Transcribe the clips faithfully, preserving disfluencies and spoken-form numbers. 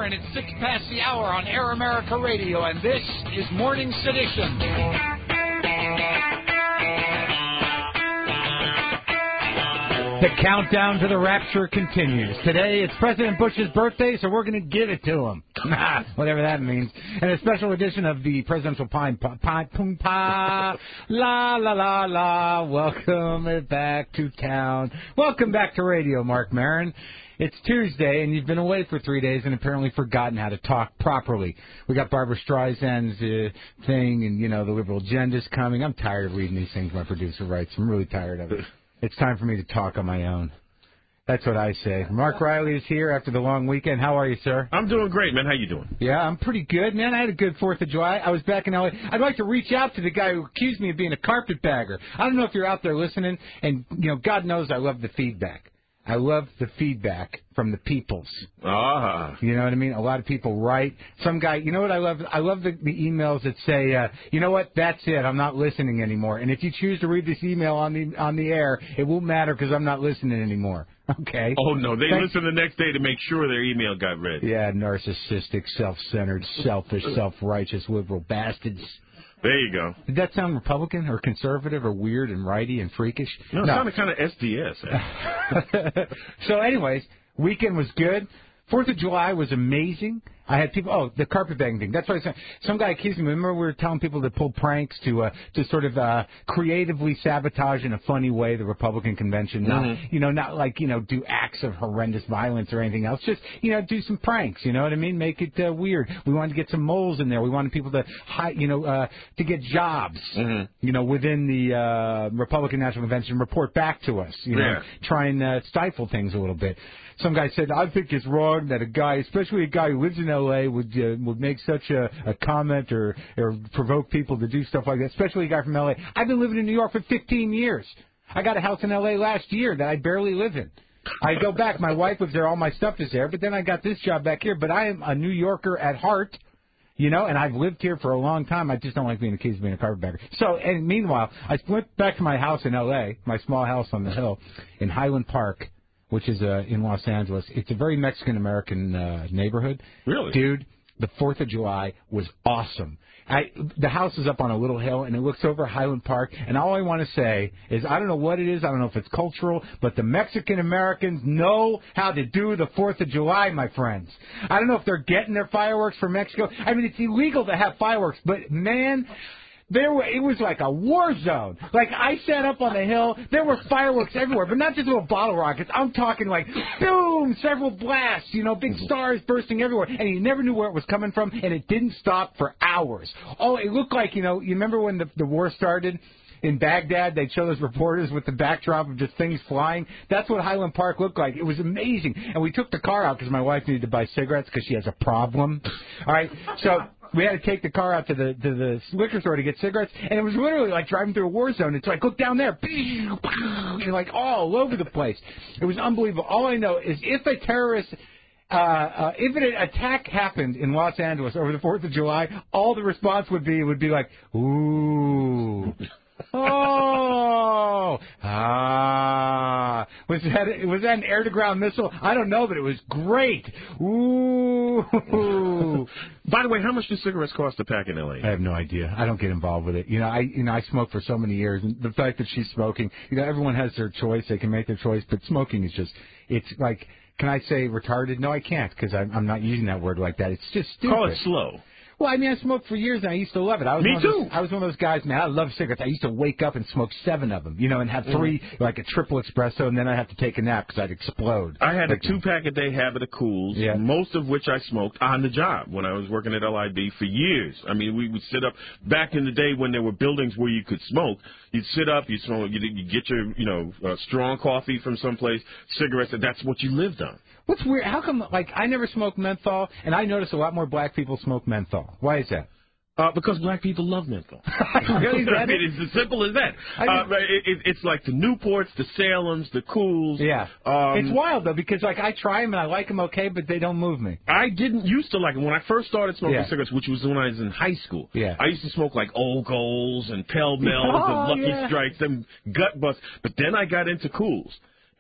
Marin. It's six past the hour on Air America Radio, and this is Morning Sedition. The countdown to the rapture continues. Today, it's President Bush's birthday, so we're going to give it to him. Whatever that means. And a special edition of the Presidential Pine Pa, Pine, Pum Pa, La La La La. Welcome back to town. Welcome back to radio, Mark Marin. It's Tuesday, and you've been away for three days and apparently forgotten how to talk properly. We got Barbara Streisand's uh, thing, and, you know, the liberal agenda's coming. I'm tired of reading these things my producer writes. I'm really tired of it. It's time for me to talk on my own. That's what I say. Mark Riley is here after the long weekend. How are you, sir? I'm doing great, man. How you doing? Yeah, I'm pretty good, man. I had a good fourth of July. I was back in L A. I'd like to reach out to the guy who accused me of being a carpetbagger. I don't know if you're out there listening, and, you know, God knows I love the feedback. I love the feedback from the peoples. Ah. You know what I mean? A lot of people write. Some guy, you know what I love? I love the, the emails that say, uh, you know what? That's it. I'm not listening anymore. And if you choose to read this email on the on the air, it won't matter because I'm not listening anymore. Okay? Oh, no. They Thanks. listen the next day to make sure their email got read. Yeah, narcissistic, self-centered, selfish, self-righteous, liberal bastards. There you go. Did that sound Republican or conservative or weird and righty and freakish? No, it no. sounded kind of S D S. So, anyways, weekend was good. Fourth of July was amazing. I had people, oh, the carpetbagging thing. That's what I said. Some guy accused me. Remember we were telling people to pull pranks to uh, to sort of uh, creatively sabotage in a funny way the Republican convention. Not, mm-hmm. you know, not like, you know, do acts of horrendous violence or anything else. Just, you know, do some pranks. You know what I mean? Make it uh, weird. We wanted to get some moles in there. We wanted people to, hi- you know, uh, to get jobs, mm-hmm. you know, within the uh, Republican National Convention, report back to us. You know, yeah. try and uh, stifle things a little bit. Some guy said, I think it's wrong that a guy, especially a guy who lives in L A, would uh, would make such a, a comment or, or provoke people to do stuff like that, especially a guy from L A. I've been living in New York for fifteen years. I got a house in L A last year that I barely live in. I go back. My wife lives there. All my stuff is there. But then I got this job back here. But I am a New Yorker at heart. You know, and I've lived here for a long time. I just don't like being accused of being a carpetbagger. So, and meanwhile, I went back to my house in L A, my small house on the hill in Highland Park, which is uh, in Los Angeles. It's a very Mexican-American uh, neighborhood. Really? Dude, the fourth of July was awesome. I, the house is up on a little hill, and it looks over Highland Park, and all I want to say is I don't know what it is. I don't know if it's cultural, but the Mexican-Americans know how to do the fourth of July, my friends. I don't know if they're getting their fireworks from Mexico. I mean, it's illegal to have fireworks, but, man... There were, it was like a war zone. Like, I sat up on the hill. There were fireworks everywhere, but not just little bottle rockets. I'm talking like, boom, several blasts, you know, big stars bursting everywhere. And you never knew where it was coming from, and it didn't stop for hours. Oh, it looked like, you know, you remember when the, the war started? In Baghdad, they'd show those reporters with the backdrop of just things flying. That's what Highland Park looked like. It was amazing. And we took the car out because my wife needed to buy cigarettes because she has a problem. All right, so we had to take the car out to the to the liquor store to get cigarettes, and it was literally like driving through a war zone. It's like, look down there, and like all over the place. It was unbelievable. All I know is if a terrorist... Uh, uh, if an attack happened in Los Angeles over the fourth of July, all the response would be would be like, ooh... Oh, ah, was that was that an air-to-ground missile? I don't know, but it was great. Ooh. By the way, how much do cigarettes cost a pack in L A? I have no idea. I don't get involved with it. You know, I you know I smoked for so many years, and the fact that she's smoking, you know, everyone has their choice. They can make their choice, but smoking is just, it's like, can I say retarded? No, I can't, because I'm, I'm not using that word like that. It's just stupid. Call it slow. Well, I mean, I smoked for years, and I used to love it. I was Me one too. Of those, I was one of those guys, man, I love cigarettes. I used to wake up and smoke seven of them, you know, and have three, mm. like a triple espresso, and then I'd have to take a nap because I'd explode. I had like, a two-pack-a-day habit of Cools, yeah. most of which I smoked on the job when I was working at L I B for years. I mean, we would sit up, back in the day when there were buildings where you could smoke, you'd sit up, you'd smoke, you'd, you'd get your, you know, uh, strong coffee from someplace, cigarettes, and that's what you lived on. What's weird, how come, like, I never smoked menthol, and I notice a lot more black people smoke menthol. Why is that? Uh, because black people love menthol. Really? I mean, it's as simple as that. I mean, uh, it, it, it's like the Newports, the Salems, the Cools. Yeah. Um, it's wild, though, because, like, I try them and I like them okay, but they don't move me. I didn't used to like them. When I first started smoking yeah. cigarettes, which was when I was in high school, yeah. I used to smoke, like, Old Goals and Pell Mells oh, and Lucky yeah. Strikes and Gut Bust. But then I got into Cools.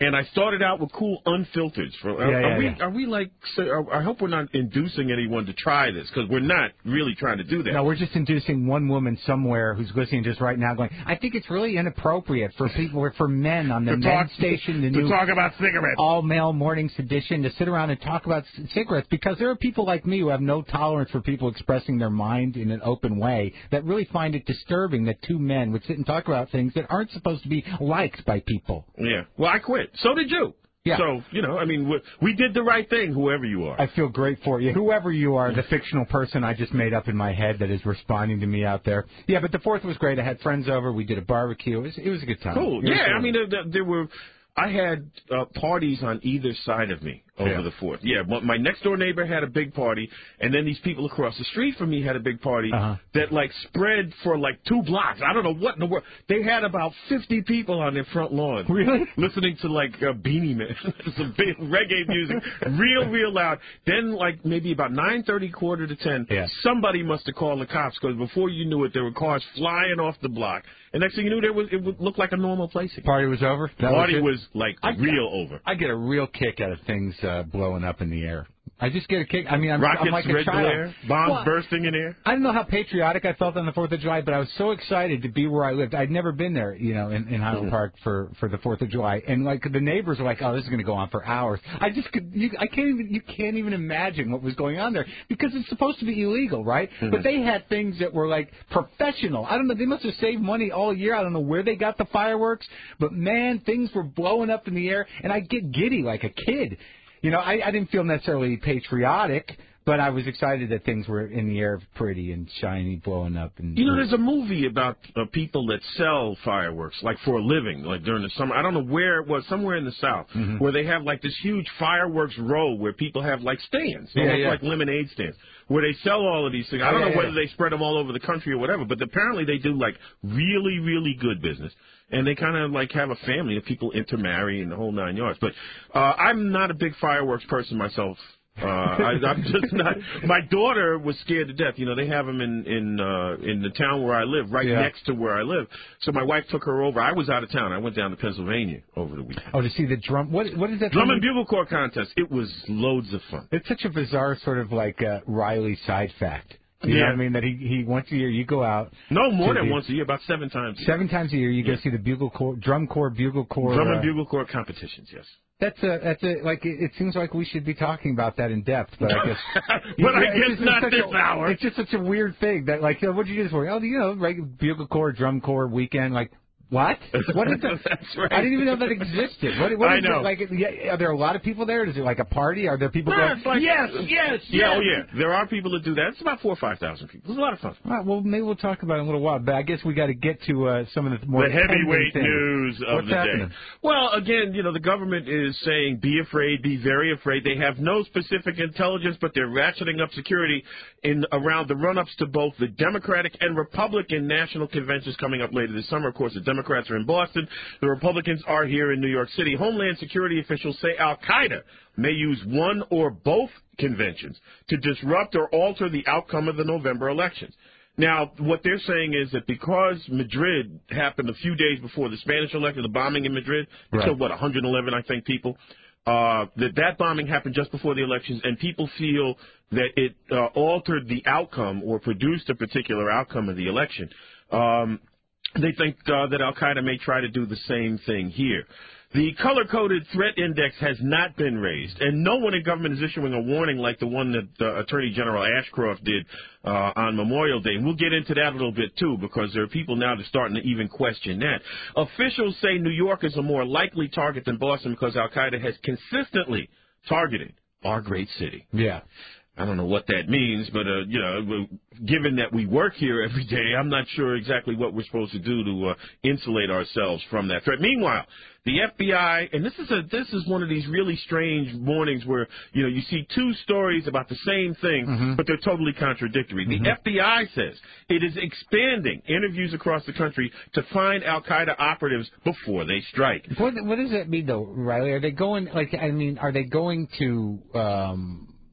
And I started out with cool unfiltered. For, are, yeah, yeah, are we, yeah. are we like, are, I hope we're not inducing anyone to try this, because we're not really trying to do that. No, we're just inducing one woman somewhere who's listening just right now going, I think it's really inappropriate for people, for men on the to men's talk, station, the to new talk about cigarettes. all-male morning edition, to sit around and talk about c- cigarettes, because there are people like me who have no tolerance for people expressing their mind in an open way that really find it disturbing that two men would sit and talk about things that aren't supposed to be liked by people. Yeah. Well, I quit. So did you. Yeah. So, you know, I mean, we, we did the right thing, whoever you are. I feel great for you. Whoever you are, the fictional person I just made up in my head that is responding to me out there. Yeah, but the fourth was great. I had friends over. We did a barbecue. It was, it was a good time. Cool. It Yeah, cool. I mean, there, there were... I had uh, parties on either side of me over yeah. the fourth. Yeah, my next door neighbor had a big party, and then these people across the street from me had a big party uh-huh. that like spread for like two blocks. I don't know what in the world. They had about fifty people on their front lawn. Really? Listening to like uh, Beanie Man, some big reggae music, real, real loud. Then like maybe about nine thirty, quarter to ten, yeah. somebody must have called the cops, because before you knew it, there were cars flying off the block. And next thing you knew, there was, it would look like a normal place again. Party was over? The party was, was like I real get, over. I get a real kick out of things uh, blowing up in the air. I just get a kick. I mean, I'm, Rockets, I'm like a red child. glare, bombs well, bursting in air. I don't know how patriotic I felt on the fourth of July, but I was so excited to be where I lived. I'd never been there, you know, in, in Highland mm-hmm. Park for, for the fourth of July. And, like, the neighbors were like, oh, this is going to go on for hours. I just could, you, I can't even, you can't even imagine what was going on there, because it's supposed to be illegal, right? Mm-hmm. But they had things that were, like, professional. I don't know, they must have saved money all year. I don't know where they got the fireworks, but, man, things were blowing up in the air, and I'd get giddy like a kid. You know, I, I didn't feel necessarily patriotic, but I was excited that things were in the air, pretty and shiny, blowing up. And you know, there's a movie about uh, people that sell fireworks, like for a living, like during the summer. I don't know where it was, somewhere in the South, mm-hmm. where they have like this huge fireworks row where people have like stands, yeah, almost yeah. like lemonade stands, where they sell all of these things. I don't yeah, know yeah, whether yeah. they spread them all over the country or whatever, but apparently they do like really, really good business. And they kind of like have a family of people intermarry and the whole nine yards. But uh, I'm not a big fireworks person myself. Uh, I, I'm just not. My daughter was scared to death. You know, they have them in in uh, in the town where I live, right yeah. next to where I live. So my wife took her over. I was out of town. I went down to Pennsylvania over the weekend. Oh, to see the drum. What what is that? Drum and bugle corps contest. It was loads of fun. It's such a bizarre sort of like uh, Riley side fact. You yeah. know what I mean? That he, he once a year you go out. No, more than the, once a year, about seven times. A seven year. times a year, you yeah. go see the bugle corps, drum corps, bugle corps. Drum and uh, bugle corps competitions. Yes. That's a that's a like it, it seems like we should be talking about that in depth, but I guess. but yeah, I guess not this a, hour. It's just such a weird thing that like, what'd you do this for? Oh, you know, right, bugle corps, drum corps weekend, like. What? What is that? That's right. I didn't even know that existed. What, what I is know. It, like, yeah, are there a lot of people there? Is it like a party? Are there people no, going, it's like, yes, yes, yeah, yes? oh yeah. There are people that do that. It's about four or five thousand people. It's a lot of fun. All right, well, maybe we'll talk about it in a little while, but I guess we got to get to uh, some of the more the heavyweight things. news of What's the happening? day. Well, again, you know, the government is saying be afraid, be very afraid. They have no specific intelligence, but they're ratcheting up security in around the run-ups to both the Democratic and Republican national conventions coming up later this summer. Of course, the Democrats are in Boston. The Republicans are here in New York City. Homeland Security officials say Al-Qaeda may use one or both conventions to disrupt or alter the outcome of the November elections. Now, what they're saying is that because Madrid happened a few days before the Spanish election, the bombing in Madrid, right. killed, what, one hundred eleven, I think, people, uh, that that bombing happened just before the elections, and people feel that it uh, altered the outcome or produced a particular outcome of the election. Um, they think uh, that Al-Qaeda may try to do the same thing here. The color-coded threat index has not been raised, and no one in government is issuing a warning like the one that uh, Attorney General Ashcroft did uh, on Memorial Day. And we'll get into that a little bit, too, because there are people now that are starting to even question that. Officials say New York is a more likely target than Boston because Al-Qaeda has consistently targeted our great city. Yeah. I don't know what that means, but, uh, you know, given that we work here every day, I'm not sure exactly what we're supposed to do to uh, insulate ourselves from that threat. Meanwhile, the F B I, and this is a this is one of these really strange mornings where, you know, you see two stories about the same thing, mm-hmm. but they're totally contradictory. Mm-hmm. The F B I says it is expanding interviews across the country to find Al-Qaeda operatives before they strike. What, what does that mean, though, Riley? Are they going, like, I mean, are they going to... Um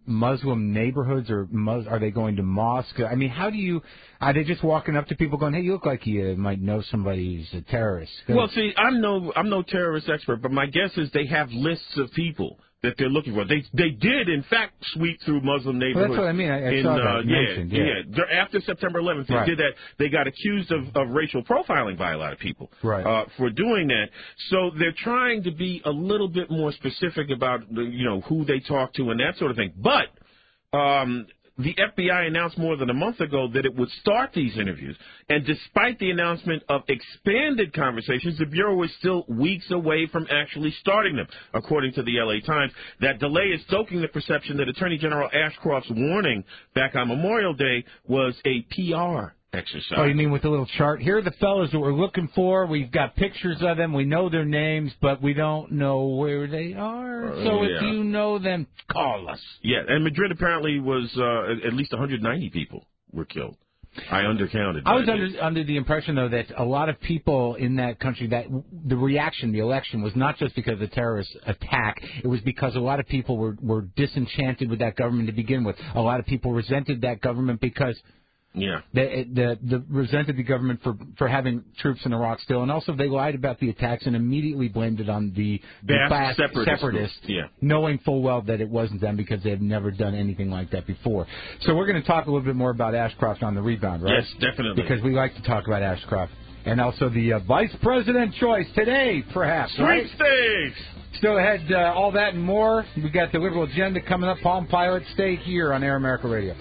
Muslim neighborhoods, or mus- are they going to mosques? I mean, how do you? Are they just walking up to people going, "Hey, you look like you might know somebody's a terrorist"? Well, see, I'm no I'm no terrorist expert, but my guess is they have lists of people that they're looking for. They they did, in fact, sweep through Muslim neighborhoods. Well, that's what I mean. I, I in, saw that uh, mentioned. Yeah, yeah. yeah. After September eleventh, they right. did that. They got accused of, of racial profiling by a lot of people right. uh, for doing that. So they're trying to be a little bit more specific about the, you know, who they talk to and that sort of thing. But um, the F B I announced more than a month ago that it would start these interviews. And despite the announcement of expanded conversations, the Bureau is still weeks away from actually starting them, according to the L A Times. That delay is stoking the perception that Attorney General Ashcroft's warning back on Memorial Day was a P R exercise. Oh, you mean with the little chart? Here are the fellas that we're looking for. We've got pictures of them. We know their names, but we don't know where they are. Uh, so yeah. if you know them, call us. Yeah, and Madrid apparently was uh, at least one hundred ninety people were killed. I undercounted. I was under, under the impression, though, that a lot of people in that country, that the reaction, the election, was not just because of the terrorist attack. It was because a lot of people were, were disenchanted with that government to begin with. A lot of people resented that government because yeah. they the, the resented the government for, for having troops in Iraq still. And also they lied about the attacks and immediately blamed it on the, the Basque separatist separatists, yeah. knowing full well that it wasn't them because they had never done anything like that before. So we're going to talk a little bit more about Ashcroft on the rebound, right? Yes, definitely. Because we like to talk about Ashcroft. And also the uh, vice president choice today, perhaps, right? Sweepstakes! Still ahead, uh, all that and more. We got the liberal agenda coming up. Palm Pilot, stay here on Air America Radio.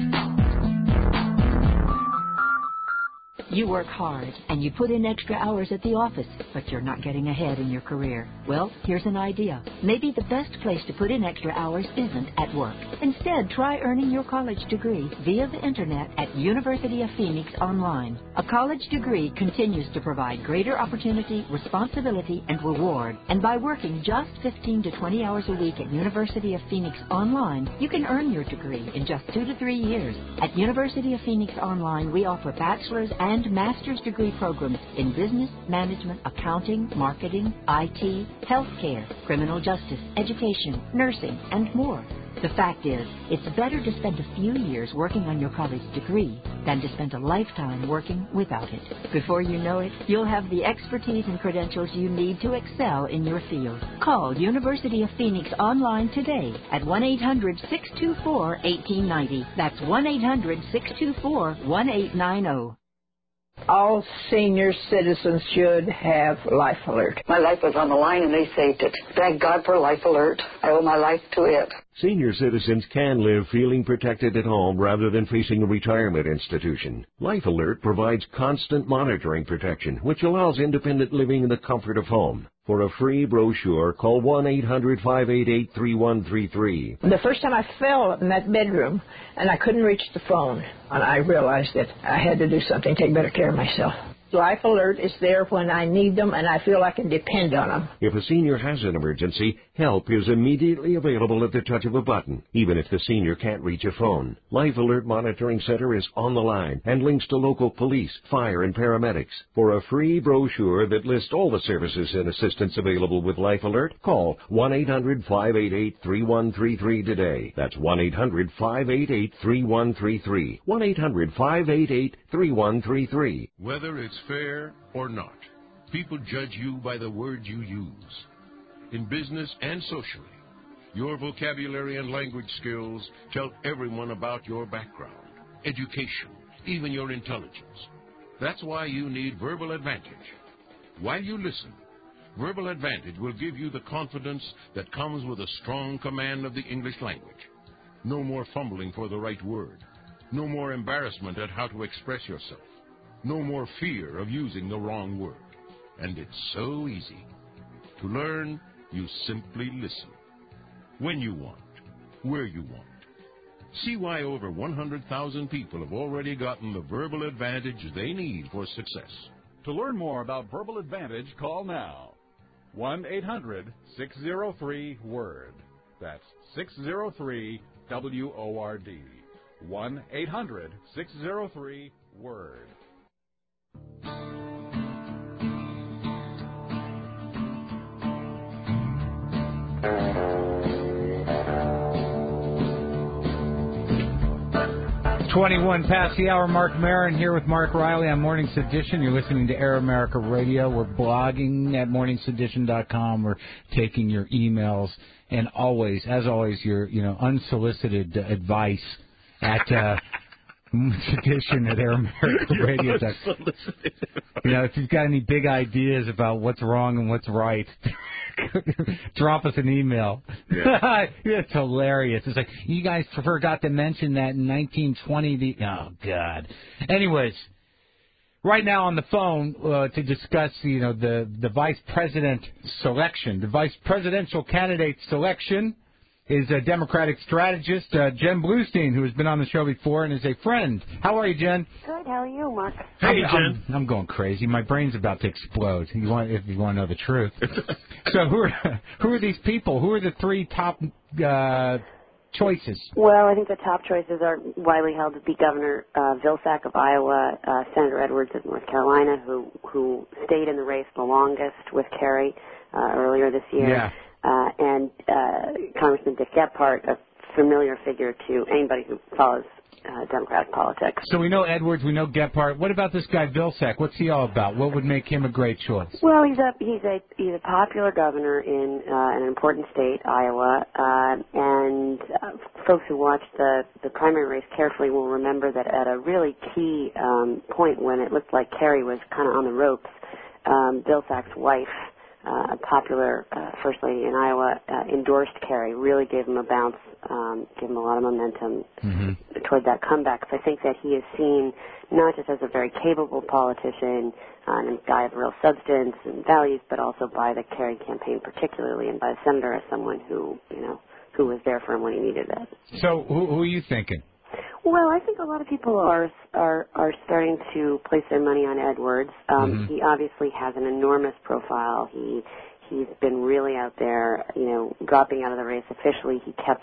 You work hard, and you put in extra hours at the office, but you're not getting ahead in your career. Well, here's an idea. Maybe the best place to put in extra hours isn't at work. Instead, try earning your college degree via the Internet at University of Phoenix Online. A college degree continues to provide greater opportunity, responsibility, and reward. And by working just fifteen to twenty hours a week at University of Phoenix Online, you can earn your degree in just two to three years. At University of Phoenix Online, we offer bachelor's and master's degree programs in business, management, accounting, marketing, I T, healthcare, criminal justice, education, nursing, and more. The fact is, it's better to spend a few years working on your college degree than to spend a lifetime working without it. Before you know it, you'll have the expertise and credentials you need to excel in your field. Call University of Phoenix Online today at one eight hundred six two four one eight nine zero. That's one eight hundred six two four one eight nine zero. All senior citizens should have Life Alert. My life was on the line and they saved it. Thank God for Life Alert. I owe my life to it. Senior citizens can live feeling protected at home rather than facing a retirement institution. Life Alert provides constant monitoring protection, which allows independent living in the comfort of home. For a free brochure, call one eight hundred five eight eight three one three three. The first time I fell in that bedroom and I couldn't reach the phone, and I realized that I had to do something, take better care of myself. Life Alert is there when I need them, and I feel I can depend on them. If a senior has an emergency, help is immediately available at the touch of a button, even if the senior can't reach a phone. Life Alert Monitoring Center is on the line and links to local police, fire, and paramedics. For a free brochure that lists all the services and assistance available with Life Alert, call one eight hundred five eight eight three one three three today. That's one eight hundred five eight eight three one three three. one eight hundred five eight eight three one three three. Whether it's fair or not, people judge you by the words you use. In business and socially, your vocabulary and language skills tell everyone about your background, education, even your intelligence. That's why you need Verbal Advantage. While you listen, Verbal Advantage will give you the confidence that comes with a strong command of the English language. No more fumbling for the right word. No more embarrassment at how to express yourself. No more fear of using the wrong word. And it's so easy. To learn, you simply listen. When you want, where you want. See why over one hundred thousand people have already gotten the verbal advantage they need for success. To learn more about Verbal Advantage, call now. one eight hundred six oh three WORD. That's six oh three W O R D. one eight hundred six oh three WORD. twenty-one past the hour. Mark Maron here with Mark Riley on Morning Sedition. You're listening to Air America Radio. We're blogging at morning sedition dot com. We're taking your emails and always, as always, your you know unsolicited advice at uh, Sedition at Air America Radio. You know, if you've got any big ideas about what's wrong and what's right, drop us an email. Yeah. It's hilarious. It's like, you guys forgot to mention that in nineteen twenty. The, oh, God. Anyways, right now on the phone uh, to discuss, you know, the, the vice president selection, the vice presidential candidate selection is a Democratic strategist, uh, Jen Bluestein, who has been on the show before and is a friend. How are you, Jen? Good. How are you, Mark? Hey, I'm, Jen. I'm, I'm going crazy. My brain's about to explode. You want, if you want to know the truth. So who are who are these people? Who are the three top uh, choices? Well, I think the top choices are widely held to be Governor uh, Vilsack of Iowa, uh, Senator Edwards of North Carolina, who who stayed in the race the longest with Kerry uh, earlier this year. Yeah. Uh, and uh, Congressman Dick Gephardt, a familiar figure to anybody who follows uh, Democratic politics. So we know Edwards, we know Gephardt. What about this guy Vilsack? What's he all about? What would make him a great choice? Well, he's a he's a he's a popular governor in uh, an important state, Iowa, uh, and uh, folks who watched the the primary race carefully will remember that at a really key um, point when it looked like Kerry was kind of on the ropes, um, Vilsack's wife, Uh, a popular uh, First Lady in Iowa, uh, endorsed Kerry, really gave him a bounce, um, gave him a lot of momentum mm-hmm. toward that comeback. So I think that he is seen not just as a very capable politician uh, and a guy of real substance and values, but also by the Kerry campaign particularly and by the senator as someone who, you know, who was there for him when he needed it. So who, who are you thinking? Well, I think a lot of people are are are starting to place their money on Edwards. Um, mm-hmm. He obviously has an enormous profile. He he's been really out there, you know, dropping out of the race officially. He kept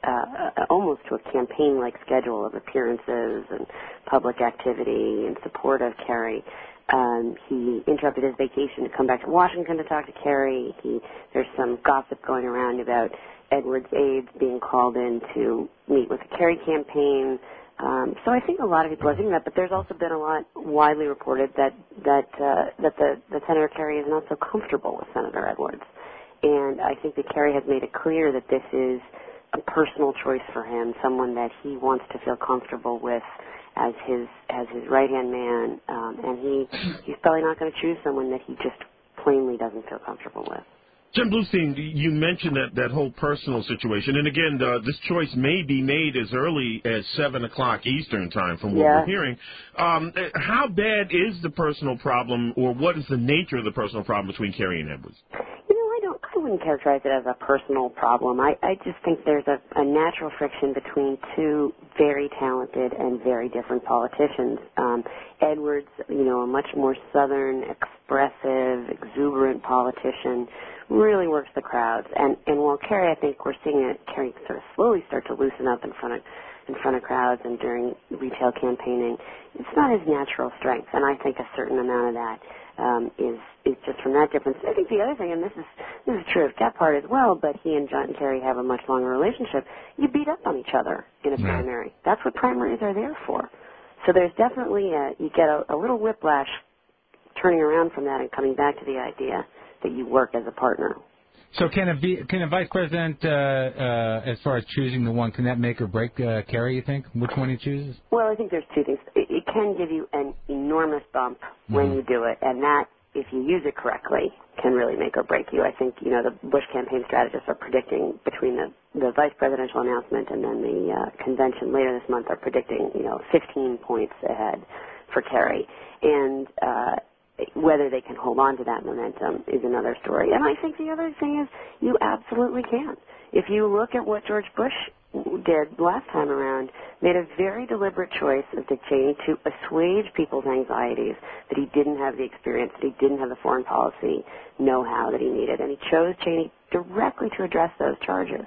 uh, almost to a campaign-like schedule of appearances and public activity in support of Kerry. Um, he interrupted his vacation to come back to Washington to talk to Kerry. He there's some gossip going around about Edwards' aides being called in to meet with the Kerry campaign. Um, so I think a lot of people are thinking that, but there's also been a lot widely reported that that uh, that the that Senator Kerry is not so comfortable with Senator Edwards, and I think that Kerry has made it clear that this is a personal choice for him, someone that he wants to feel comfortable with as his as his right hand man, um, and he he's probably not going to choose someone that he just plainly doesn't feel comfortable with. Jen Bluestein, you mentioned that, that whole personal situation. And, again, the, this choice may be made as early as seven o'clock Eastern time from what yeah. we're hearing. Um, how bad is the personal problem, or what is the nature of the personal problem between Kerry and Edwards? You know, I don't. I wouldn't characterize it as a personal problem. I, I just think there's a, a natural friction between two very talented and very different politicians. Um, Edwards, you know, a much more southern, expressive, exuberant politician, really works the crowds. And, and while Kerry, I think we're seeing it, Kerry sort of slowly start to loosen up in front of in front of crowds and during retail campaigning, it's not his natural strength. And I think a certain amount of that um, is is just from that difference. I think the other thing, and this is this is true of Gephardt as well, but he and John Kerry have a much longer relationship. You beat up on each other in a yeah. primary. That's what primaries are there for. So there's definitely a, you get a, a little whiplash turning around from that and coming back to the idea that you work as a partner. So can a, can a vice president, uh, uh, as far as choosing the one, can that make or break uh, Kerry, you think, which one he chooses? Well, I think there's two things. It, it can give you an enormous bump mm-hmm. when you do it, and that, if you use it correctly, can really make or break you. I think, you know, the Bush campaign strategists are predicting between the, the vice presidential announcement and then the uh, convention later this month are predicting, you know, fifteen points ahead for Kerry. And uh, whether they can hold on to that momentum is another story. And I think the other thing is you absolutely can. If you look at what George Bush did last time around, made a very deliberate choice of Dick Cheney to assuage people's anxieties that he didn't have the experience, that he didn't have the foreign policy know-how that he needed, and he chose Cheney directly to address those charges.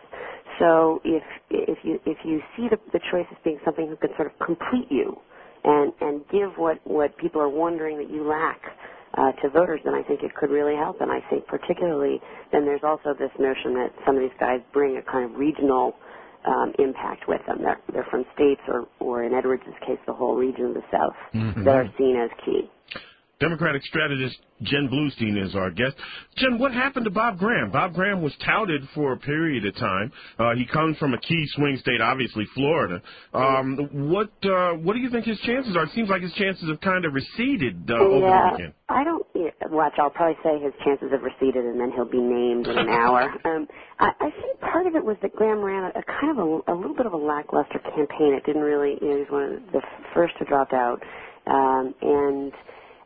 So if if you if you see the, the choice as being something who could sort of complete you and and give what, what people are wondering that you lack uh, to voters, then I think it could really help. And I think particularly then there's also this notion that some of these guys bring a kind of regional um, impact with them. They're, they're from states, or, or in Edwards' case, the whole region of the South, mm-hmm. that are seen as key. Democratic strategist Jen Bluestein is our guest. Jen, what happened to Bob Graham? Bob Graham was touted for a period of time. Uh, he comes from a key swing state, obviously Florida. Um, what uh, what do you think his chances are? It seems like his chances have kind of receded uh, yeah, over the weekend. I don't yeah, watch. I'll probably say his chances have receded, and then he'll be named in an hour. Um, I, I think part of it was that Graham ran a, a kind of a, a little bit of a lackluster campaign. It didn't really. You know, he was one of the first to drop out, um, and.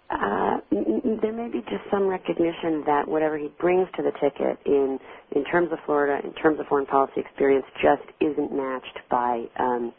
Uh, there may be just some recognition that whatever he brings to the ticket in in terms of Florida, in terms of foreign policy experience, just isn't matched by um,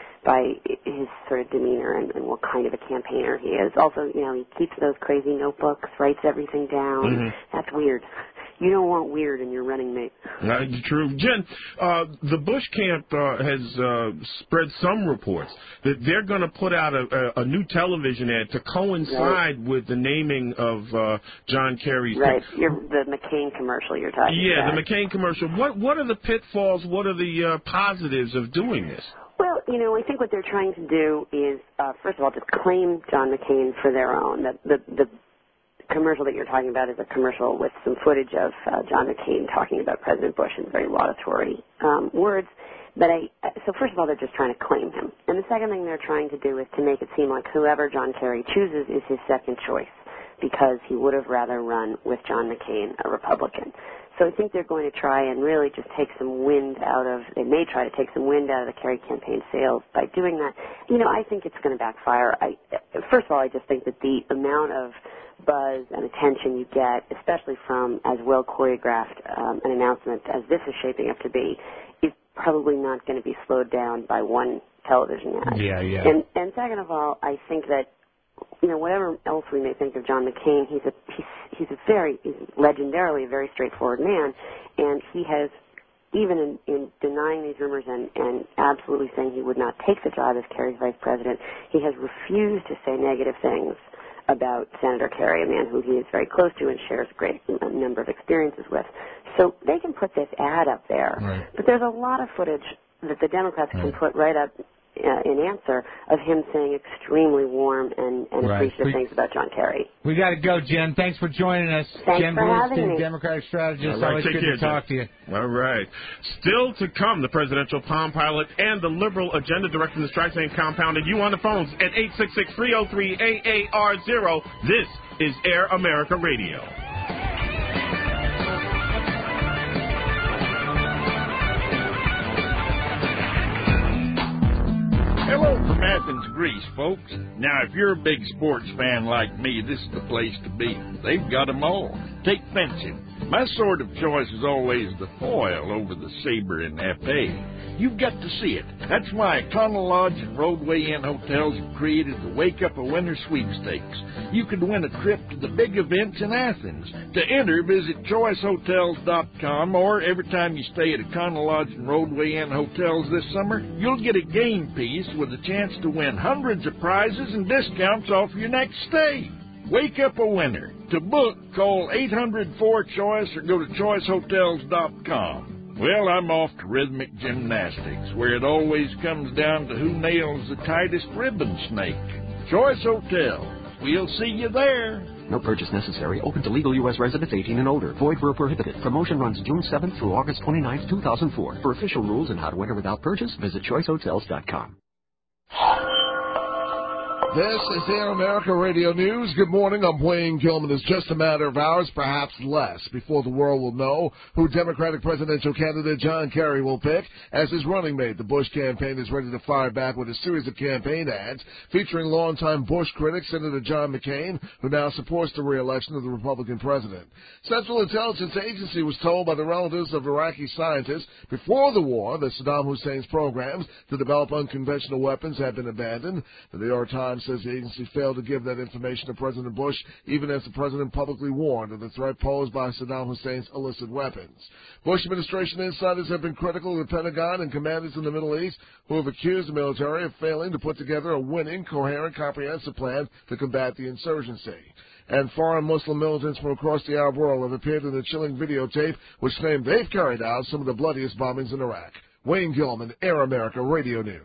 by his sort of demeanor and, and what kind of a campaigner he is. Also, you know, he keeps those crazy notebooks, writes everything down. Mm-hmm. That's weird. You don't want weird in your running mate. That's true. Jen, uh, the Bush camp uh, has uh, spread some reports that they're going to put out a, a, a new television ad to coincide right. with the naming of uh, John Kerry's. Right, you're, the McCain commercial you're talking yeah, about. Yeah, the McCain commercial. What what are the pitfalls? What are the uh, positives of doing this? Well, you know, I think what they're trying to do is, uh, first of all, just claim John McCain for their own. The, the, the commercial that you're talking about is a commercial with some footage of uh, John McCain talking about President Bush in very laudatory um, words. But I, so first of all, they're just trying to claim him. And the second thing they're trying to do is to make it seem like whoever John Kerry chooses is his second choice, because he would have rather run with John McCain, a Republican. So I think they're going to try and really just take some wind out of, they may try to take some wind out of the Kerry campaign sails by doing that. You know, I think it's going to backfire. I, first of all, I just think that the amount of buzz and attention you get, especially from as well choreographed um, an announcement as this is shaping up to be, is probably not going to be slowed down by one television ad. Yeah, yeah. And, and second of all, I think that, you know, whatever else we may think of John McCain, he's a he's he's a very he's legendarily a very straightforward man, and he has, even in, in denying these rumors and, and absolutely saying he would not take the job as Kerry's vice president, he has refused to say negative things about Senator Kerry, a man who he is very close to and shares a great number of experiences with. So they can put this ad up there, right. but there's a lot of footage that the Democrats right. can put right up uh, in answer of him saying extremely warm and, and right. appreciative we, things about John Kerry. We got to go, Jen. Thanks for joining us. Thanks Jen for having Bluestein, me. Democratic strategist. All right, Always good care, to talk Jen. to you. All right. Still to come, the presidential Palm Pilot and the liberal agenda directing the Strike Lane Compound. And you on the phones at eight six six, three oh three, A A R zero. This is Air America Radio. Hello from Athens, Greece, folks. Now, if you're a big sports fan like me, this is the place to be. They've got 'em all. Take fencing. My sword of choice is always the foil over the saber and epee. You've got to see it. That's why Econo Lodge and Roadway Inn hotels have created the Wake Up a Winner sweepstakes. You could win a trip to the big events in Athens. To enter, visit choice hotels dot com, or every time you stay at Econo Lodge and Roadway Inn hotels this summer, you'll get a game piece with a chance to win hundreds of prizes and discounts off your next stay. Wake up a winner. To book, call eight hundred four choice or go to choice hotels dot com. Well, I'm off to rhythmic gymnastics, where it always comes down to who nails the tightest ribbon snake. Choice Hotels. We'll see you there. No purchase necessary. Open to legal U S residents eighteen and older. Void where prohibited. Promotion runs June seventh through August twenty-ninth, two thousand four. For official rules and how to enter without purchase, visit choice hotels dot com. This is Air America Radio News. Good morning. I'm Wayne Gilman. It's just a matter of hours, perhaps less, before the world will know who Democratic presidential candidate John Kerry will pick as his running mate. The Bush campaign is ready to fire back with a series of campaign ads featuring longtime Bush critic Senator John McCain, who now supports the re-election of the Republican president. Central Intelligence Agency was told by the relatives of Iraqi scientists before the war that Saddam Hussein's programs to develop unconventional weapons had been abandoned. The New York Times says the agency failed to give that information to President Bush, even as the president publicly warned of the threat posed by Saddam Hussein's illicit weapons. Bush administration insiders have been critical of the Pentagon and commanders in the Middle East who have accused the military of failing to put together a winning, coherent, comprehensive plan to combat the insurgency. And foreign Muslim militants from across the Arab world have appeared in a chilling videotape which claim they've carried out some of the bloodiest bombings in Iraq. Wayne Gilman, Air America Radio News.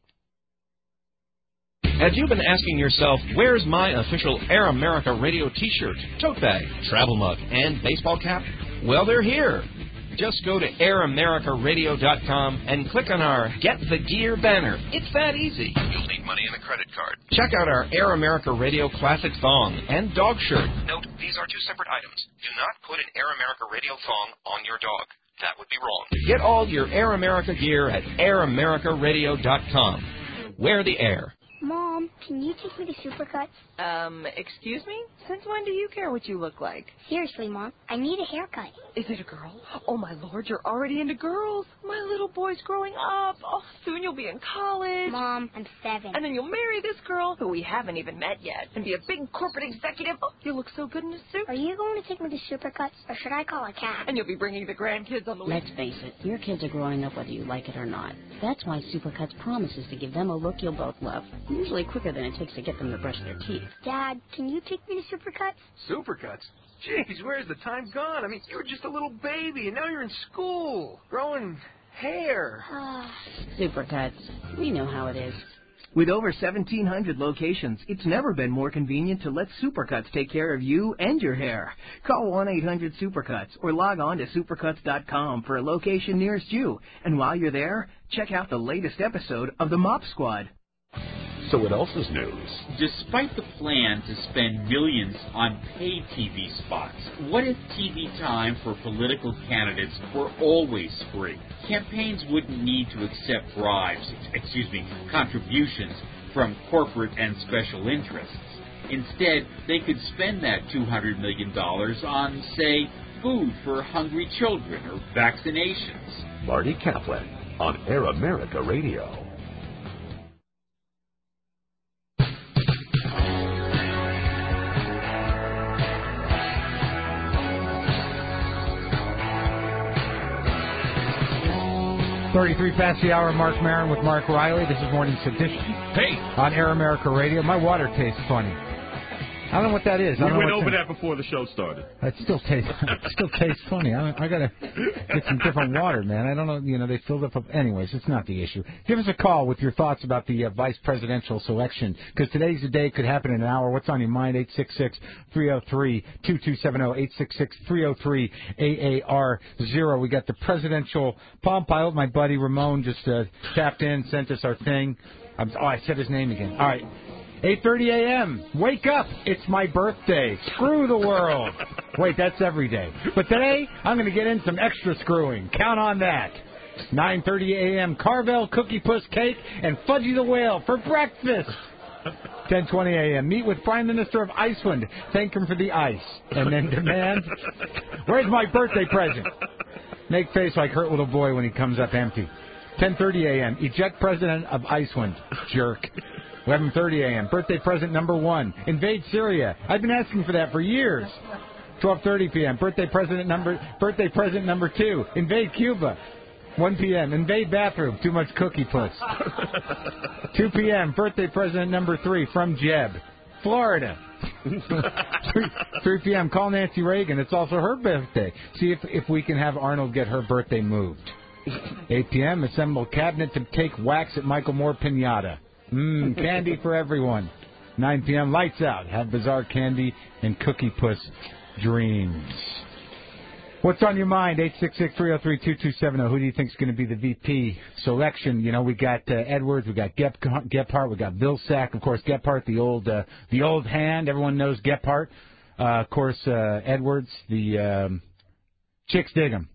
Have you been asking yourself, where's my official Air America Radio t-shirt, tote bag, travel mug, and baseball cap? Well, they're here. Just go to air america radio dot com and click on our Get the Gear banner. It's that easy. You'll need money and a credit card. Check out our Air America Radio Classic thong and dog shirt. Note, these are two separate items. Do not put an Air America Radio thong on your dog. That would be wrong. Get all your Air America gear at air america radio dot com. Wear the air. Mom, can you take me to Supercuts? Um, excuse me? Since when do you care what you look like? Seriously, Mom, I need a haircut. Is it a girl? Oh, my Lord, you're already into girls. My little boy's growing up. Oh, soon you'll be in college. Mom, I'm seven. And then you'll marry this girl, who we haven't even met yet, and be a big corporate executive. Oh, you look so good in a suit. Are you going to take me to Supercuts, or should I call a cab? And you'll be bringing the grandkids on the way. Let's face it, your kids are growing up whether you like it or not. That's why Supercuts promises to give them a look you'll both love. Usually quicker than it takes to get them to brush their teeth. Dad, can you take me to Supercuts? Supercuts? Jeez, where's the time gone? I mean, you were just a little baby, and now you're in school, growing hair. Supercuts. We know how it is. With over seventeen hundred locations, it's never been more convenient to let Supercuts take care of you and your hair. Call one eight hundred supercuts or log on to supercuts dot com for a location nearest you. And while you're there, check out the latest episode of The Mop Squad. So what else is news? Despite the plan to spend millions on paid T V spots, what if T V time for political candidates were always free? Campaigns wouldn't need to accept bribes, excuse me, contributions from corporate and special interests. Instead, they could spend that two hundred million dollars on, say, food for hungry children or vaccinations. Marty Kaplan on Air America Radio. thirty-three past the hour, Mark Maron with Mark Riley. This is Morning Sedition. Hey. On Air America Radio. My water tastes funny. I don't know what that is. We I don't went know over to... that before the show started. It still tastes. It still tastes funny. I, I gotta get some different water, man. I don't know. You know, they filled up. A... Anyways, it's not the issue. Give us a call with your thoughts about the uh, vice presidential selection, because today's the day. It could happen in an hour. What's on your mind? Eight six six three zero three two two seven zero. Eight six six three zero three A A R zero. We got the presidential Palm Pilot. My buddy Ramon just uh, tapped in, sent us our thing. I'm, oh, I said his name again. All right. eight thirty a.m. Wake up. It's my birthday. Screw the world. Wait, that's every day. But today, I'm going to get in some extra screwing. Count on that. nine thirty a.m. Carvel Cookie Puss Cake and Fudgy the Whale for breakfast. ten twenty a.m. Meet with Prime Minister of Iceland. Thank him for the ice. And then demand, where's my birthday present? Make face like hurt little boy when he comes up empty. ten thirty a.m. Eject President of Iceland. Jerk. eleven thirty a.m. Birthday present number one. Invade Syria. I've been asking for that for years. twelve thirty p.m. Birthday present number birthday present number two. Invade Cuba. one p.m. Invade bathroom. Too much cookie puss. two p.m. Birthday present number three from Jeb, Florida. three p.m. Call Nancy Reagan. It's also her birthday. See if if we can have Arnold get her birthday moved. eight p.m. Assemble cabinet to take wax at Michael Moore Pinata. Mmm, candy for everyone. nine p.m. Lights out. Have bizarre candy and cookie puss dreams. What's on your mind? eight six six three zero three two two seven zero. Who do you think is going to be the V P selection? You know, we got uh, Edwards, we got Gep- Gephardt, we got Vilsack. Of course, Gephardt, the old uh, the old hand. Everyone knows Gephardt. Uh, of course, uh, Edwards, the um, chicks dig him.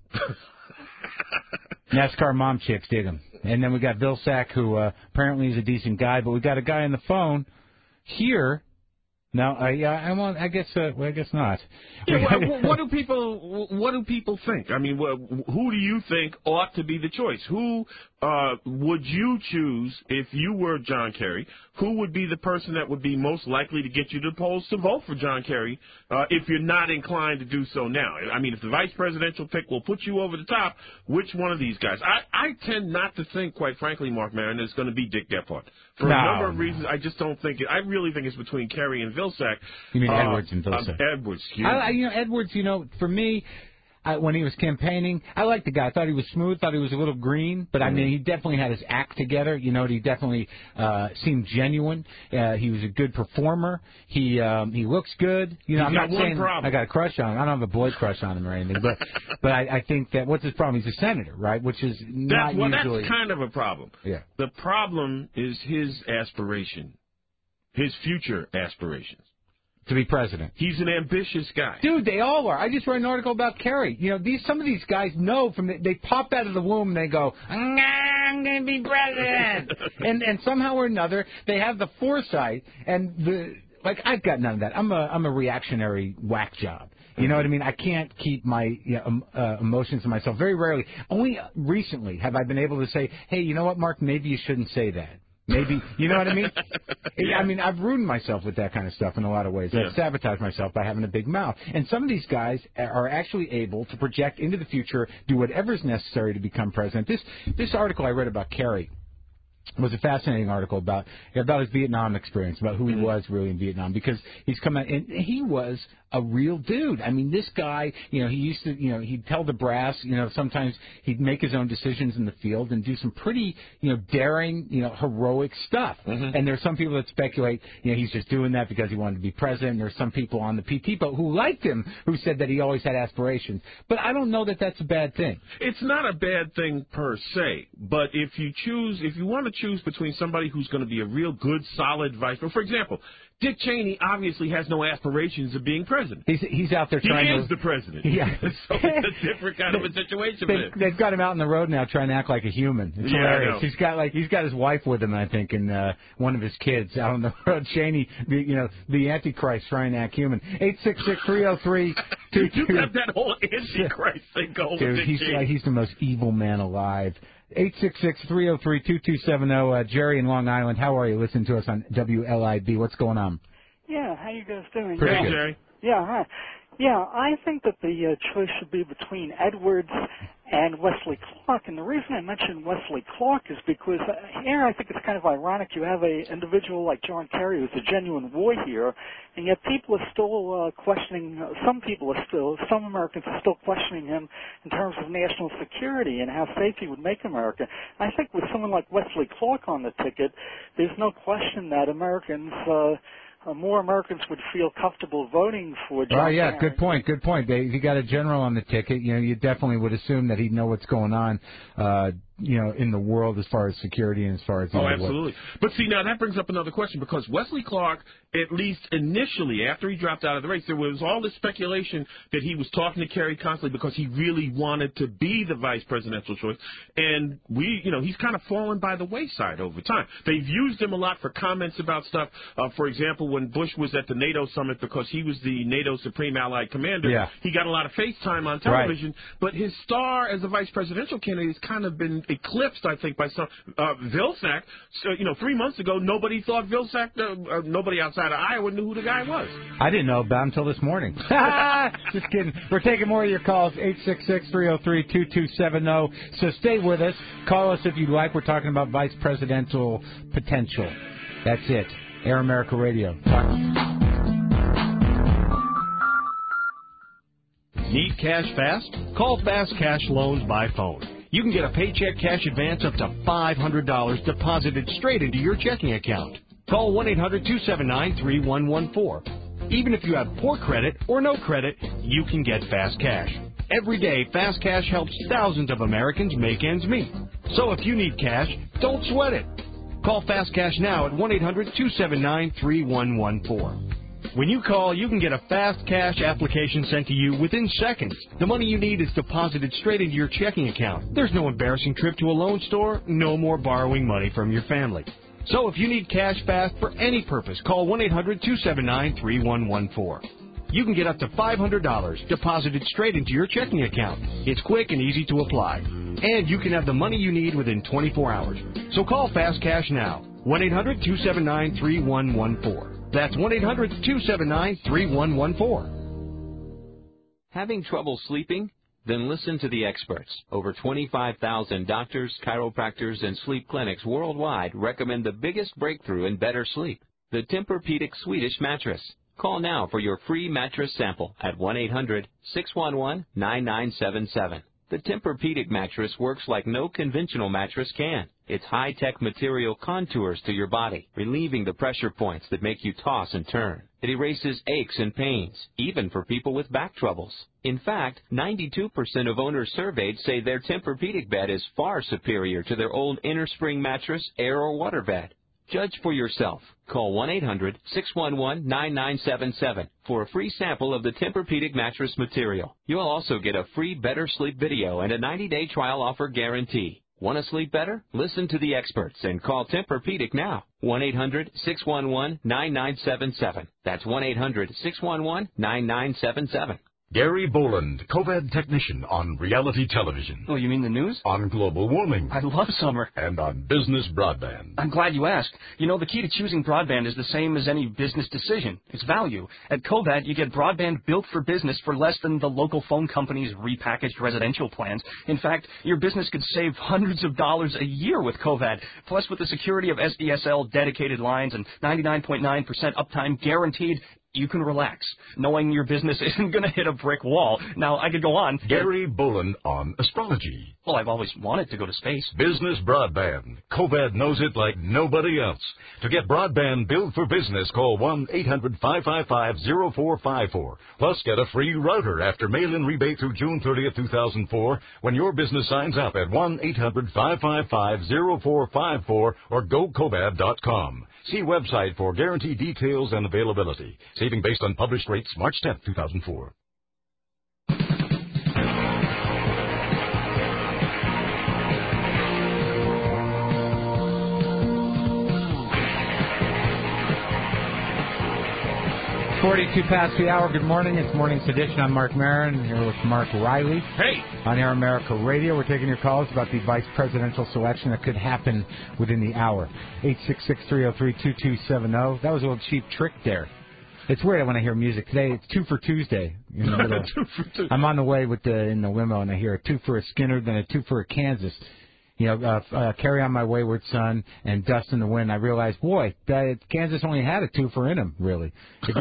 NASCAR mom chicks dig him. And then we got Vilsack, who uh, apparently is a decent guy. But we got a guy on the phone here. No, I, yeah, I, want, I guess, uh, well, I guess not. Yeah, well, what do people, what do people think? I mean, well, who do you think ought to be the choice? Who uh, would you choose if you were John Kerry? Who would be the person that would be most likely to get you to the polls to vote for John Kerry uh, if you're not inclined to do so now? I mean, if the vice presidential pick will put you over the top, which one of these guys? I, I tend not to think, quite frankly, Mark Maron, it's going to be Dick Gephardt. For no. a number of reasons, I just don't think it. I really think it's between Kerry and Vilsack. You mean uh, Edwards and Vilsack? Uh, Edwards, I, you know, Edwards, you know, for me, I, when he was campaigning, I liked the guy. I thought he was smooth, thought he was a little green, but I mean, he definitely had his act together. You know, he definitely uh, seemed genuine. Uh, he was a good performer. He um, he looks good. You know, He's I'm got not one saying problem. I got a crush on him. I don't have a boy crush on him or anything, but but I, I think that what's his problem? He's a senator, right? Which is not That's, well, usually. that's kind of a problem. Yeah. The problem is his aspiration, his future aspirations. To be president. He's an ambitious guy. Dude, they all are. I just read an article about Kerry. You know, these some of these guys know from the, they pop out of the womb and they go, I'm going to be president. and and somehow or another they have the foresight and the like. I've got none of that. I'm a I'm a reactionary whack job. You know what I mean? I can't keep my you know, um, uh, emotions to myself. Very rarely. Only recently have I been able to say, hey, you know what, Mark? Maybe you shouldn't say that. Maybe, you know what I mean? Yeah. I mean, I've ruined myself with that kind of stuff in a lot of ways. Yeah. I've sabotaged myself by having a big mouth. And some of these guys are actually able to project into the future, do whatever's necessary to become president. This this article I read about Kerry was a fascinating article about about his Vietnam experience, about who he was really in Vietnam, because he's come out and he was a real dude. I mean, this guy, you know, he used to, you know, he'd tell the brass, you know, sometimes he'd make his own decisions in the field and do some pretty, you know, daring, you know, heroic stuff. Mm-hmm. And there's some people that speculate, you know, he's just doing that because he wanted to be president. There's some people on the P T boat who liked him, who said that he always had aspirations. But I don't know that that's a bad thing. It's not a bad thing per se, but if you choose, if you want to choose between somebody who's going to be a real good, solid vice president, for example, Dick Cheney obviously has no aspirations of being president. He's he's out there trying he to. He is the president. Yeah. So it's a different kind of a situation. They, for him. they've got him out on the road now trying to act like a human. It's Yeah, I hilarious. know. He's got like he's got his wife with him, I think, and uh, one of his kids out on the road. Cheney, the, you know, the Antichrist trying to act human. Eight six six three zero three two two. You got that whole Antichrist thing going. Dude, with he's Dick Cheney. uh, he's the most evil man alive. Eight six six three zero three two two seven zero. Uh, Jerry in Long Island, how are you? Listen to us on W L I B. What's going on? Yeah, how you guys doing? Pretty yeah. good. Jerry. Yeah, hi. Yeah, I think that the uh, choice should be between Edwards and Wesley Clark. And the reason I mention Wesley Clark is because uh, here I think it's kind of ironic. You have an individual like John Kerry who's a genuine war hero, and yet people are still uh, questioning, uh, some people are still, some Americans are still questioning him in terms of national security and how safe he would make America. I think with someone like Wesley Clark on the ticket, there's no question that Americans... Uh, Uh, more Americans would feel comfortable voting for John Oh, yeah, Kerry. good point, good point. They, if you got a general on the ticket, you know, you definitely would assume that he'd know what's going on, uh, you know, in the world as far as security and as far as... Oh, know, absolutely. But see, now that brings up another question, because Wesley Clark, at least initially, after he dropped out of the race, there was all this speculation that he was talking to Kerry constantly because he really wanted to be the vice presidential choice. And we, you know, he's kind of fallen by the wayside over time. They've used him a lot for comments about stuff. Uh, for example, when Bush was at the NATO summit, because he was the NATO Supreme Allied Commander, Yeah. he got a lot of face time on television. Right. But his star as a vice presidential candidate has kind of been eclipsed, I think, by some. Uh, Vilsack, so, you know, three months ago, nobody thought Vilsack, uh, uh, nobody outside of Iowa knew who the guy was. I didn't know about him until this morning. Just kidding. We're taking more of your calls, eight six six three zero three two two seven zero. So stay with us. Call us if you'd like. We're talking about vice presidential potential. That's it. Air America Radio. Need cash fast? Call Fast Cash Loans by phone. You can get a paycheck cash advance up to five hundred dollars deposited straight into your checking account. Call one eight hundred two seven nine three one one four. Even if you have poor credit or no credit, you can get Fast Cash. Every day, Fast Cash helps thousands of Americans make ends meet. So if you need cash, don't sweat it. Call Fast Cash now at one eight hundred two seven nine three one one four. When you call, you can get a Fast Cash application sent to you within seconds. The money you need is deposited straight into your checking account. There's no embarrassing trip to a loan store, no more borrowing money from your family. So if you need cash fast for any purpose, call one eight hundred two seven nine three one one four. You can get up to five hundred dollars deposited straight into your checking account. It's quick and easy to apply. And you can have the money you need within twenty-four hours. So call Fast Cash now. one eight hundred two seven nine three one one four. That's one eight hundred two seven nine three one one four. Having trouble sleeping? Then listen to the experts. Over twenty-five thousand doctors, chiropractors, and sleep clinics worldwide recommend the biggest breakthrough in better sleep, the Tempur-Pedic Swedish mattress. Call now for your free mattress sample at one eight hundred six one one nine nine seven seven. The Tempur-Pedic mattress works like no conventional mattress can. Its high-tech material contours to your body, relieving the pressure points that make you toss and turn. It erases aches and pains, even for people with back troubles. In fact, ninety-two percent of owners surveyed say their Tempur-Pedic bed is far superior to their old innerspring mattress, air, or water bed. Judge for yourself. Call one eight hundred six one one nine nine seven seven for a free sample of the Tempur-Pedic mattress material. You'll also get a free Better Sleep video and a ninety-day trial offer guarantee. Want to sleep better? Listen to the experts and call Tempur-Pedic now. one eight hundred six one one nine nine seven seven. That's one eight hundred six one one nine nine seven seven. Gary Boland, COVID technician on reality television. Oh, you mean the news? On global warming. I love summer. And on business broadband. I'm glad you asked. You know, the key to choosing broadband is the same as any business decision. It's value. At Covad, you get broadband built for business for less than the local phone company's repackaged residential plans. In fact, your business could save hundreds of dollars a year with Covad. Plus, with the security of S D S L dedicated lines and ninety-nine point nine percent uptime guaranteed, you can relax, knowing your business isn't going to hit a brick wall. Now, I could go on. Gary Boland on astrology. Well, I've always wanted to go to space. Business broadband. Covad knows it like nobody else. To get broadband built for business, call one eight hundred five five five zero four five four. Plus, get a free router after mail-in rebate through June thirtieth, two thousand four when your business signs up at one eight hundred five five five zero four five four or go covad dot com. See website for guarantee details and availability. Saving based on published rates March tenth, two thousand four. forty-two past the hour. Good morning. It's Morning's Edition. I'm Mark Maron here with Mark Riley. Hey. On Air America Radio. We're taking your calls about the vice presidential selection that could happen within the hour. eight six six, three oh three, two two seven zero. That was a little cheap trick there. It's weird when I hear music today. It's two for Tuesday. In the middle. two for two. I'm on the way with the in the limo, and I hear a two for a Skinner, then a two for a Kansas. You know, uh, uh, Carry On My Wayward Son and Dust in the Wind. I realized, boy, that Kansas only had a twofer in them, really.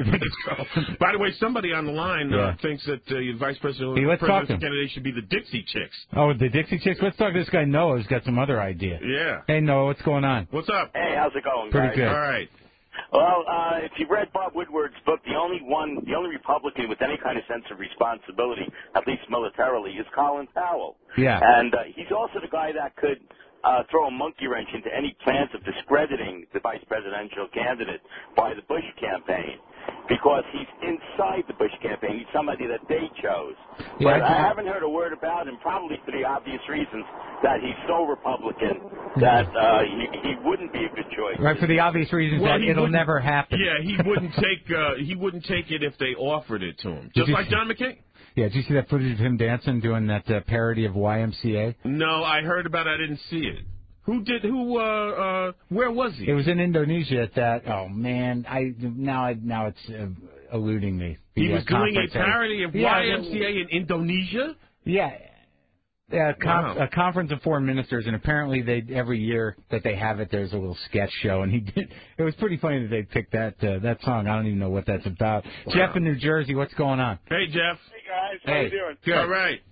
By the way, somebody on the line yeah. uh, thinks that uh, the vice president hey, let's talk to him. candidate should be the Dixie Chicks. Oh, the Dixie Chicks? Let's talk to this guy Noah, who's got some other idea. Yeah. Hey, Noah, what's going on? What's up? Hey, how's it going, Pretty guys? good. All right. Well, uh, if you read Bob Woodward's book, the only one, the only Republican with any kind of sense of responsibility, at least militarily, is Colin Powell. Yeah. And uh, he's also the guy that could uh, throw a monkey wrench into any plans of discrediting the vice presidential candidate by the Bush campaign, because he's inside the Bush campaign. He's somebody that they chose. Yeah, but I haven't heard a word about him, probably for the obvious reasons that he's so Republican that uh, he, he wouldn't be a good choice. Right, for the obvious reasons Well, that he it'll wouldn't- never happen. Yeah, he wouldn't take uh, he wouldn't take it if they offered it to him. Did Just you like see- John McCain. Yeah, did you see that footage of him dancing, doing that uh, parody of Y M C A? No, I heard about it. I didn't see it. Who did? Who? Uh, uh, where was he? It was in Indonesia at that. Oh man, I now I now it's uh, eluding me. He The, uh, was doing a conference there. parody of Yeah, Y M C A in Indonesia. Yeah. Yeah, a, con- Wow. a conference of foreign ministers, and apparently they every year that they have it, there's a little sketch show, and he did. It was pretty funny that they picked that uh, that song. I don't even know what that's about. Wow. Jeff in New Jersey, what's going on? Hey, Jeff. Hey guys, how Hey. you doing? Good. All right.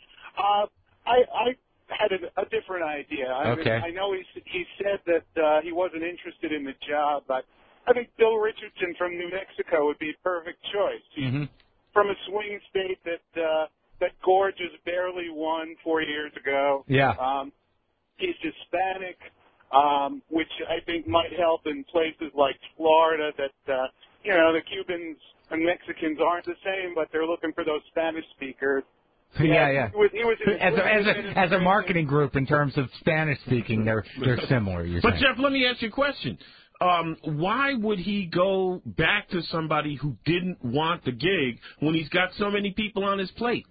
Uh, I I had a, a different idea. I Okay. mean, I know he s- he said that uh, he wasn't interested in the job, but I think Bill Richardson from New Mexico would be a perfect choice. He's Mm-hmm. from a swing state that uh, that Gorge has barely won four years ago. Yeah. Um, he's Hispanic, um, which I think might help in places like Florida. That uh, you know the Cubans and Mexicans aren't the same, but they're looking for those Spanish speakers. Yeah, yeah. He was, he was in As a, as a as a marketing group, in terms of Spanish speaking, they're they're similar. You're But saying. Jeff, let me ask you a question. Um, why would he go back to somebody who didn't want the gig when he's got so many people on his plate?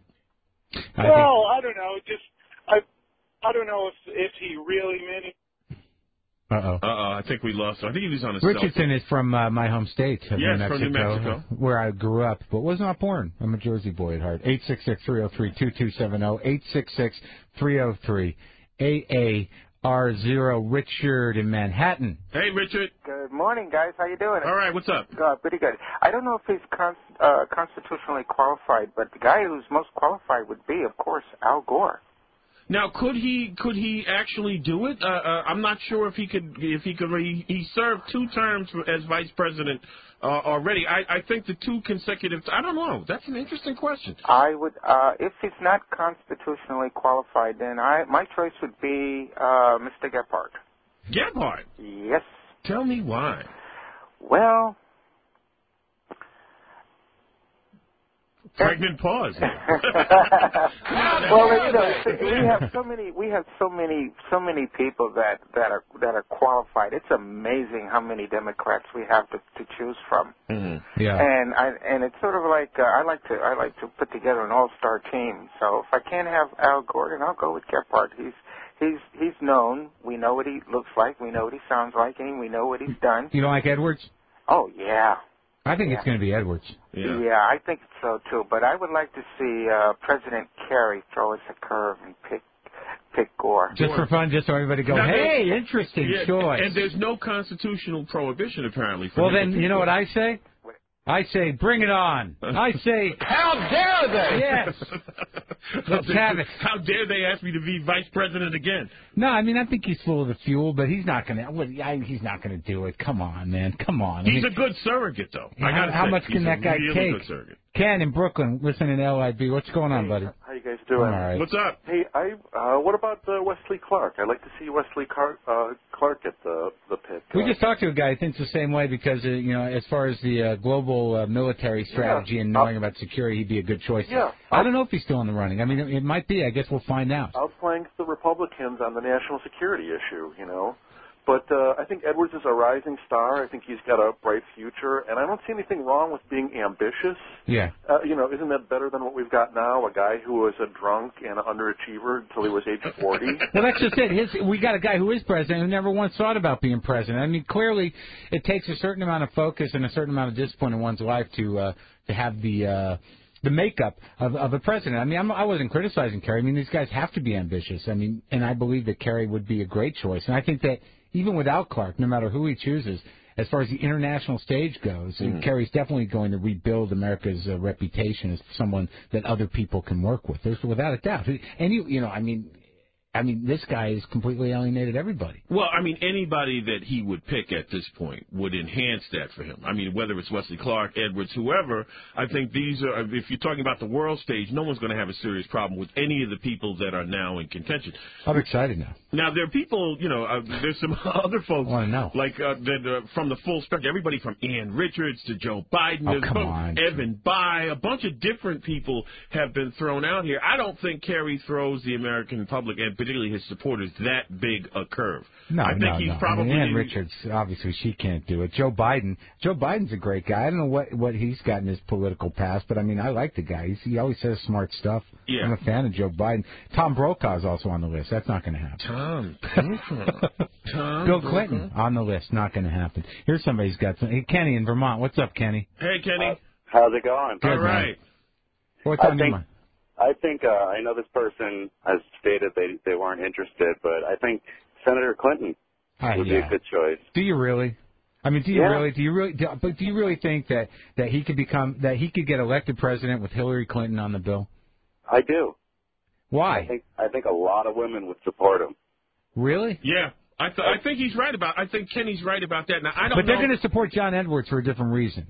I well, I don't know. Just I, I don't know if if he really meant it. Uh oh. Uh oh, I think we lost him. I think he was on his cell Richardson is from uh, my home state of Yes, New Mexico, from New Mexico. where I grew up, but was not born. I'm a Jersey boy at heart. eight six six, three oh three, two two seven zero, eight six six, three oh three, A A R zero, Richard in Manhattan. Hey, Richard. Good morning, guys. How you doing? All right, what's up? Good, pretty good. I don't know if he's con- uh, constitutionally qualified, but the guy who's most qualified would be, of course, Al Gore. Now, could he could he actually do it? Uh, uh, I'm not sure if he could. If he could, he, he served two terms as vice president uh, already. I, I think the two consecutive. I don't know. That's an interesting question. I would, uh, if he's not constitutionally qualified, then I my choice would be uh, Mister Gephardt. Gephardt? Yes. Tell me why. Well. Pregnant pause. Well, you know, we have so many, we have so many, so many people that that are that are qualified. It's amazing how many Democrats we have to, to choose from. Mm-hmm. Yeah. And I and it's sort of like uh, I like to I like to put together an all-star team. So if I can't have Al Gore, then I'll go with Gephardt. He's he's he's known. We know what he looks like. We know what he sounds like, and we know what he's done. You don't like Edwards? Oh yeah. I think yeah. it's going to be Edwards. Yeah. yeah, I think so too. But I would like to see uh, President Kerry throw us a curve and pick pick Gore. Just for fun, just so everybody go, Now, hey, there- interesting yeah, choice. And there's no constitutional prohibition apparently. For Well, him then, to you know do what I say? I say, bring it on. I say, how dare they? Yes. Let's have it. How dare they ask me to be vice president again? No, I mean, I think he's full of the fuel, but he's not going to. He's not going to do it. Come on, man. Come on. I He's mean, a good surrogate, though. I how, gotta how say, much he's can a that guy really take? Good surrogate. Ken in Brooklyn, listening to L I B. What's going on, buddy? How you guys doing? I'm all right. What's up? Hey, I uh, what about uh, Wesley Clark? I'd like to see Wesley Car- uh, Clark at the the pick. We Uh, just talked to a guy who thinks the same way because, uh, you know, as far as the uh, global uh, military strategy Yeah. and knowing about security, he'd be a good choice. Yeah. I don't know if he's still in the running. I mean, it, it might be. I guess we'll find out. outflanks the Republicans on the national security issue, you know. But uh, I think Edwards is a rising star. I think he's got a bright future, and I don't see anything wrong with being ambitious. Yeah. Uh, you know, isn't that better than what we've got now? A guy who was a drunk and an underachiever until he was age forty. Well, that's just it. His, we got a guy who is president who never once thought about being president. I mean, clearly, it takes a certain amount of focus and a certain amount of discipline in one's life to uh, to have the uh, the makeup of, of a president. I mean, I'm, I wasn't criticizing Kerry. I mean, these guys have to be ambitious. I mean, and I believe that Kerry would be a great choice. And I think that even without Clark, no matter who he chooses, as far as the international stage goes, Mm-hmm. Kerry's definitely going to rebuild America's uh, reputation as someone that other people can work with. There's without a doubt. And you, you know, I mean, I mean, this guy has completely alienated everybody. Well, I mean, anybody that he would pick at this point would enhance that for him. I mean, whether it's Wesley Clark, Edwards, whoever, I think these are, if you're talking about the world stage, no one's going to have a serious problem with any of the people that are now in contention. I'm excited now. Now, there are people, you know, uh, there's some other folks, I know. like uh, that, uh, from the full spectrum, everybody from Ian Richards to Joe Biden, Oh, to come on. Evan Bayh, a bunch of different people have been thrown out here. I don't think Kerry throws the American public, and particularly his supporters, that big a curve. No, I think no, he's no. probably... I mean, Ann Richards, obviously, she can't do it. Joe Biden, Joe Biden's a great guy. I don't know what what he's got in his political past, but I mean, I like the guy. He's, he always says smart stuff. Yeah. I'm a fan of Joe Biden. Tom Brokaw's also on the list. That's not going to happen. Tom Brokaw. Tom Bill Brokaw. Clinton on the list. Not going to happen. Here's somebody who's got some. Hey, Kenny in Vermont. What's up, Kenny? Hey, Kenny. How's it going? Good, All man. right. What's I on your think- mind? I think uh, I know this person has stated they they weren't interested, but I think Senator Clinton Ah, would yeah. be a good choice. Do you really? I mean, do you Yeah. really? Do you really? Do, but do you really think that that he could become that he could get elected president with Hillary Clinton on the bill? I do. Why? I think I think a lot of women would support him. Really? Yeah. I, th- I think he's right about. I think Kenny's right about that. Now I don't But they're know going to support John Edwards for a different reason.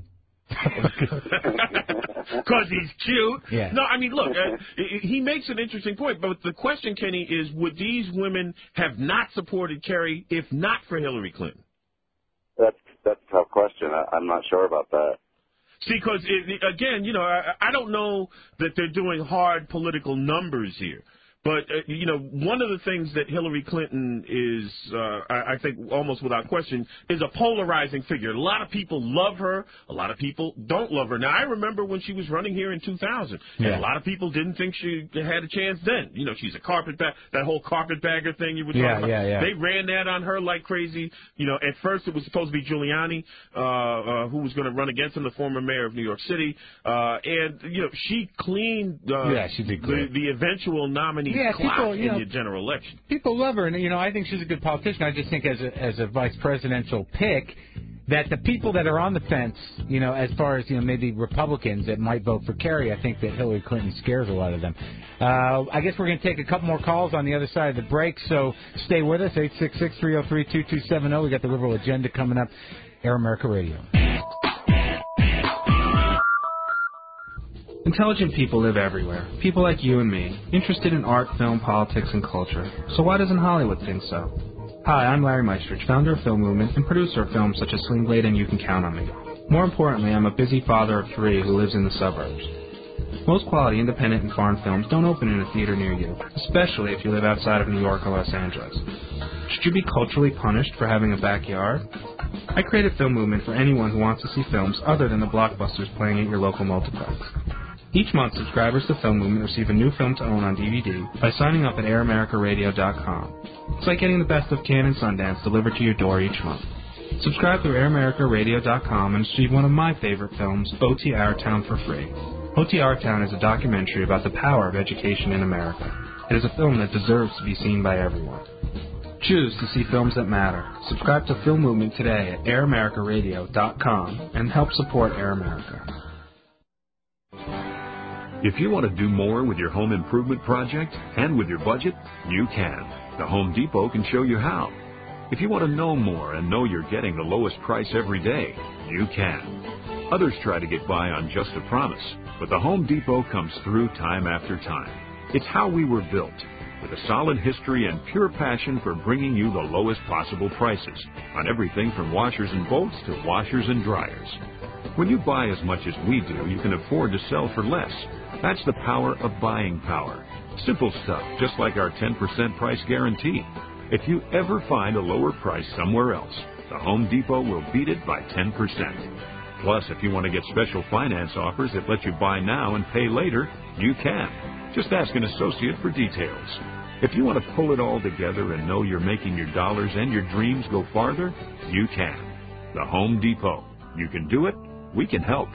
because he's cute. Yeah. No, I mean, look, uh, he he makes an interesting point. But the question, Kenny, is: would these women have not supported Kerry if not for Hillary Clinton? That's that's a tough question. I, I'm not sure about that. See, because again, you know, I, I don't know that they're doing hard political numbers here. But, uh, you know, one of the things that Hillary Clinton is, uh, I, I think almost without question, is a polarizing figure. A lot of people love her. A lot of people don't love her. Now, I remember when she was running here in two thousand, and Yeah. a lot of people didn't think she had a chance then. You know, she's a carpetbagger, that whole carpetbagger thing you were talking Yeah, about. yeah, yeah. They ran that on her like crazy. You know, at first it was supposed to be Giuliani, uh, uh, who was going to run against him, the former mayor of New York City. Uh, and, you know, she cleaned uh, Yeah, she did the, great. the eventual nominee gains yeah, clout people, you in know, your general election. People love her, and you know, I think she's a good politician. I just think as a as a vice presidential pick, that the people that are on the fence, you know, as far as you know, maybe Republicans that might vote for Kerry, I think that Hillary Clinton scares a lot of them. Uh, I guess we're going to take a couple more calls on the other side of the break, so stay with us. eight six six, three oh three, two two seven oh. We got the Liberal Agenda coming up. Air America Radio. Intelligent people live everywhere. People like you and me, interested in art, film, politics, and culture. So why doesn't Hollywood think so? Hi, I'm Larry Meistrich, founder of Film Movement and producer of films such as Sling Blade and You Can Count on Me. More importantly, I'm a busy father of three who lives in the suburbs. Most quality independent and foreign films don't open in a theater near you, especially if you live outside of New York or Los Angeles. Should you be culturally punished for having a backyard? I created Film Movement for anyone who wants to see films other than the blockbusters playing at your local multiplex. Each month, subscribers to Film Movement receive a new film to own on D V D by signing up at air america radio dot com. It's like getting the best of Cannes and Sundance delivered to your door each month. Subscribe through air america radio dot com and receive one of my favorite films, O T Our Town, for free. O T Our Town is a documentary about the power of education in America. It is a film that deserves to be seen by everyone. Choose to see films that matter. Subscribe to Film Movement today at air america radio dot com and help support Air America. If you want to do more with your home improvement project and with your budget, you can. The Home Depot can show you how. If you want to know more and know you're getting the lowest price every day, you can. Others try to get by on just a promise, but the Home Depot comes through time after time. It's how we were built, with a solid history and pure passion for bringing you the lowest possible prices on everything from washers and bolts to washers and dryers. When you buy as much as we do, you can afford to sell for less. That's the power of buying power. Simple stuff, just like our ten percent price guarantee. If you ever find a lower price somewhere else, the Home Depot will beat it by ten percent. Plus, if you want to get special finance offers that let you buy now and pay later, you can. Just ask an associate for details. If you want to pull it all together and know you're making your dollars and your dreams go farther, you can. The Home Depot. You can do it. We can help.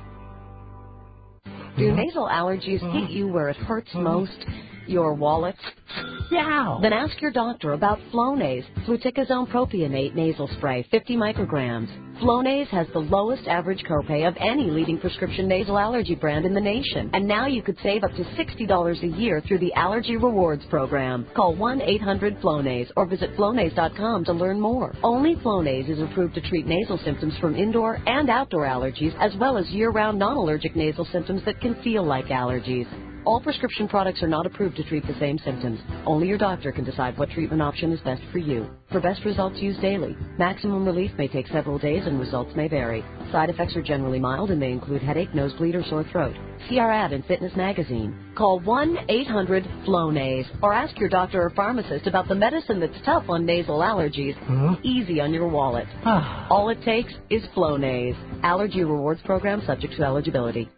Do nasal allergies hit you where it hurts most? Your wallet? Yeah. Then ask your doctor about Flonase, fluticasone propionate nasal spray, fifty micrograms. Flonase has the lowest average copay of any leading prescription nasal allergy brand in the nation. And now you could save up to sixty dollars a year through the Allergy Rewards program. Call one eight hundred Flonase or visit Flonase dot com to learn more. Only Flonase is approved to treat nasal symptoms from indoor and outdoor allergies, as well as year-round non-allergic nasal symptoms that can feel like allergies. All prescription products are not approved to treat the same symptoms. Only your doctor can decide what treatment option is best for you. For best results, use daily. Maximum relief may take several days and results may vary. Side effects are generally mild and may include headache, nosebleed, or sore throat. See our ad in Fitness Magazine. Call one eight hundred Flonase or ask your doctor or pharmacist about the medicine that's tough on nasal allergies, huh? Easy on your wallet. All it takes is Flonase. Allergy Rewards program subject to eligibility.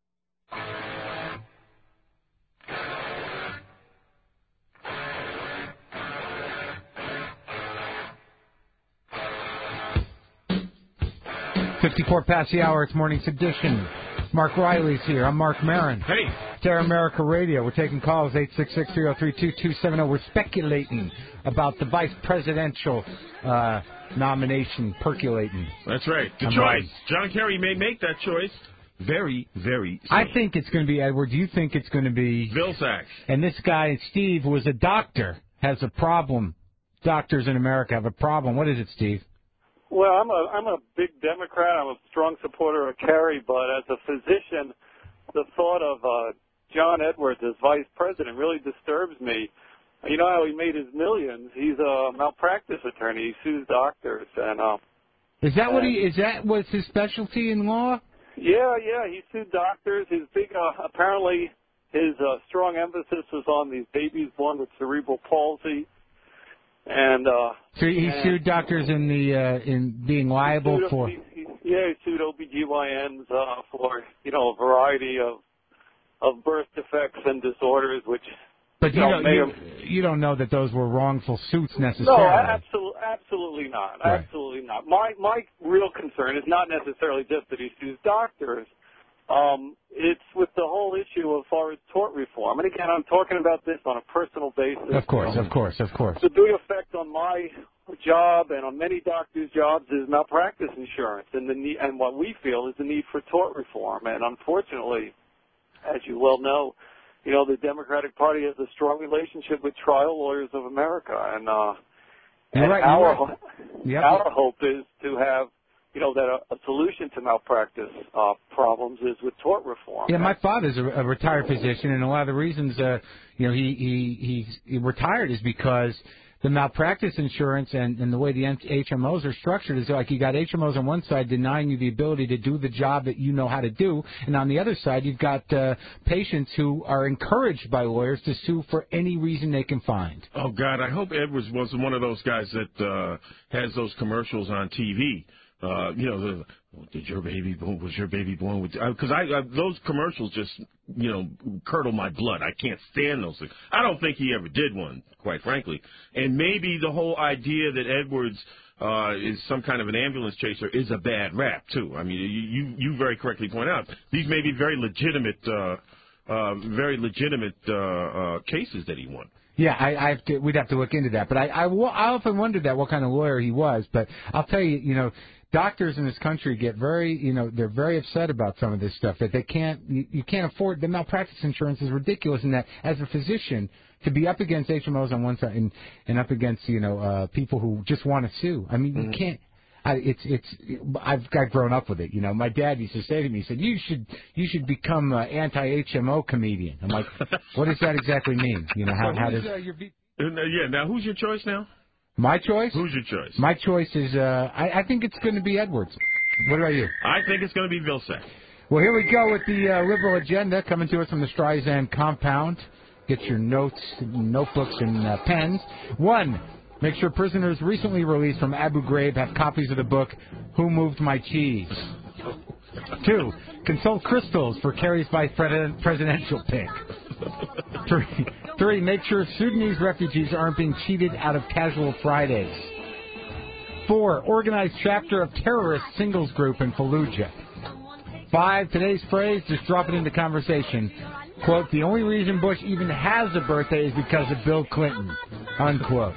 fifty-four past the hour, it's Morning Sedition. Mark Riley's here. I'm Mark Maron. Hey. It's Air America Radio. We're taking calls, eight six six, three oh three, two two seven oh. We're speculating about the vice presidential uh, nomination percolating. That's right. The I'm choice. right. John Kerry may make that choice very, very soon. I think it's going to be Edward. You think it's going to be Vilsack. And this guy, Steve, who was a doctor, has a problem. Doctors in America have a problem. What is it, Steve? Well, I'm a I'm a big Democrat. I'm a strong supporter of Kerry, but as a physician, the thought of uh, John Edwards as vice president really disturbs me. You know how he made his millions? He's a malpractice attorney. He sues doctors, and uh, is that what he is? That was his specialty in law? Yeah, yeah. He sued doctors. His big uh, apparently his uh, strong emphasis was on these babies born with cerebral palsy. And uh, so he and sued doctors in the uh, in being liable for. He, he, yeah, he sued O B G Y Ns uh, for you know a variety of of birth defects and disorders, which. But you, you, don't, know, you, you don't know that those were wrongful suits necessarily. No, absolutely, absolutely not. Right. Absolutely not. My my real concern is not necessarily just that he sues doctors, Um, it's with the whole issue as far as tort reform. And again, I'm talking about this on a personal basis. Of course, of course, of course. The big effect on my job and on many doctors' jobs is malpractice insurance, and the need, and what we feel is the need for tort reform. And unfortunately, as you well know, you know the Democratic Party has a strong relationship with Trial Lawyers of America, and uh, You're and right, our you're ho- right. Yep. our hope is to have. You know, that a, a solution to malpractice uh, problems is with tort reform. Yeah, my father's a, a retired physician, and a lot of the reasons, uh, you know, he, he, he, he retired is because the malpractice insurance and, and the way the H M Os are structured is like you got H M Os on one side denying you the ability to do the job that you know how to do, and on the other side you've got uh, patients who are encouraged by lawyers to sue for any reason they can find. Oh, God, I hope Edwards wasn't one of those guys that uh, has those commercials on T V. Uh, you know, the, oh, did your baby born? Was your baby born with? Because I, I those commercials just you know curdle my blood. I can't stand those things. I don't think he ever did one, quite frankly. And maybe the whole idea that Edwards uh, is some kind of an ambulance chaser is a bad rap too. I mean, you you, you very correctly point out these may be very legitimate, uh, uh, very legitimate uh, uh, cases that he won. Yeah, I, I have to. We'd have to look into that. But I, I, I often wondered that what kind of lawyer he was. But I'll tell you, you know, doctors in this country get very, you know, they're very upset about some of this stuff that they can't, you, you can't afford. The malpractice insurance is ridiculous in that as a physician to be up against H M Os on one side and, and up against, you know, uh, people who just want to sue. I mean, Mm-hmm. you can't. I, it's it's I've got grown up with it. You know, my dad used to say to me, he said, "You should you should become an anti-H M O comedian." I'm like, what does that exactly mean? You know, how how does Uh, yeah, now who's your choice now? my choice? Who's your choice? My choice is uh, I, I think it's going to be Edwards. What about you? I think it's going to be Vilsack. Well, here we go with the uh, liberal agenda coming to us from the Streisand compound. Get your notes, notebooks, and uh, pens. One. Make sure prisoners recently released from Abu Ghraib have copies of the book Who Moved My Cheese? Two, consult crystals for Kerry's vice presidential pick. Three, three, make sure Sudanese refugees aren't being cheated out of casual Fridays. Four, organized chapter of terrorist singles group in Fallujah. Five, today's phrase, just drop it into conversation. Quote, the only reason Bush even has a birthday is because of Bill Clinton. Unquote.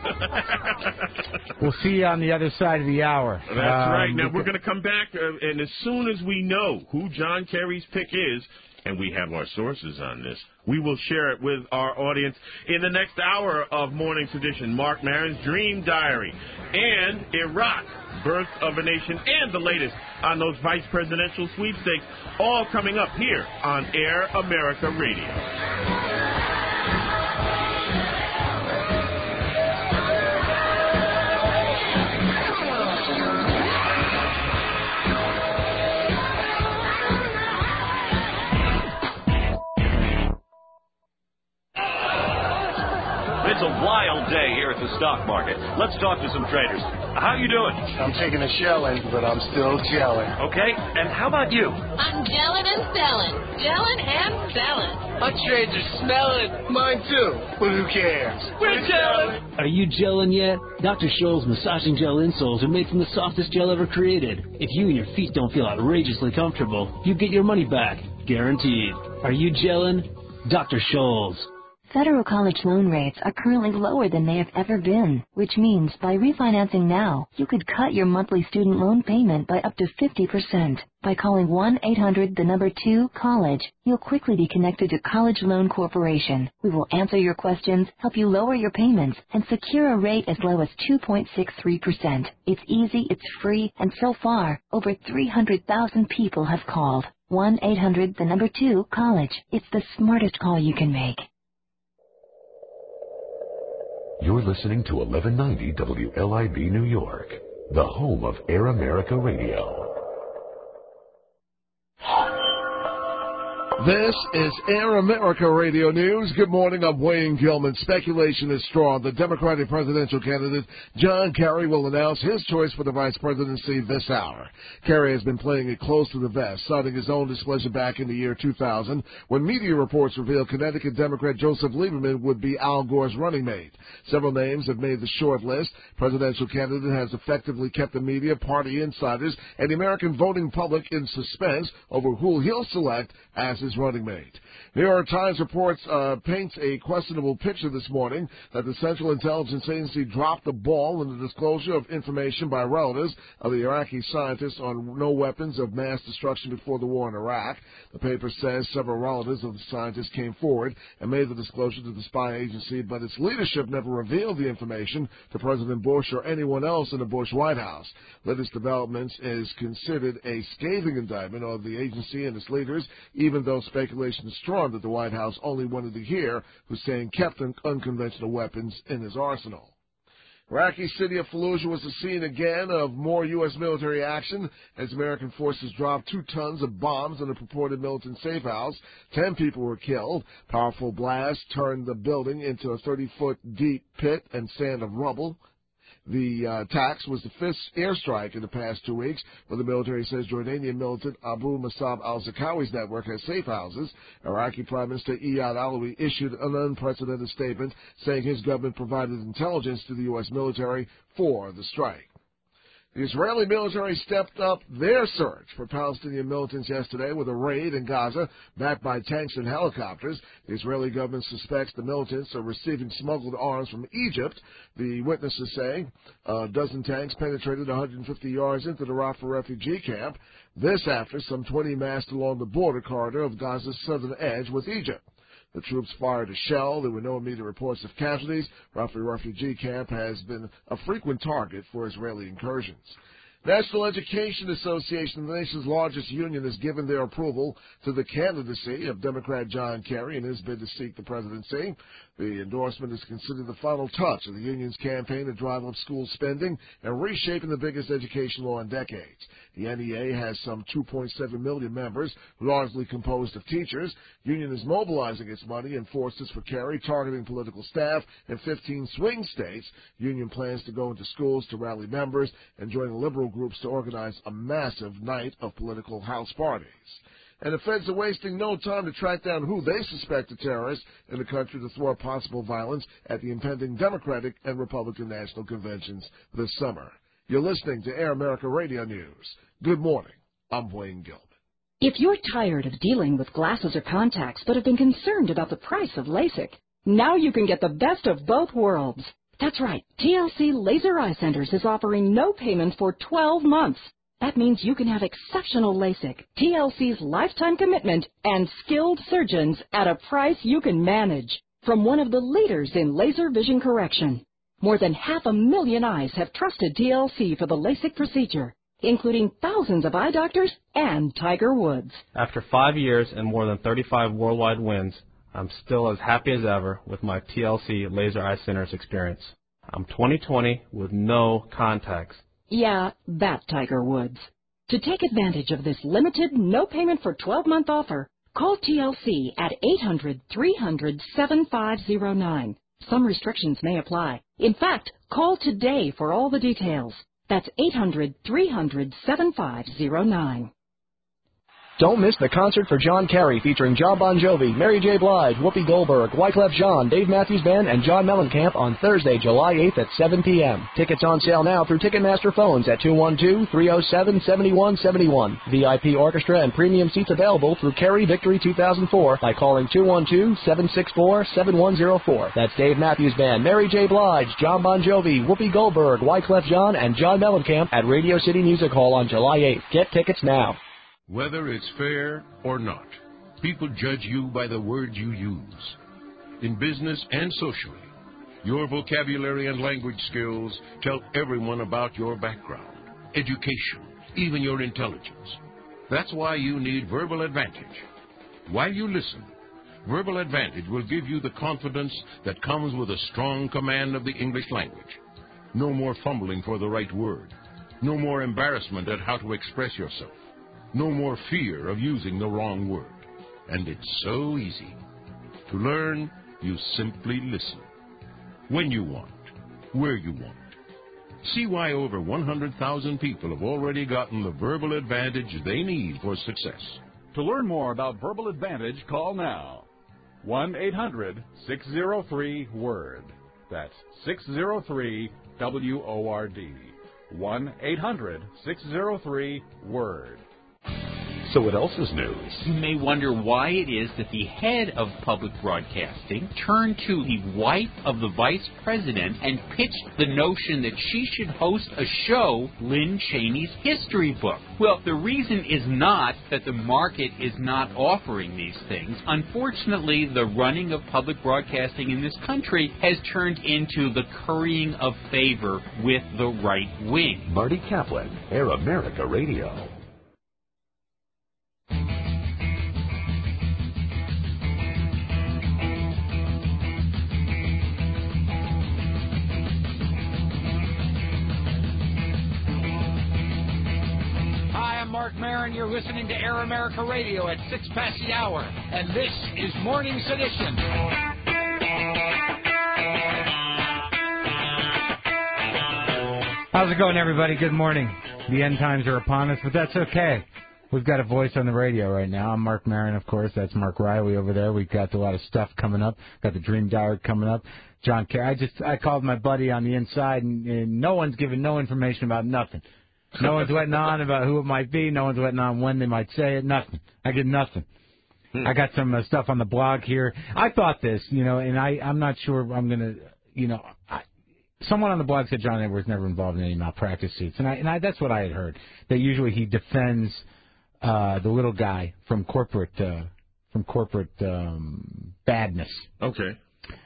We'll see you on the other side of the hour. That's um, right. Now, we're going to come back, uh, and as soon as we know who John Kerry's pick is, and we have our sources on this, we will share it with our audience in the next hour of Morning's Edition. Mark Maron's Dream Diary and Iraq, Birth of a Nation, and the latest on those vice presidential sweepstakes, all coming up here on Air America Radio. It's a wild day here at the stock market. Let's talk to some traders. How you doing? I'm taking a shelling, but I'm still gelling. Okay, and how about you? I'm gelling and selling. Gelling and selling. My trades are smelling. Mine too. But who cares? We're gelling. Are you gelling yet? Doctor Scholl's massaging gel insoles are made from the softest gel ever created. If you and your feet don't feel outrageously comfortable, you get your money back. Guaranteed. Are you gelling? Doctor Scholl's. Federal college loan rates are currently lower than they have ever been, which means by refinancing now, you could cut your monthly student loan payment by up to fifty percent. By calling one eight hundred the number two college, you'll quickly be connected to College Loan Corporation. We will answer your questions, help you lower your payments, and secure a rate as low as two point six three percent. It's easy, it's free, and so far, over three hundred thousand people have called. one eight hundred the number two college. It's the smartest call you can make. You're listening to eleven ninety W L I B New York, the home of Air America Radio. This is Air America Radio News. Good morning. I'm Wayne Gilman. Speculation is strong. The Democratic presidential candidate, John Kerry, will announce his choice for the vice presidency this hour. Kerry has been playing it close to the vest, citing his own displeasure back in the year two thousand when media reports revealed Connecticut Democrat Joseph Lieberman would be Al Gore's running mate. Several names have made the short list. Presidential candidate has effectively kept the media, party insiders, and the American voting public in suspense over who he'll select as his running mate. New York Times reports uh, paints a questionable picture this morning that the Central Intelligence Agency dropped the ball in the disclosure of information by relatives of the Iraqi scientists on no weapons of mass destruction before the war in Iraq. The paper says several relatives of the scientists came forward and made the disclosure to the spy agency, but its leadership never revealed the information to President Bush or anyone else in the Bush White House. Latest developments is considered a scathing indictment of the agency and its leaders, even though speculation is strong that the White House only wanted to hear Hussein kept unconventional weapons in his arsenal. Iraqi city of Fallujah was the scene again of more U S military action as American forces dropped two tons of bombs on a purported militant safe house. Ten people were killed. Powerful blasts turned the building into a thirty-foot deep pit and sand of rubble. The uh, attacks was the fifth airstrike in the past two weeks, where the military says Jordanian militant Abu Musab al-Zarqawi's network has safe houses. Iraqi Prime Minister Iyad Alawi issued an unprecedented statement saying his government provided intelligence to the U S military for the strike. The Israeli military stepped up their search for Palestinian militants yesterday with a raid in Gaza backed by tanks and helicopters. The Israeli government suspects the militants are receiving smuggled arms from Egypt. The witnesses say a dozen tanks penetrated one hundred fifty yards into the Rafah refugee camp. This after some twenty massed along the border corridor of Gaza's southern edge with Egypt. The troops fired a shell. There were no immediate reports of casualties. Rafah refugee camp has been a frequent target for Israeli incursions. National Education Association, the nation's largest union, has given their approval to the candidacy of Democrat John Kerry in his bid to seek the presidency. The endorsement is considered the final touch of the union's campaign to drive up school spending and reshaping the biggest education law in decades. The N E A has some two point seven million members, largely composed of teachers. Union is mobilizing its money and forces for Kerry, targeting political staff in fifteen swing states. Union plans to go into schools to rally members and join liberal groups to organize a massive night of political house parties. And the feds are wasting no time to track down who they suspect are terrorists in the country to thwart possible violence at the impending Democratic and Republican national conventions this summer. You're listening to Air America Radio News. Good morning. I'm Wayne Gilman. If you're tired of dealing with glasses or contacts but have been concerned about the price of LASIK, now you can get the best of both worlds. That's right. T L C Laser Eye Centers is offering no payments for twelve months. That means you can have exceptional LASIK, T L C's lifetime commitment, and skilled surgeons at a price you can manage. From one of the leaders in laser vision correction. More than half a million eyes have trusted T L C for the LASIK procedure, including thousands of eye doctors and Tiger Woods. After five years and more than thirty-five worldwide wins, I'm still as happy as ever with my T L C Laser Eye Centers experience. I'm twenty twenty with no contacts. Yeah, that Tiger Woods. To take advantage of this limited, no payment for twelve-month offer, call T L C at eight hundred, three hundred, seven five zero nine. Some restrictions may apply. In fact, call today for all the details. That's eight hundred, three hundred, seven five zero nine. Don't miss the concert for John Kerry featuring John Bon Jovi, Mary J. Blige, Whoopi Goldberg, Wyclef Jean, Dave Matthews Band, and John Mellencamp on Thursday, July eighth at seven p.m. Tickets on sale now through Ticketmaster phones at two one two, three oh seven, seven one seven one. V I P orchestra and premium seats available through Kerry Victory two thousand four by calling two one two, seven six four, seven one zero four. That's Dave Matthews Band, Mary J. Blige, John Bon Jovi, Whoopi Goldberg, Wyclef Jean, and John Mellencamp at Radio City Music Hall on July eighth. Get tickets now. Whether it's fair or not, people judge you by the words you use. In business and socially, your vocabulary and language skills tell everyone about your background, education, even your intelligence. That's why you need Verbal Advantage. While you listen, Verbal Advantage will give you the confidence that comes with a strong command of the English language. No more fumbling for the right word. No more embarrassment at how to express yourself. No more fear of using the wrong word. And it's so easy. To learn, you simply listen. When you want, where you want. See why over one hundred thousand people have already gotten the verbal advantage they need for success. To learn more about Verbal Advantage, call now. one eight hundred six oh three WORD. That's six oh three W O R D. one eight hundred six oh three WORD. So what else is news? You may wonder why it is that the head of public broadcasting turned to the wife of the vice president and pitched the notion that she should host a show, Lynn Cheney's History Book. Well, the reason is not that the market is not offering these things. Unfortunately, the running of public broadcasting in this country has turned into the currying of favor with the right wing. Marty Kaplan, Air America Radio. Mark Maron, you're listening to Air America Radio at six past the hour, and this is Morning Sedition. How's it going, everybody? Good morning. The end times are upon us, but that's okay. We've got a voice on the radio right now. I'm Mark Maron, of course. That's Mark Riley over there. We've got a lot of stuff coming up. Got the Dream Diary coming up. John Kerry. I just I called my buddy on the inside, and, and no one's giving no information about nothing. No one's letting on about who it might be. No one's letting on when they might say it. Nothing. I get nothing. Hmm. I got some uh, stuff on the blog here. I thought this, you know, and I, I'm not sure I'm going to, you know, I, someone on the blog said John Edwards never involved in any malpractice suits. And I, and I, that's what I had heard, that usually he defends uh, the little guy from corporate, uh, from corporate um, badness. Okay.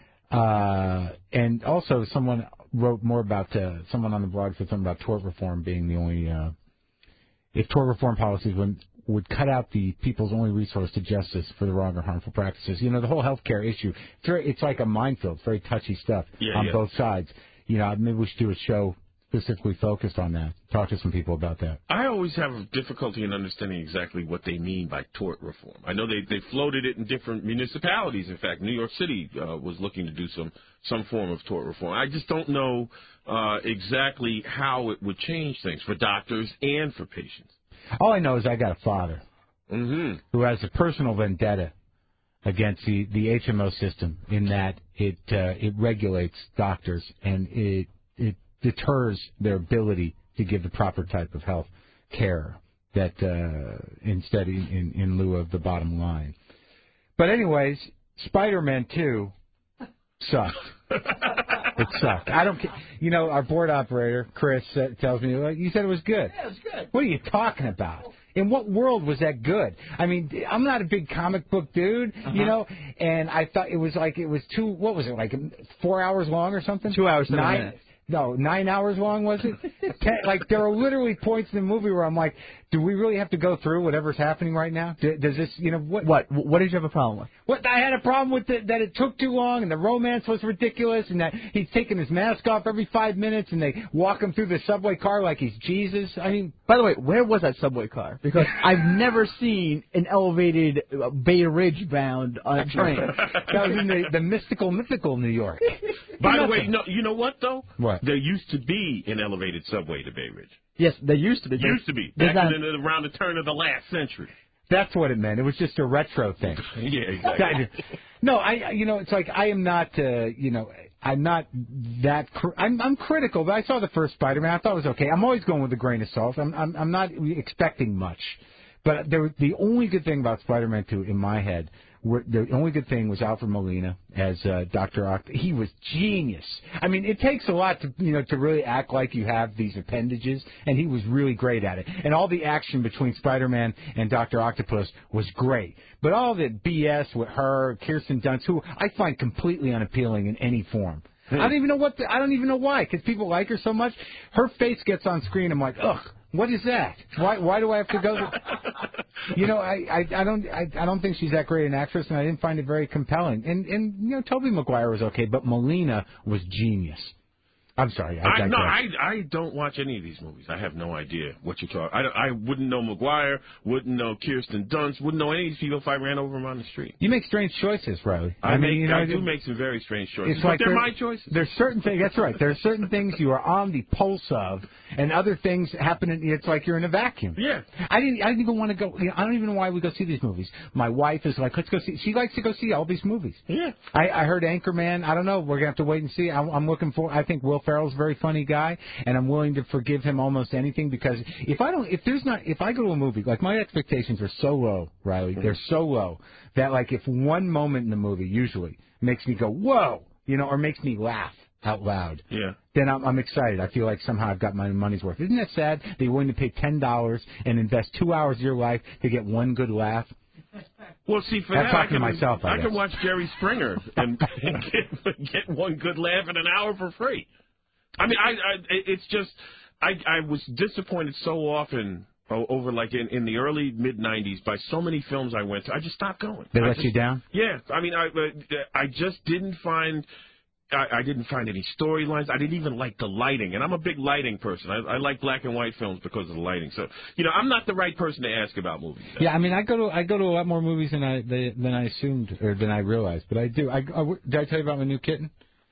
Uh, and also someone wrote more about, uh, someone on the blog said something about tort reform being the only, uh, if tort reform policies would, would cut out the people's only resource to justice for the wrong or harmful practices. You know, the whole health care issue, it's, very, it's like a minefield. It's very touchy stuff yeah, on yeah. both sides. You know, maybe we should do a show specifically focused on that. Talk to some people about that. I always have difficulty in understanding exactly what they mean by tort reform. I know they, they floated it in different municipalities. In fact, New York City uh, was looking to do some, some form of tort reform. I just don't know uh, exactly how it would change things for doctors and for patients. All I know is I got a father mm-hmm. who has a personal vendetta against the, the H M O system in that it uh, it regulates doctors and it it deters their ability to give the proper type of health care that uh, instead in, in lieu of the bottom line. But anyways, Spider-Man two sucked. It sucked. I don't. You know, our board operator Chris uh, tells me, well, you said it was good. Yeah, it was good. What are you talking about? In what world was that good? I mean, I'm not a big comic book dude, uh-huh. you know, and I thought it was like it was two. What was it like? Four hours long or something? Two hours, seven nine. minutes. No, nine hours long was it? Ten, like there are literally points in the movie where I'm like, do we really have to go through whatever's happening right now? Do, does this, you know, what? What? What did you have a problem with? What I had a problem with the, that it took too long and the romance was ridiculous and that he's taking his mask off every five minutes and they walk him through the subway car like he's Jesus. I mean, by the way, where was that subway car? Because I've never seen an elevated uh, Bay Ridge bound uh, train. That was in the, the mystical, mythical New York. By the way, no, you know what though? What? There used to be an elevated subway to Bay Ridge. Yes, there used to be. Used to be. Back not... in the, around the turn of the last century. That's what it meant. It was just a retro thing. Yeah, exactly. No, I, you know, it's like I am not, uh, you know, I'm not that. Cr- I'm, I'm critical. But I saw the first Spider-Man. I thought it was okay. I'm always going with a grain of salt. I'm, I'm, I'm not expecting much. But there, the only good thing about Spider-Man two in my head, were, the only good thing was Alfred Molina as uh, Doctor Oct. He was genius. I mean, it takes a lot to, you know, to really act like you have these appendages, and he was really great at it. And all the action between Spider-Man and Doctor Octopus was great. But all the B S with her, Kirsten Dunst, who I find completely unappealing in any form. I don't even know what. The, I don't even know why. Because people like her so much. Her face gets on screen. I'm like, ugh. What is that? Why? Why do I have to go? To, you know, I, I, I don't. I, I don't think she's that great an actress, and I didn't find it very compelling. And and you know, Tobey Maguire was okay, but Molina was genius. I'm sorry. I, I, no, digress. I I don't watch any of these movies. I have no idea what you're talking. I, don't- I wouldn't know McGuire, wouldn't know Kirsten Dunst, wouldn't know any of these people if I ran over them on the street. You make strange choices, Riley. I, mean, make, you know, I do make some very strange choices, It's but like they're there- my choices. There's certain things. That's right. There are certain things you are on the pulse of, and other things happen. In, it's like you're in a vacuum. Yeah. I didn't. I didn't even want to go. You know, I don't even know why we go see these movies. My wife is like, let's go see. She likes to go see all these movies. Yeah. I, I heard Anchorman. I don't know. We're gonna have to wait and see. I'm, I'm looking for. I think Will Ferrell's a very funny guy, and I'm willing to forgive him almost anything because if I don't, if there's not, if I go to a movie, like my expectations are so low, Riley, Mm-hmm. they're so low that like if one moment in the movie usually makes me go whoa, you know, or makes me laugh out loud. Yeah. Then I'm, I'm excited. I feel like somehow I've got my money's worth. Isn't that sad? That you're willing to pay ten dollars and invest two hours of your life to get one good laugh? Well, see, for I'm that, talking I can, to myself, I I guess. can watch Jerry Springer and, and get, get one good laugh in an hour for free. I mean, I, I it's just, I, I was disappointed so often o- over like in, in the early mid nineties by so many films I went to. I just stopped going. They I let just, you down? Yeah, I mean, I I just didn't find. I, I didn't find any storylines. I didn't even like the lighting, and I'm a big lighting person. I, I like black and white films because of the lighting. So, you know, I'm not the right person to ask about movies. Yeah, I mean, I go to I go to a lot more movies than I than I assumed or than I realized, but I do. I, I did I tell you about my new kitten?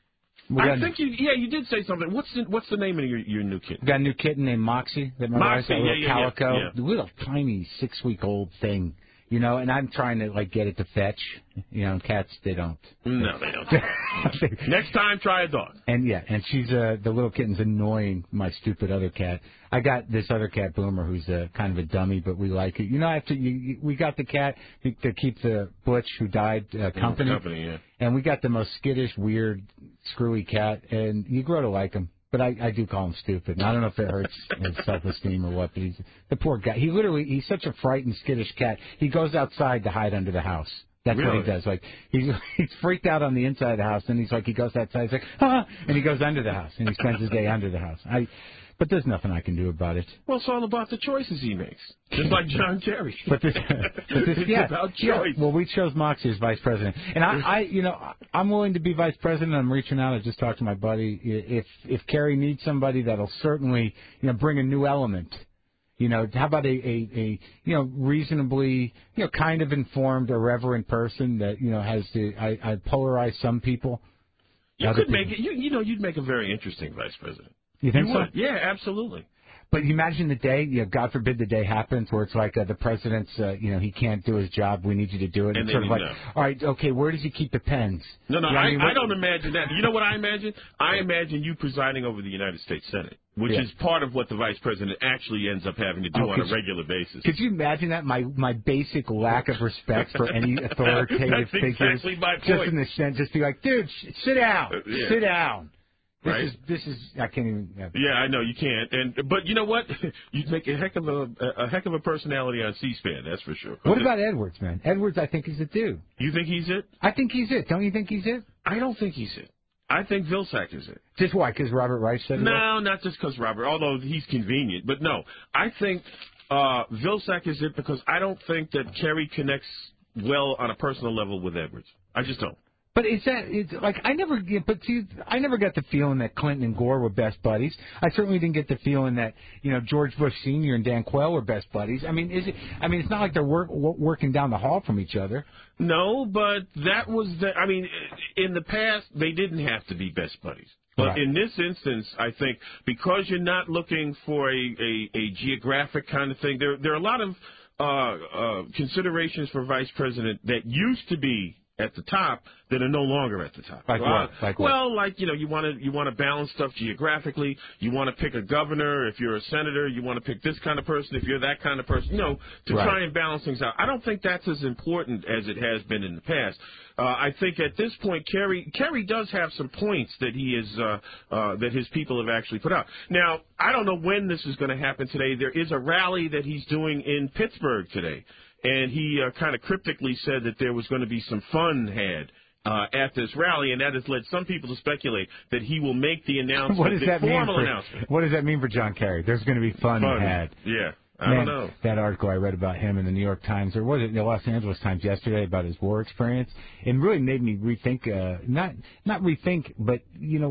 We I got- think you, yeah, you did say something. What's the, what's the name of your, your new kid? We got a new kitten named Moxie. That my Moxie, wife, a little yeah, yeah, yeah, calico, yeah. little tiny six week old thing, you know. And I'm trying to like get it to fetch. You know, cats they don't. No, they don't. Next time, try a dog. And yeah, and she's uh, the little kitten's annoying my stupid other cat. I got this other cat, Boomer, who's uh, kind of a dummy, but we like it. You know, after you, you, we got the cat to, to keep the Butch who died uh, company. Company, yeah. And we got the most skittish, weird, screwy cat, and you grow to like him. But I, I do call him stupid. And I don't know if it hurts his self-esteem or what, but he's the poor guy. He literally, he's such a frightened, skittish cat. He goes outside to hide under the house. That's Really? what he does. Like he's he's freaked out on the inside of the house, and he's like he goes outside, he's like ah, and he goes under the house, and he spends his day under the house. I, but there's nothing I can do about it. Well, it's all about the choices he makes, just like John Kerry. But this, but this It's yeah, about yeah. choice. Well, we chose Moxie as vice president, and I, I, you know, I'm willing to be vice president. I'm reaching out. I just talked to my buddy. If if Kerry needs somebody that'll certainly, you know, bring a new element. You know, how about a, a, a you know reasonably you know kind of informed, irreverent person that you know has to I, I polarize some people. You Other could make people- it. You, you know, you'd make a very interesting vice president. You think you so? would. Yeah, absolutely. But you imagine the day, you know, God forbid the day happens where it's like uh, the president's, uh, you know, he can't do his job. We need you to do it. And it's they sort of need like, to. all right, okay, where does he keep the pens? No, no, You know what I, mean? I What- don't imagine that. You know what I imagine? I imagine you presiding over the United States Senate, which Yeah. is part of what the vice president actually ends up having to do Oh, on a could you- regular basis. Could you imagine that? My my basic lack of respect for any authoritative That's figures. exactly my Just point. in the sense, just be like, dude, sh- sit down, Uh, yeah. sit down. This Right. is this is I can't even. Uh, Yeah, I know you can't, and but you know what? You'd make a heck of a a heck of a personality on C-SPAN, that's for sure. What about Edwards, man? Edwards, I think is the dude. You think he's it? I think he's it. Don't you think he's it? I don't think he's it. I think Vilsack is it. Just why? Because Robert Reich said it. No, not just because Robert, although he's convenient. But no, I think uh, Vilsack is it because I don't think that Kerry connects well on a personal level with Edwards. I just don't. But is that it's like I never get? But see, I never got the feeling that Clinton and Gore were best buddies. I certainly didn't get the feeling that you know George Bush Senior and Dan Quayle were best buddies. I mean, is it? I mean, it's not like they're work, working down the hall from each other. No, but that was the. I mean, in the past they didn't have to be best buddies. But Right. in this instance, I think because you're not looking for a, a, a geographic kind of thing, there there are a lot of uh, uh, considerations for vice president that used to be at the top that are no longer at the top. Like well, what? Like what? well, like you know, you want to you want to balance stuff geographically. You want to pick a governor. If you're a senator, you want to pick this kind of person. If you're that kind of person, you know, to Right. try and balance things out. I don't think that's as important as it has been in the past. Uh, I think at this point, Kerry Kerry does have some points that he is uh, uh, that his people have actually put out. Now, I don't know when this is going to happen today. There is a rally that he's doing in Pittsburgh today. And he uh, kind of cryptically said that there was going to be some fun had uh, at this rally, and that has led some people to speculate that he will make the announcement, What does the that mean? formal For, announcement. what does that mean for John Kerry? There's going to be fun, Fun. had. Yeah, I Man, don't know. That article I read about him in the New York Times, or was it the Los Angeles Times yesterday about his war experience? It really made me rethink, uh, not not rethink, but, you know,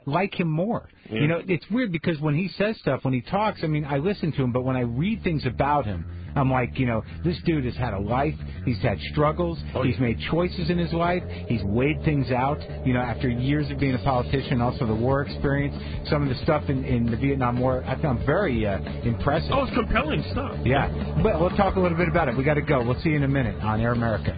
like him more. Yeah. You know, it's weird because when he says stuff, when he talks, I mean, I listen to him, but when I read things about him, I'm like, you know, this dude has had a life. He's had struggles. Oh, he's yeah. made choices in his life. He's weighed things out. You know, after years of being a politician, also the war experience, some of the stuff in, in the Vietnam War, I found very uh, impressive. Oh, it's compelling stuff. Yeah. But we'll talk a little bit about it. We got to go. We'll see you in a minute on Air America.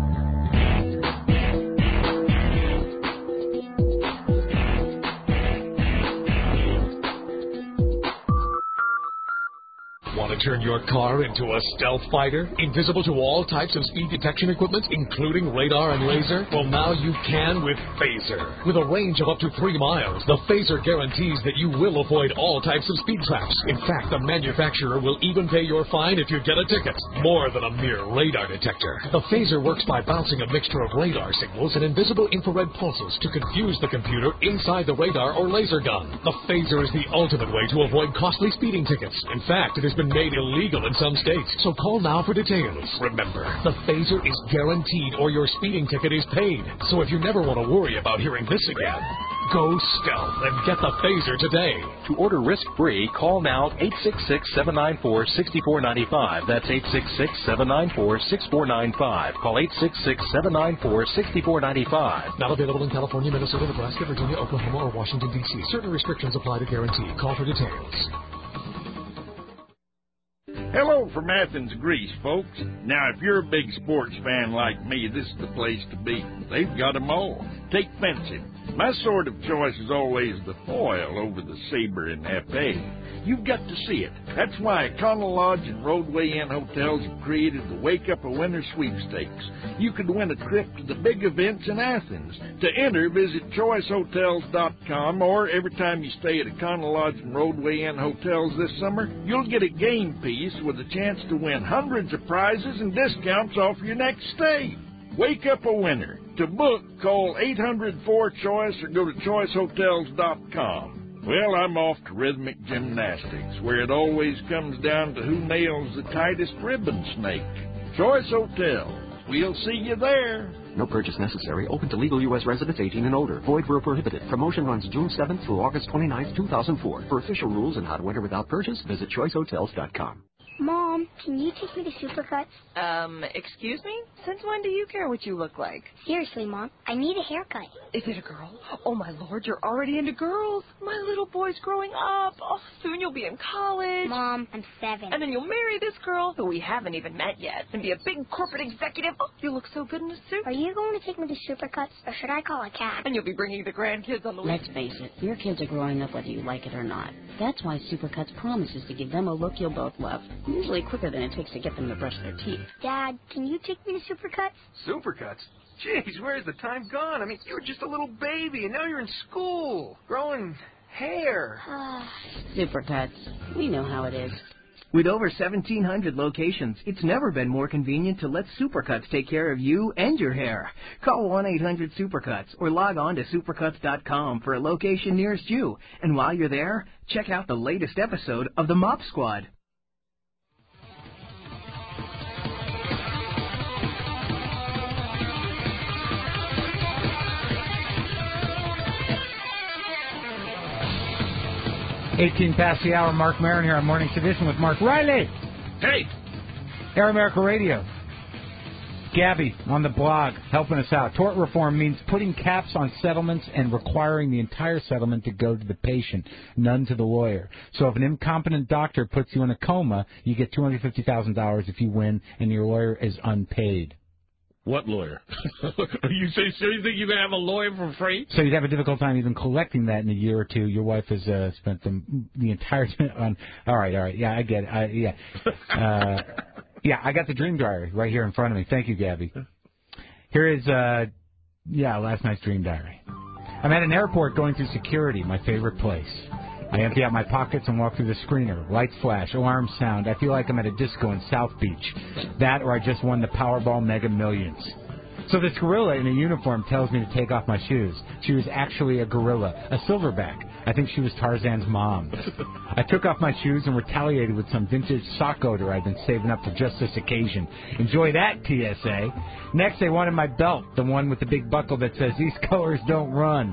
Want to turn your car into a stealth fighter? Invisible to all types of speed detection equipment, including radar and laser? Well, now you can with Phaser. With a range of up to three miles, the Phaser guarantees that you will avoid all types of speed traps. In fact, the manufacturer will even pay your fine if you get a ticket. More than a mere radar detector. The Phaser works by bouncing a mixture of radar signals and invisible infrared pulses to confuse the computer inside the radar or laser gun. The Phaser is the ultimate way to avoid costly speeding tickets. In fact, it has been made illegal in some states, so call now for details. Remember, the Phaser is guaranteed or your speeding ticket is paid. So if you never want to worry about hearing this again, go stealth and get the Phaser today. To order risk-free, call now eight six six, seven nine four, six four nine five. That's eight six six, seven nine four, six four nine five. Call eight six six, seven nine four, six four nine five. Not available in California, Minnesota, Nebraska, Virginia, Oklahoma, or Washington, D C Certain restrictions apply to guarantee. Call for details. Hello from Athens, Greece, folks. Now, if you're a big sports fan like me, this is the place to be. They've got 'em all. Take fencing. My sort of choice is always the foil over the saber and epee. You've got to see it. That's why Econo Lodge and Roadway Inn Hotels have created the Wake Up a Winner sweepstakes. You could win a trip to the big events in Athens. To enter, visit choice hotels dot com, or every time you stay at Econo Lodge and Roadway Inn Hotels this summer, you'll get a game piece with a chance to win hundreds of prizes and discounts off your next stay. Wake up a winner. To book, call eight hundred four choice or go to choice hotels dot com. Well, I'm off to rhythmic gymnastics, where it always comes down to who nails the tightest ribbon snake. Choice Hotels. We'll see you there. No purchase necessary. Open to legal U S residents eighteen and older. Void where prohibited. Promotion runs June seventh through August twenty-ninth, two thousand four. For official rules and how to enter without purchase, visit choice hotels dot com. Mom, can you take me to Supercuts? Um, excuse me? Since when do you care what you look like? Seriously, Mom, I need a haircut. Is it a girl? Oh, my Lord, you're already into girls. My little boy's growing up. Oh, soon you'll be in college. Mom, I'm seven. And then you'll marry this girl, who we haven't even met yet, and be a big corporate executive. Oh, you look so good in a suit. Are you going to take me to Supercuts, or should I call a cab? And you'll be bringing the grandkids on the Let's face it, your kids are growing up whether you like it or not. That's why Supercuts promises to give them a look you'll both love, usually quicker than it takes to get them to brush their teeth. Dad, can you take me to Supercuts? Supercuts? Jeez, where's the time gone? I mean, you were just a little baby, and now you're in school, growing hair. Supercuts. We know how it is. With over seventeen hundred locations, it's never been more convenient to let Supercuts take care of you and your hair. Call one eight hundred supercuts or log on to supercuts dot com for a location nearest you. And while you're there, check out the latest episode of The Mop Squad. eighteen past the hour, Mark Maron here on Morning Edition with Mark Riley. Hey. Air America Radio. Gabby on the blog helping us out. Tort reform means putting caps on settlements and requiring the entire settlement to go to the patient, none to the lawyer. So if an incompetent doctor puts you in a coma, you get two hundred fifty thousand dollars if you win and your lawyer is unpaid. What lawyer? You say seriously you can have a lawyer for free? So you'd have a difficult time even collecting that in a year or two. Your wife has uh, spent the, the entire time on. All right, all right. Yeah, I get it. I, yeah. Uh, yeah, I got the dream diary right here in front of me. Thank you, Gabby. Here is, uh, yeah, last night's dream diary. I'm at an airport going through security, my favorite place. I empty out my pockets and walk through the screener. Lights flash, alarms sound. I feel like I'm at a disco in South Beach. That or I just won the Powerball Mega Millions. So this gorilla in a uniform tells me to take off my shoes. She was actually a gorilla, a silverback. I think she was Tarzan's mom. I took off my shoes and retaliated with some vintage sock odor I'd been saving up for just this occasion. Enjoy that, T S A. Next, they wanted my belt, the one with the big buckle that says, "These colors don't run."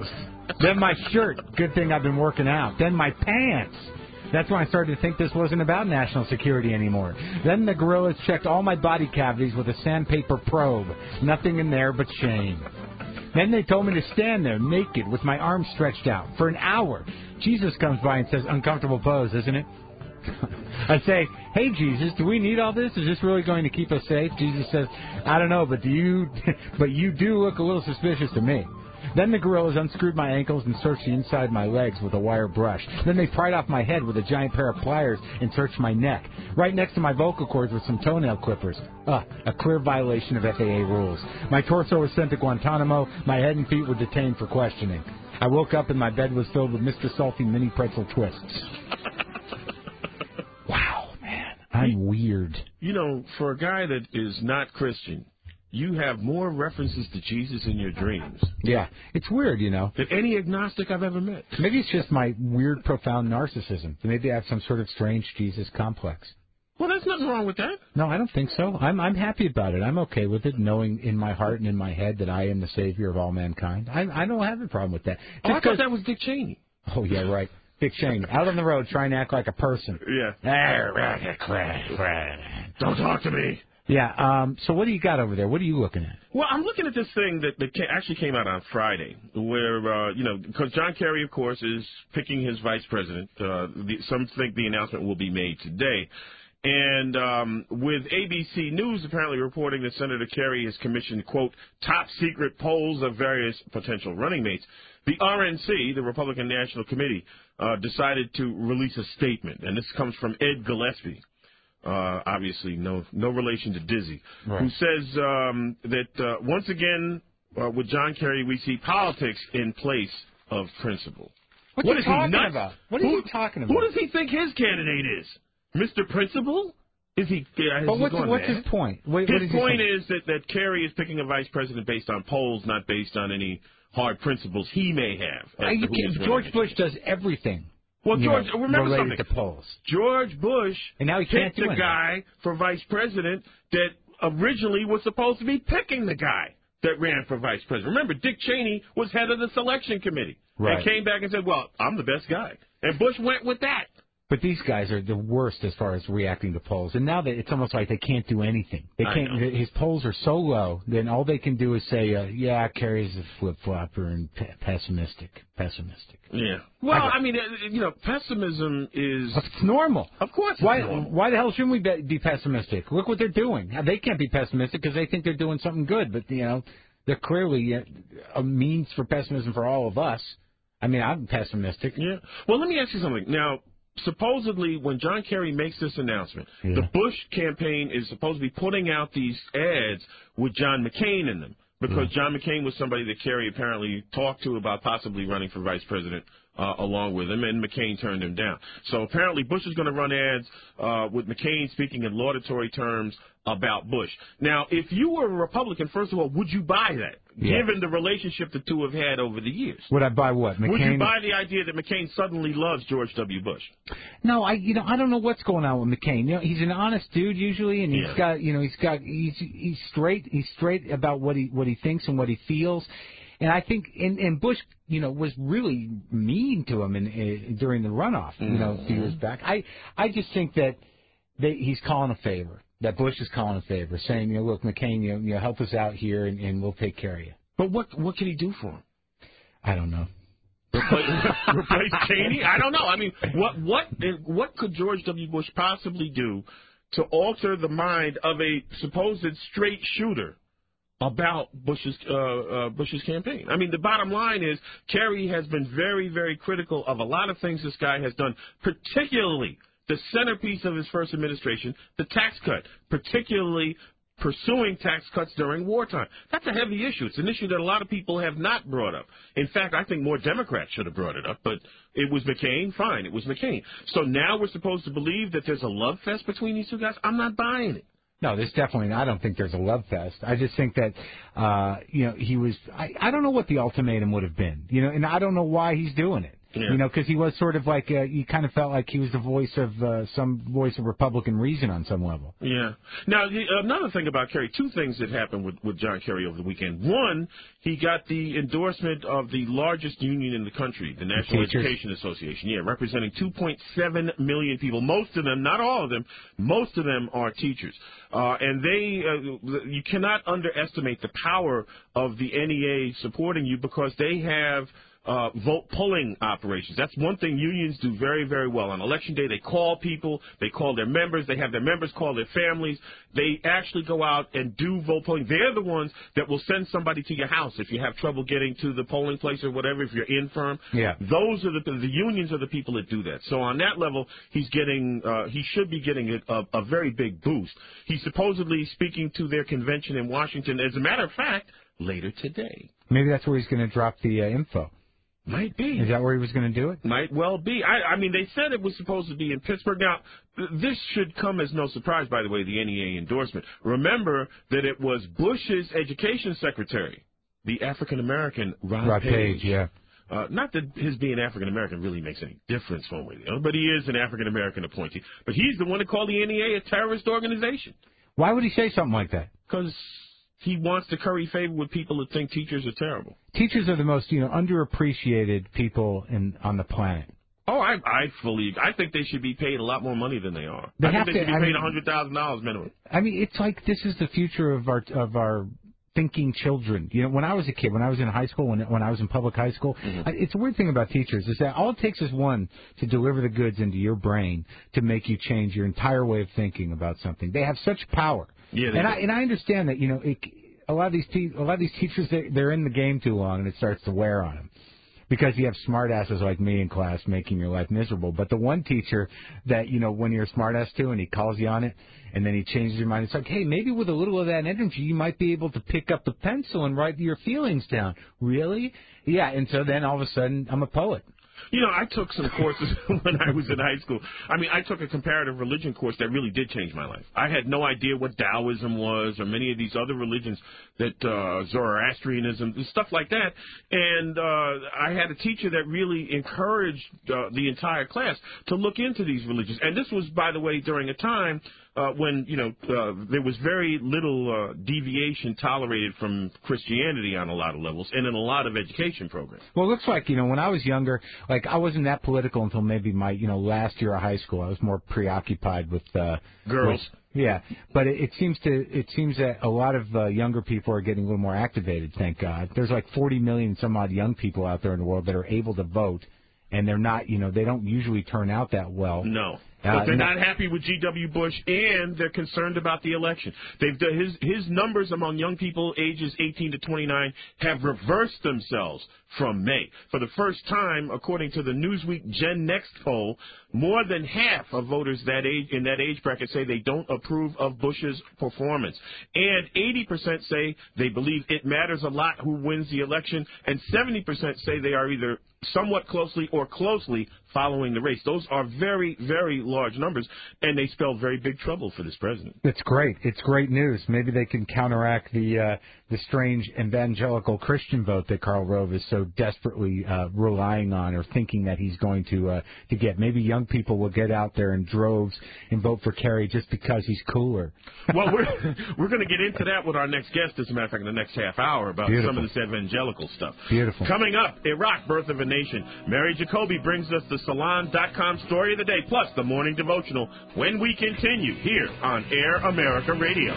Then my shirt. Good thing I've been working out. Then my pants. That's when I started to think this wasn't about national security anymore. Then the gorillas checked all my body cavities with a sandpaper probe. Nothing in there but shame. Then they told me to stand there naked with my arms stretched out for an hour. Jesus comes by and says, uncomfortable pose, isn't it? I say, hey, Jesus, do we need all this? Is this really going to keep us safe? Jesus says, I don't know, but do you, but you do look a little suspicious to me. Then the gorillas unscrewed my ankles and searched the inside of my legs with a wire brush. Then they pried off my head with a giant pair of pliers and searched my neck. Right next to my vocal cords with some toenail clippers. Uh, a clear violation of F A A rules. My torso was sent to Guantanamo. My head and feet were detained for questioning. I woke up and my bed was filled with Mister Salty mini pretzel twists. Wow, man. I'm weird. You know, for a guy that is not Christian, you have more references to Jesus in your dreams. Yeah, it's weird, you know. Than any agnostic I've ever met. Maybe it's just my weird, profound narcissism. Maybe I have some sort of strange Jesus complex. Well, there's nothing wrong with that. No, I don't think so. I'm I'm happy about it. I'm okay with it, knowing in my heart and in my head that I am the savior of all mankind. I I don't have a problem with that. Oh, I thought that was Dick Cheney. Oh, yeah, right. Dick Cheney, out on the road trying to act like a person. Yeah. Don't talk to me. Yeah, um, so what do you got over there? What are you looking at? Well, I'm looking at this thing that, that ca- actually came out on Friday, where, uh, you know, because John Kerry, of course, is picking his vice president. Uh, the, some think the announcement will be made today. And um, with A B C News apparently reporting that Senator Kerry has commissioned, quote, top-secret polls of various potential running mates, the R N C, the Republican National Committee, uh, decided to release a statement. And this comes from Ed Gillespie. Uh, obviously, no no relation to Dizzy, right. Who says um, that uh, once again, uh, with John Kerry, we see politics in place of principle. What's what he is talking he nuts? about? What are who, you talking about? Who does he think his candidate is? Mister Principle? Is he? Uh, but what's, what's his point? What, his what point he is that, that Kerry is picking a vice president based on polls, not based on any hard principles he may have. Uh, you can, George Bush does everything. Well, George, you know, remember related something. to polls. George Bush and now he can't picked do the anything. guy for vice president that originally was supposed to be picking the guy that ran for vice president. Remember, Dick Cheney was head of the selection committee. Right. And came back and said, well, I'm the best guy. And Bush went with that. But these guys are the worst as far as reacting to polls. And now that it's almost like they can't do anything. They I can't. know. His polls are so low, then all they can do is say, uh, yeah, Kerry's a flip-flopper and pe- pessimistic. Pessimistic. Yeah. Well, I, I mean, uh, you know, pessimism is... It's normal. Of course it's why, normal. Why the hell shouldn't we be, be pessimistic? Look what they're doing. They can't be pessimistic because they think they're doing something good. But, you know, they're clearly a means for pessimism for all of us. I mean, I'm pessimistic. Yeah. Well, let me ask you something. Now, supposedly, when John Kerry makes this announcement, yeah. the Bush campaign is supposed to be putting out these ads with John McCain in them, because yeah. John McCain was somebody that Kerry apparently talked to about possibly running for vice president uh, along with him, and McCain turned him down. So apparently Bush is going to run ads uh, with McCain speaking in laudatory terms about Bush. Now, if you were a Republican, first of all, would you buy that, yeah. given the relationship the two have had over the years? Would I buy what? McCain? Would you buy the idea that McCain suddenly loves George W. Bush? No, I you know I don't know what's going on with McCain. You know, he's an honest dude usually, and he's Yeah. got you know he's got he's he's straight he's straight about what he what he thinks and what he feels. And I think, and, and Bush, you know, was really mean to him in, in during the runoff, you know, a few years back. I I just think that they, he's calling a favor. That Bush is calling a favor, saying, you know, look, McCain, you know, you know help us out here, and, and we'll take care of you. But what what can he do for him? I don't know. Replace, replace Cheney? I don't know. I mean, what what what could George W. Bush possibly do to alter the mind of a supposed straight shooter about Bush's uh, uh, Bush's campaign? I mean, the bottom line is Kerry has been very, very critical of a lot of things this guy has done, particularly the centerpiece of his first administration, the tax cut, particularly pursuing tax cuts during wartime. That's a heavy issue. It's an issue that a lot of people have not brought up. In fact, I think more Democrats should have brought it up, but it was McCain. Fine, it was McCain. So now we're supposed to believe that there's a love fest between these two guys? I'm not buying it. No, there's definitely. I don't think there's a love fest. I just think that, uh, you know, he was. I, I don't know what the ultimatum would have been, you know, and I don't know why he's doing it. Yeah. You know, because he was sort of like, uh, you kind of felt like he was the voice of uh, some voice of Republican reason on some level. Yeah. Now, the, another thing about Kerry, two things that happened with, with John Kerry over the weekend. One, he got the endorsement of the largest union in the country, the National Teachers. Education Association, yeah, representing two point seven million people. Most of them, not all of them, most of them are teachers. Uh, and they, uh, you cannot underestimate the power of the N E A supporting you because they have Uh, vote pulling operations. That's one thing unions do very, very well. On election day, they call people, they call their members, they have their members call their families. They actually go out and do vote polling. They're the ones that will send somebody to your house if you have trouble getting to the polling place or whatever, if you're infirm. Yeah. Those are the, the unions are the people that do that. So on that level, he's getting, uh, he should be getting a, a, a very big boost. He's supposedly speaking to their convention in Washington, as a matter of fact, later today. Maybe that's where he's going to drop the uh, info. Might be. Is that where he was going to do it? Might well be. I, I mean, they said it was supposed to be in Pittsburgh. Now, th- this should come as no surprise, by the way, the N E A endorsement. Remember that it was Bush's education secretary, the African-American Rod, Rod Page. Page, yeah. Uh, not that his being African-American really makes any difference one way or the other, but he is an African-American appointee. But he's the one that called the N E A a terrorist organization. Why would he say something like that? Because he wants to curry favor with people that think teachers are terrible. Teachers are the most, you know, underappreciated people in on the planet. Oh, I I fully I think they should be paid a lot more money than they are. They I have think they to- should I be paid mean- a hundred thousand dollars minimum. I mean, it's like this is the future of our of our thinking children. You know, when I was a kid, when I was in high school, when when I was in public high school, Mm-hmm. I, it's a weird thing about teachers is that all it takes is one to deliver the goods into your brain to make you change your entire way of thinking about something. They have such power. Yeah, they and do. I and I understand that, you know, it, a lot of these te- a lot of these teachers they, they're in the game too long and it starts to wear on them. Because you have smart asses like me in class making your life miserable. But the one teacher that, you know, when you're a smart ass too and he calls you on it and then he changes your mind, it's like, hey, maybe with a little of that energy you might be able to pick up the pencil and write your feelings down. Really? Yeah, and so then all of a sudden I'm a poet. You know, I took some courses when I was in high school. I mean, I took a comparative religion course that really did change my life. I had no idea what Taoism was or many of these other religions that uh, Zoroastrianism, stuff like that. And uh, I had a teacher that really encouraged uh, the entire class to look into these religions. And this was, by the way, during a time uh, when, you know, uh, there was very little uh, deviation tolerated from Christianity on a lot of levels and in a lot of education programs. Well, it looks like, you know, when I was younger, like I wasn't that political until maybe my, you know, last year of high school. I was more preoccupied with uh, Girls. With, yeah, but it, it seems to it seems that a lot of uh, younger people are getting a little more activated. Thank God. There's like forty million some odd young people out there in the world that are able to vote, and they're not, you know, they don't usually turn out that well. No. Uh, But they're no- not happy with G W. Bush, and they're concerned about the election. They've done, his his numbers among young people ages eighteen to twenty-nine have reversed themselves from May. For the first time, according to the Newsweek Gen Next poll, more than half of voters that age in that age bracket say they don't approve of Bush's performance, and eighty percent say they believe it matters a lot who wins the election, and seventy percent say they are either somewhat closely or closely following the race. Those are very, very large numbers, and they spell very big trouble for this president. It's great. It's great news. Maybe they can counteract the uh, the strange evangelical Christian vote that Karl Rove is so desperately uh, relying on or thinking that he's going to uh, to get. Maybe young people will get out there in droves and vote for Kerry just because he's cooler. Well, we're we're going to get into that with our next guest, as a matter of fact, in the next half hour about Beautiful. some of this evangelical stuff. Beautiful. Coming up, Iraq, Birth of a Nation. Mary Jacoby brings us the Salon dot com story of the day, plus the morning devotional when we continue here on Air America Radio.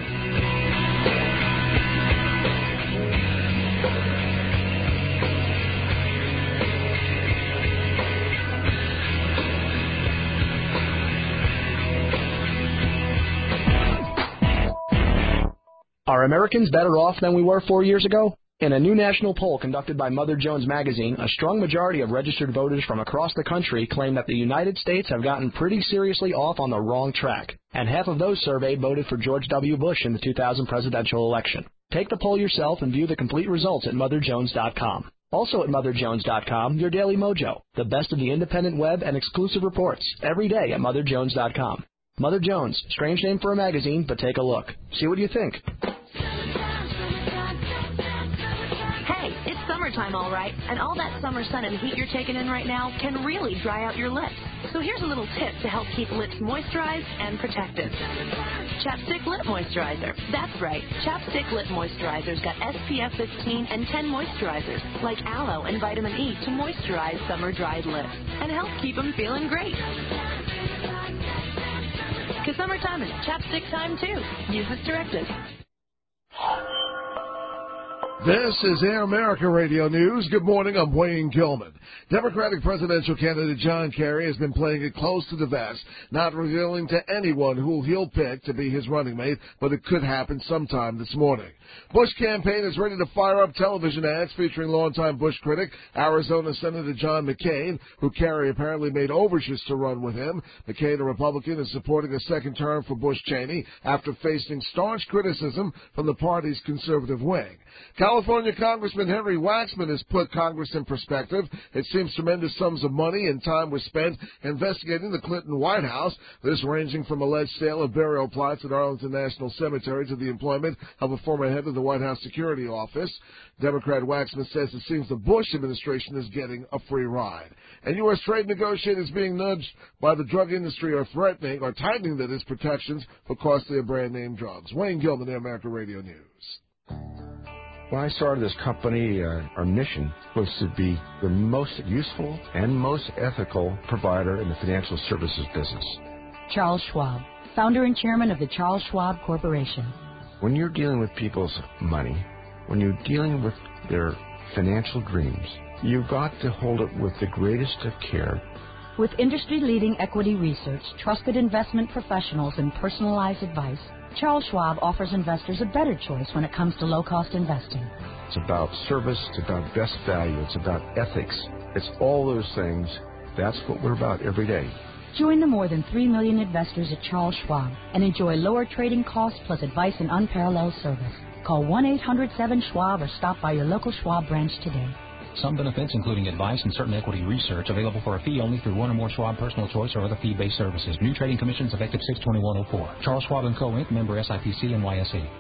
Are Americans better off than we were four years ago? In a new national poll conducted by Mother Jones Magazine, a strong majority of registered voters from across the country claim that the United States have gotten pretty seriously off on the wrong track, and half of those surveyed voted for George W. Bush in the two thousand presidential election. Take the poll yourself and view the complete results at Mother Jones dot com. Also at Mother Jones dot com, your Daily Mojo, the best of the independent web and exclusive reports, every day at Mother Jones dot com. Mother Jones, strange name for a magazine, but take a look. See what you think. Hey, it's summertime. summertime, all right, and all that summer sun and heat you're taking in right now can really dry out your lips. So here's a little tip to help keep lips moisturized and protected. Chapstick Lip Moisturizer. That's right. Chapstick Lip Moisturizer's got S P F fifteen and ten moisturizers, like aloe and vitamin E, to moisturize summer dried lips and help keep them feeling great. Because summertime is chapstick time, too. Use as directed. This is Air America Radio News. Good morning. I'm Wayne Gilman. Democratic presidential candidate John Kerry has been playing it close to the vest, not revealing to anyone who he'll pick to be his running mate, but it could happen sometime this morning. Bush campaign is ready to fire up television ads featuring longtime Bush critic Arizona Senator John McCain, who Kerry apparently made overtures to run with him. McCain, a Republican, is supporting a second term for Bush Cheney after facing staunch criticism from the party's conservative wing. California Congressman Henry Waxman has put Congress in perspective. It seems tremendous sums of money and time was spent investigating the Clinton White House, this ranging from alleged sale of burial plots at Arlington National Cemetery to the employment of a former head of the White House Security Office. Democrat Waxman says it seems the Bush administration is getting a free ride. And U S trade negotiators being nudged by the drug industry are threatening or tightening that its protections for costly brand name drugs. Wayne Gilman, Air America Radio News. When I started this company, uh, our mission was to be the most useful and most ethical provider in the financial services business. Charles Schwab, founder and chairman of the Charles Schwab Corporation. When you're dealing with people's money, when you're dealing with their financial dreams, you've got to hold it with the greatest of care. With industry-leading equity research, trusted investment professionals, and personalized advice, Charles Schwab offers investors a better choice when it comes to low-cost investing. It's about service, it's about best value, it's about ethics. It's all those things. That's what we're about every day. Join the more than three million investors at Charles Schwab and enjoy lower trading costs plus advice and unparalleled service. Call one eight hundred seven Schwab or stop by your local Schwab branch today. Some benefits, including advice and certain equity research, available for a fee only through one or more Schwab Personal Choice or other fee-based services. New trading commissions effective six twenty-one oh four. Charles Schwab and Co. Incorporated. Member S I P C N Y S E.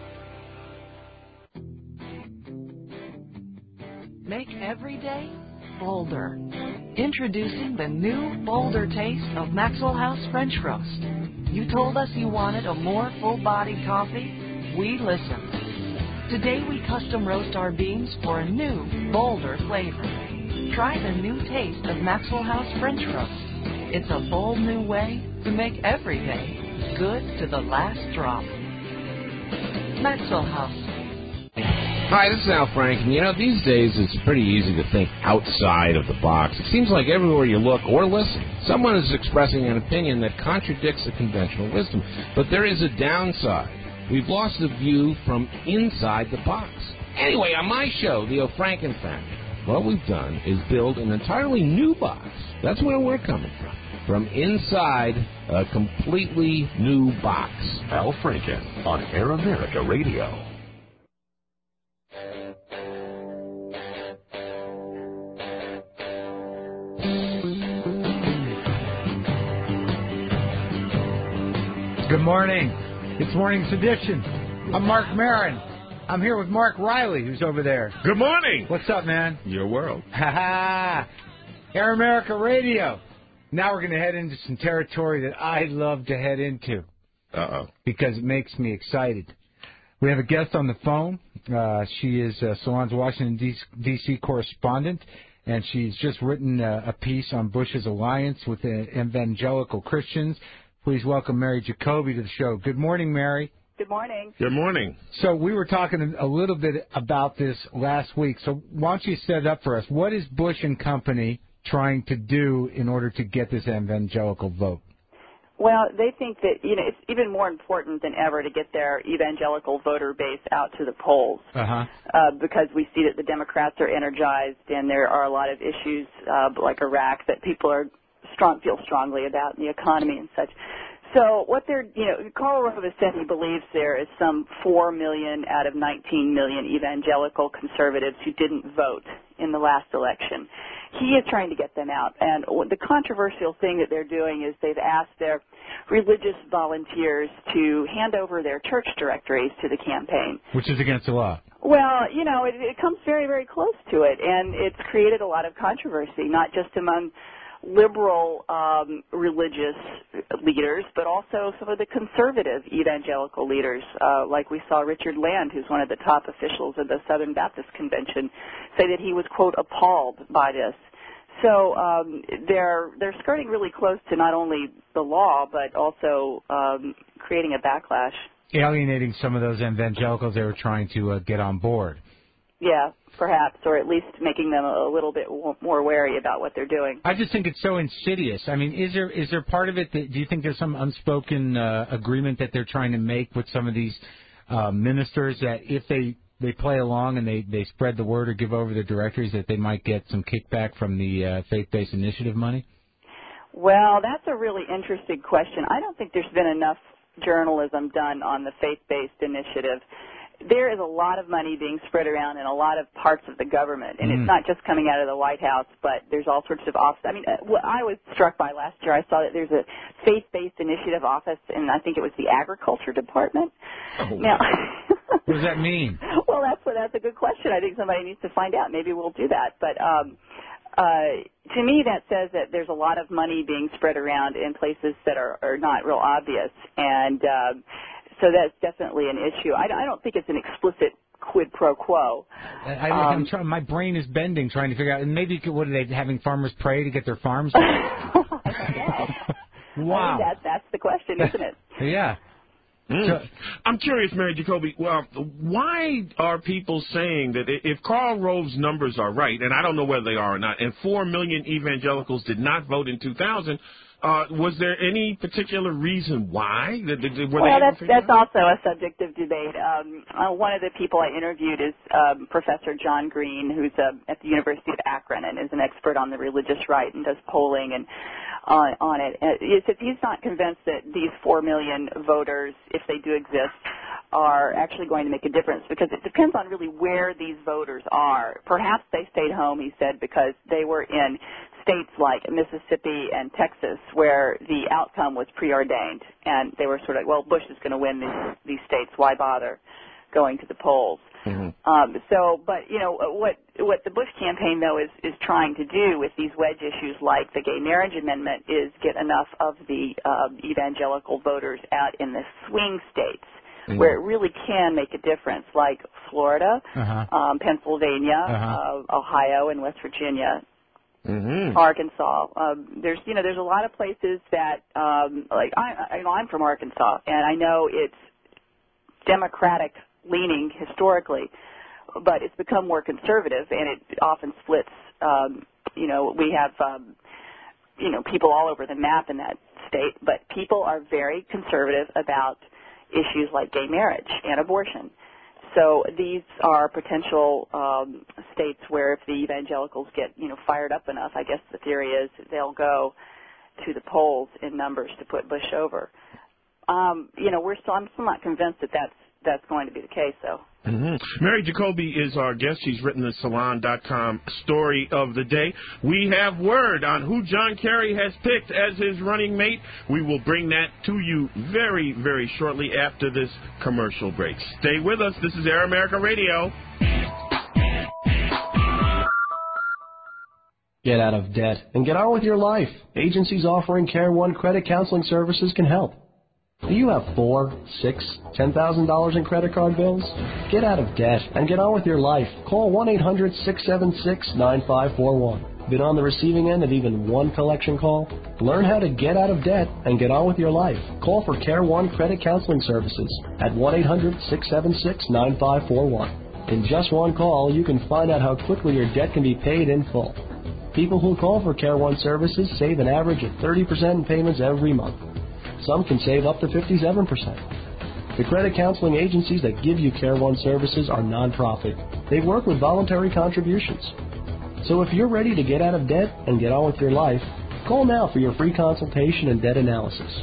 Make every day bolder. Introducing the new bolder taste of Maxwell House French Roast. You told us you wanted a more full-bodied coffee. We listened. Today we custom roast our beans for a new, bolder flavor. Try the new taste of Maxwell House French Roast. It's a bold new way to make every day good to the last drop. Maxwell House. Hi, this is Al Franken. You know, these days it's pretty easy to think outside of the box. It seems like everywhere you look or listen, someone is expressing an opinion that contradicts the conventional wisdom. But there is a downside. We've lost the view from inside the box. Anyway, on my show, The O'Franken Family, what we've done is build an entirely new box. That's where we're coming from. From inside a completely new box. Al Franken on Air America Radio. Good morning. It's Morning's Edition. I'm Mark Maron. I'm here with Mark Riley, who's over there. Good morning. What's up, man? Your world. Ha ha. Air America Radio. Now we're going to head into some territory that I love to head into. Uh-oh. Because it makes me excited. We have a guest on the phone. Uh, she is uh, Salon's Washington, D C correspondent, and she's just written uh, a piece on Bush's alliance with the evangelical Christians. Please welcome Mary Jacoby to the show. Good morning, Mary. Good morning. Good morning. So we were talking a little bit about this last week. So why don't you set it up for us? What is Bush and company trying to do in order to get this evangelical vote? Well, they think that, you know, it's even more important than ever to get their evangelical voter base out to the polls. Uh-huh. Uh, because we see that the Democrats are energized and there are a lot of issues uh, like Iraq that people are strong, feel strongly about, in the economy and such. So what they're, you know, Karl Rove has said he believes there is some four million out of nineteen million evangelical conservatives who didn't vote in the last election. He is trying to get them out. And the controversial thing that they're doing is they've asked their religious volunteers to hand over their church directories to the campaign. Which is against the law. Well, you know, it, it comes very, very close to it, and it's created a lot of controversy, not just among liberal um, religious leaders, but also some of the conservative evangelical leaders, uh, like we saw Richard Land, who's one of the top officials of the Southern Baptist Convention, say that he was, quote, appalled by this. So um, they're they're skirting really close to not only the law, but also um, creating a backlash. Alienating some of those evangelicals they were trying to uh, get on board. Yeah, perhaps, or at least making them a little bit more wary about what they're doing. I just think it's so insidious. I mean, is there is there part of it that, do you think there's some unspoken uh, agreement that they're trying to make with some of these uh, ministers that if they, they play along and they, they spread the word or give over their directories that they might get some kickback from the uh, faith-based initiative money? Well, that's a really interesting question. I don't think there's been enough journalism done on the faith-based initiative. There is a lot of money being spread around in a lot of parts of the government, and mm. it's not just coming out of the White House, but there's all sorts of offices. I mean, what I was struck by last year, I saw that there's a faith-based initiative office, and I think it was the Agriculture Department. Oh, now, what does that mean? Well, that's that's a good question. I think somebody needs to find out. Maybe we'll do that. But um, uh, to me, that says that there's a lot of money being spread around in places that are, are not real obvious, and uh, so that's definitely an issue. I, I don't think it's an explicit quid pro quo. I, I, um, I'm trying, my brain is bending trying to figure out, and maybe, what are they, having farmers pray to get their farms? Wow. Wow. I mean, that, that's the question, isn't it? Yeah. Mm. So, I'm curious, Mary Jacoby, well, why are people saying that if Karl Rove's numbers are right, and I don't know whether they are or not, and four million evangelicals did not vote in two thousand, uh, was there any particular reason why? That, that, were well, they that's, that's also a subject of debate. Um, uh, one of the people I interviewed is um, Professor John Green, who's uh, at the University of Akron and is an expert on the religious right and does polling and on, on it. Uh, he says he's not convinced that these four million voters, if they do exist, are actually going to make a difference, because it depends on really where these voters are. Perhaps they stayed home, he said, because they were in states like Mississippi and Texas where the outcome was preordained, and they were sort of, well, Bush is going to win these, these states, why bother going to the polls? Mm-hmm. Um, so, but, you know, what what the Bush campaign, though, is, is trying to do with these wedge issues like the gay marriage amendment is get enough of the um, evangelical voters out in the swing states, mm-hmm. where it really can make a difference, like Florida, uh-huh. um, Pennsylvania, uh-huh. uh, Ohio, and West Virginia. Mm-hmm. Arkansas. Um, there's, you know, there's a lot of places that, um, like, I, I, you know, I'm from Arkansas, and I know it's Democratic leaning historically, but it's become more conservative, and it often splits. Um, you know, we have, um, you know, people all over the map in that state, but people are very conservative about issues like gay marriage and abortion. So these are potential um, states where if the evangelicals get, you know, fired up enough, I guess the theory is they'll go to the polls in numbers to put Bush over. Um, you know, we're still, I'm still not convinced that that's, that's going to be the case, though. Mm-hmm. Mary Jacoby is our guest. She's written the Salon dot com story of the day. We have word on who John Kerry has picked as his running mate. We will bring that to you very, very shortly after this commercial break. Stay with us. This is Air America Radio. Get out of debt and get on with your life. Agencies offering Care One credit counseling services can help. Do you have four, six, ten thousand dollars in credit card bills? Get out of debt and get on with your life. Call one eight hundred six seven six nine five four one. Been on the receiving end of even one collection call? Learn how to get out of debt and get on with your life. Call for Care One credit counseling services at one eight hundred six seven six nine five four one. In just one call, you can find out how quickly your debt can be paid in full. People who call for Care One services save an average of thirty percent in payments every month. Some can save up to fifty-seven percent. The credit counseling agencies that give you Care One services are nonprofit. They work with voluntary contributions. So if you're ready to get out of debt and get on with your life, call now for your free consultation and debt analysis.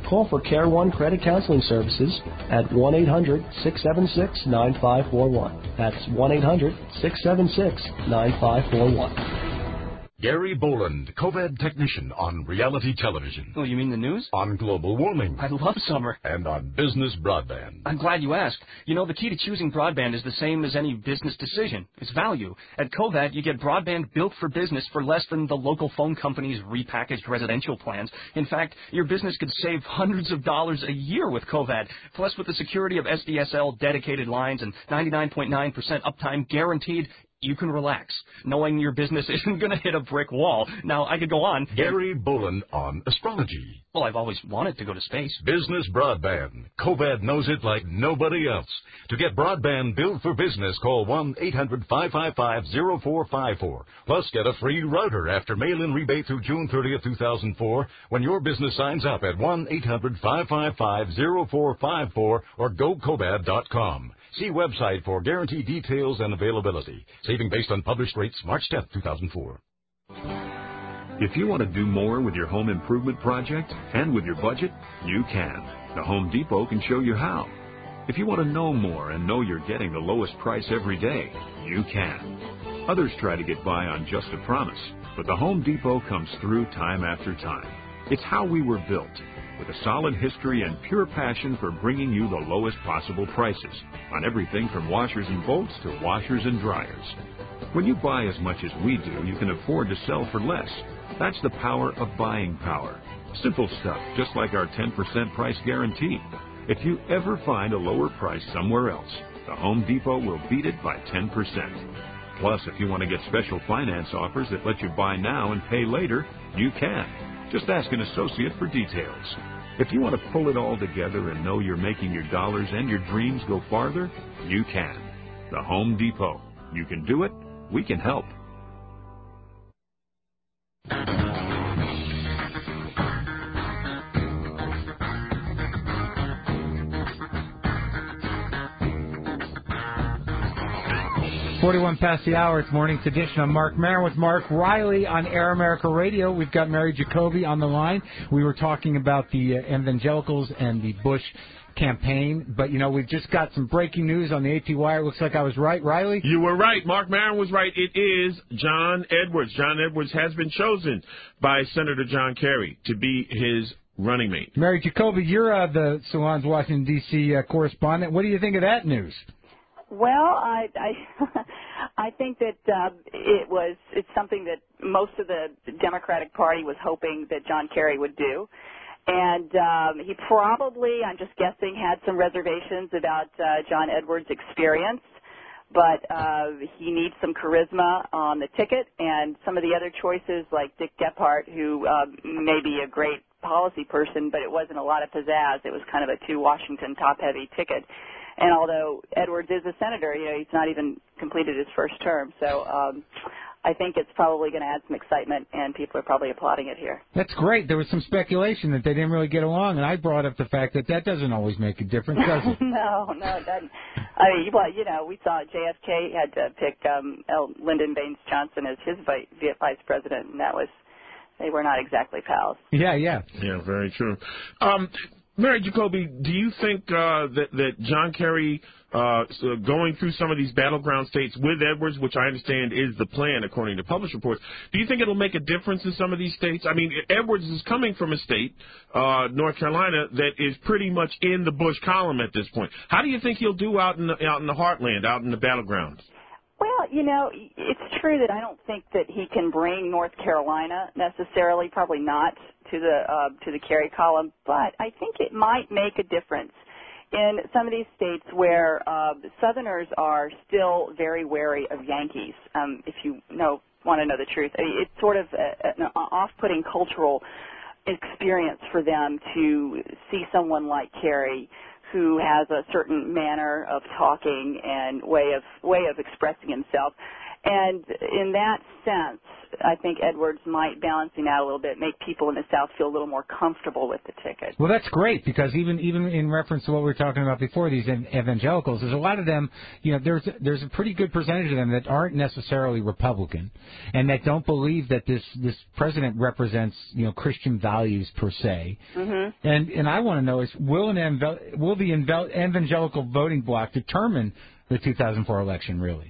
Call for Care One Credit Counseling Services at one eight hundred six seven six nine five four one. That's one eight hundred six seven six nine five four one. Gary Boland, COVID technician on reality television. Oh, you mean the news? On global warming. I love summer. And on business broadband. I'm glad you asked. You know, the key to choosing broadband is the same as any business decision. It's value. At Covad, you get broadband built for business for less than the local phone company's repackaged residential plans. In fact, your business could save hundreds of dollars a year with Covad. Plus, with the security of S D S L dedicated lines and ninety-nine point nine percent uptime guaranteed, you can relax, knowing your business isn't going to hit a brick wall. Now, I could go on. Gary Boland on astrology. Well, I've always wanted to go to space. Business broadband. Covad knows it like nobody else. To get broadband built for business, call one eight hundred five five five zero four five four. Plus, get a free router after mail-in rebate through June thirtieth, two thousand four when your business signs up at one eight hundred five five five zero four five four or go cobad dot com. See website for guaranteed details and availability. Saving based on published rates March tenth, two thousand four. If you want to do more with your home improvement project and with your budget, you can. The Home Depot can show you how. If you want to know more and know you're getting the lowest price every day, you can. Others try to get by on just a promise, but the Home Depot comes through time after time. It's how we were built, with a solid history and pure passion for bringing you the lowest possible prices on everything from washers and bolts to washers and dryers. When you buy as much as we do, you can afford to sell for less. That's the power of buying power. Simple stuff, just like our ten percent price guarantee. If you ever find a lower price somewhere else, the Home Depot will beat it by ten percent. Plus, if you want to get special finance offers that let you buy now and pay later, you can. Just ask an associate for details. If you want to pull it all together and know you're making your dollars and your dreams go farther, you can. The Home Depot. You can do it. We can help. forty-one past the hour. It's morning's edition of Mark Maron with Mark Riley on Air America Radio. We've got Mary Jacoby on the line. We were talking about the uh, evangelicals and the Bush campaign, but, you know, we've just got some breaking news on the AT Wire. It looks like I was right, Riley? You were right. Mark Maron was right. It is John Edwards. John Edwards has been chosen by Senator John Kerry to be his running mate. Mary Jacoby, you're uh, the Salon's Washington, D C uh, correspondent. What do you think of that news? Well, I I, I think that uh, it was it's something that most of the Democratic Party was hoping that John Kerry would do. And um, he probably, I'm just guessing, had some reservations about uh, John Edwards' experience, but uh, he needs some charisma on the ticket, and some of the other choices like Dick Gephardt, who uh, may be a great policy person, but it wasn't a lot of pizzazz. It was kind of a two Washington top-heavy ticket. And although Edwards is a senator, you know, he's not even completed his first term, so um, I think it's probably going to add some excitement, and people are probably applauding it here. That's great. There was some speculation that they didn't really get along, and I brought up the fact that that doesn't always make a difference, does it? no, no, it doesn't. I mean, well, you know, we saw J F K had to pick um, L. Lyndon Baines Johnson as his vice, vice president, and that was, they were not exactly pals. Yeah, yeah. Yeah, very true. Um, Mary Jacoby, do you think uh, that, that John Kerry uh, going through some of these battleground states with Edwards, which I understand is the plan according to published reports, do you think it'll make a difference in some of these states? I mean, Edwards is coming from a state, uh, North Carolina, that is pretty much in the Bush column at this point. How do you think he'll do out in the, out in the heartland, out in the battlegrounds? Well, you know, it's true that I don't think that he can bring North Carolina necessarily, probably not to the uh, to the Kerry column, but I think it might make a difference in some of these states where uh, Southerners are still very wary of Yankees. Um, if you know want to know the truth, it's sort of a, an off-putting cultural experience for them to see someone like Kerry, who has a certain manner of talking and way of way of expressing himself. And in that sense, I think Edwards might, balancing out a little bit, make people in the South feel a little more comfortable with the ticket. Well, that's great, because even even in reference to what we were talking about before, these evangelicals, there's a lot of them, you know, there's there's a pretty good percentage of them that aren't necessarily Republican and that don't believe that this, this president represents, you know, Christian values per se. Mm-hmm. And and I want to know is, will, an, will the evangelical voting bloc determine the two thousand four election, really?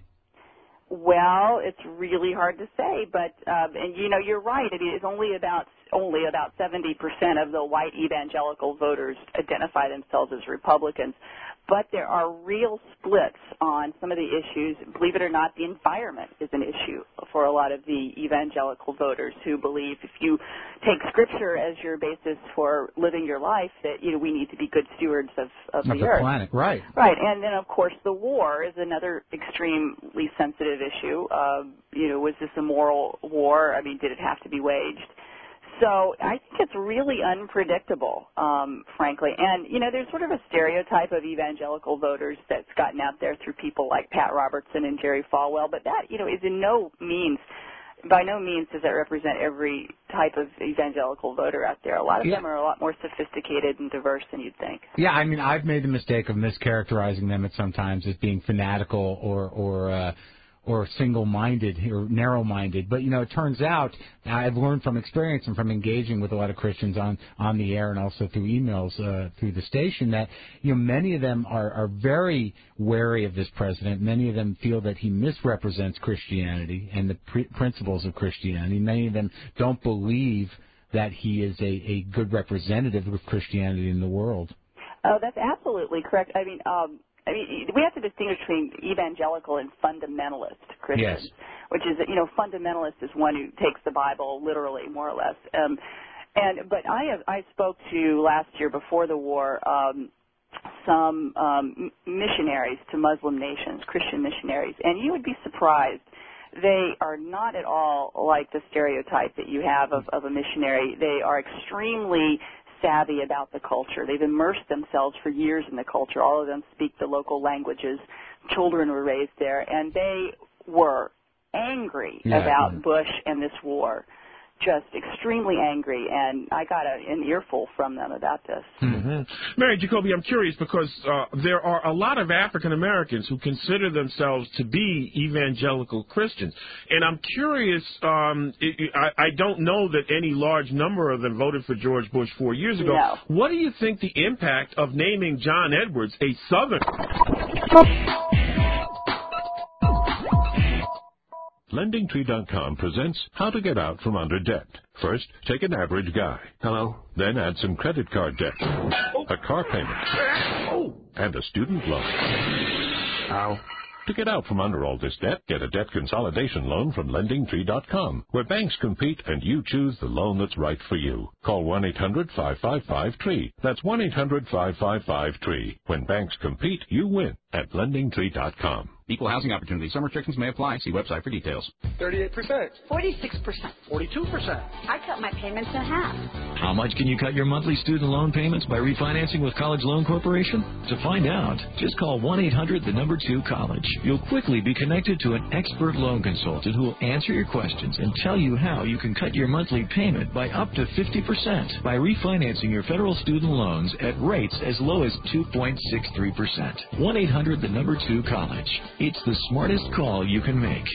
Well, it's really hard to say, but um, and you know you're right. I mean, it's only about only about seventy percent of the white evangelical voters identify themselves as Republicans, but there are real splits on some of the issues. Believe it or not, the environment is an issue for a lot of the evangelical voters who believe if you take Scripture as your basis for living your life, that you know we need to be good stewards of, of, of the, the earth. planet, right? Right, and then of course the war is another extremely sensitive issue. Uh, you know, was this a moral war? I mean, did it have to be waged? So I think it's really unpredictable, um, frankly. And, you know, there's sort of a stereotype of evangelical voters that's gotten out there through people like Pat Robertson and Jerry Falwell, but that, you know, is in no means, by no means does that represent every type of evangelical voter out there. A lot of Yeah. them are a lot more sophisticated and diverse than you'd think. Yeah, I mean, I've made the mistake of mischaracterizing them at sometimes as being fanatical or, or, uh, or single-minded or narrow-minded. But, you know, it turns out, I've learned from experience and from engaging with a lot of Christians on, on the air and also through emails uh, through the station that, you know, many of them are, are very wary of this president. Many of them feel that he misrepresents Christianity and the pre- principles of Christianity. Many of them don't believe that he is a, a good representative of Christianity in the world. Oh, that's absolutely correct. I mean, um, I mean, we have to distinguish between evangelical and fundamentalist Christians, yes. which is, you know, fundamentalist is one who takes the Bible literally, more or less. Um, and but I have I spoke to last year before the war um, some um, missionaries to Muslim nations, Christian missionaries, and you would be surprised. They are not at all like the stereotype that you have of, of a missionary. They are extremely savvy about the culture. They've immersed themselves for years in the culture. All of them speak the local languages. Children were raised there, and they were angry yeah, about yeah. Bush and this war, just extremely angry, and I got a, an earful from them about this. Mm-hmm. Mary Jacoby, I'm curious because uh, there are a lot of African Americans who consider themselves to be evangelical Christians, and I'm curious. Um, it, it, I, I don't know that any large number of them voted for George Bush four years ago. No. What do you think the impact of naming John Edwards a Southern? Lending Tree dot com presents How to Get Out from Under Debt. First, take an average guy. Hello. Then add some credit card debt, a car payment, and a student loan. Ow. To get out from under all this debt, get a debt consolidation loan from Lending Tree dot com, where banks compete and you choose the loan that's right for you. Call one eight hundred five five five T R E E. That's one eight hundred five five five T R E E. When banks compete, you win at Lending Tree dot com. Equal housing opportunity. Some restrictions may apply. See website for details. thirty-eight percent. forty-six percent. forty-two percent. I cut my payments in half. How much can you cut your monthly student loan payments by refinancing with College Loan Corporation? To find out, just call one eight hundred the number two college. You'll quickly be connected to an expert loan consultant who will answer your questions and tell you how you can cut your monthly payment by up to fifty percent by refinancing your federal student loans at rates as low as two point six three percent. one eight hundred the number two college. It's the smartest call you can make.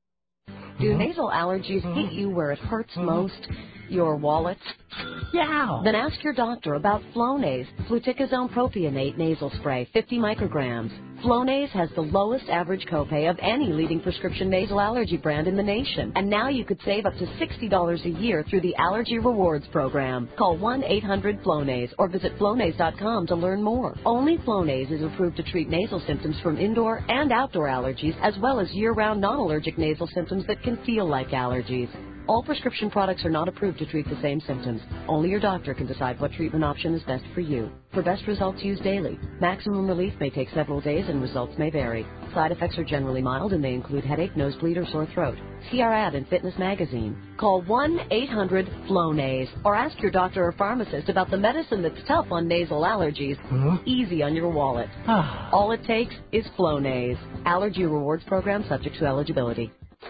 Do nasal allergies hit you where it hurts most? Your wallet? Yeah. Then ask your doctor about Flonase, fluticasone propionate nasal spray, fifty micrograms. Flonase has the lowest average copay of any leading prescription nasal allergy brand in the nation. And now you could save up to sixty dollars a year through the Allergy Rewards program. Call one eight hundred Flonase or visit Flonase dot com to learn more. Only Flonase is approved to treat nasal symptoms from indoor and outdoor allergies, as well as year-round non-allergic nasal symptoms that can feel like allergies. All prescription products are not approved to treat the same symptoms. Only your doctor can decide what treatment option is best for you. For best results, use daily. Maximum relief may take several days and results may vary. Side effects are generally mild and may include headache, nosebleed, or sore throat. See our ad in Fitness Magazine. Call one eight hundred Flonase or ask your doctor or pharmacist about the medicine that's tough on nasal allergies, huh? Easy on your wallet. All it takes is Flonase. Allergy Rewards program subject to eligibility.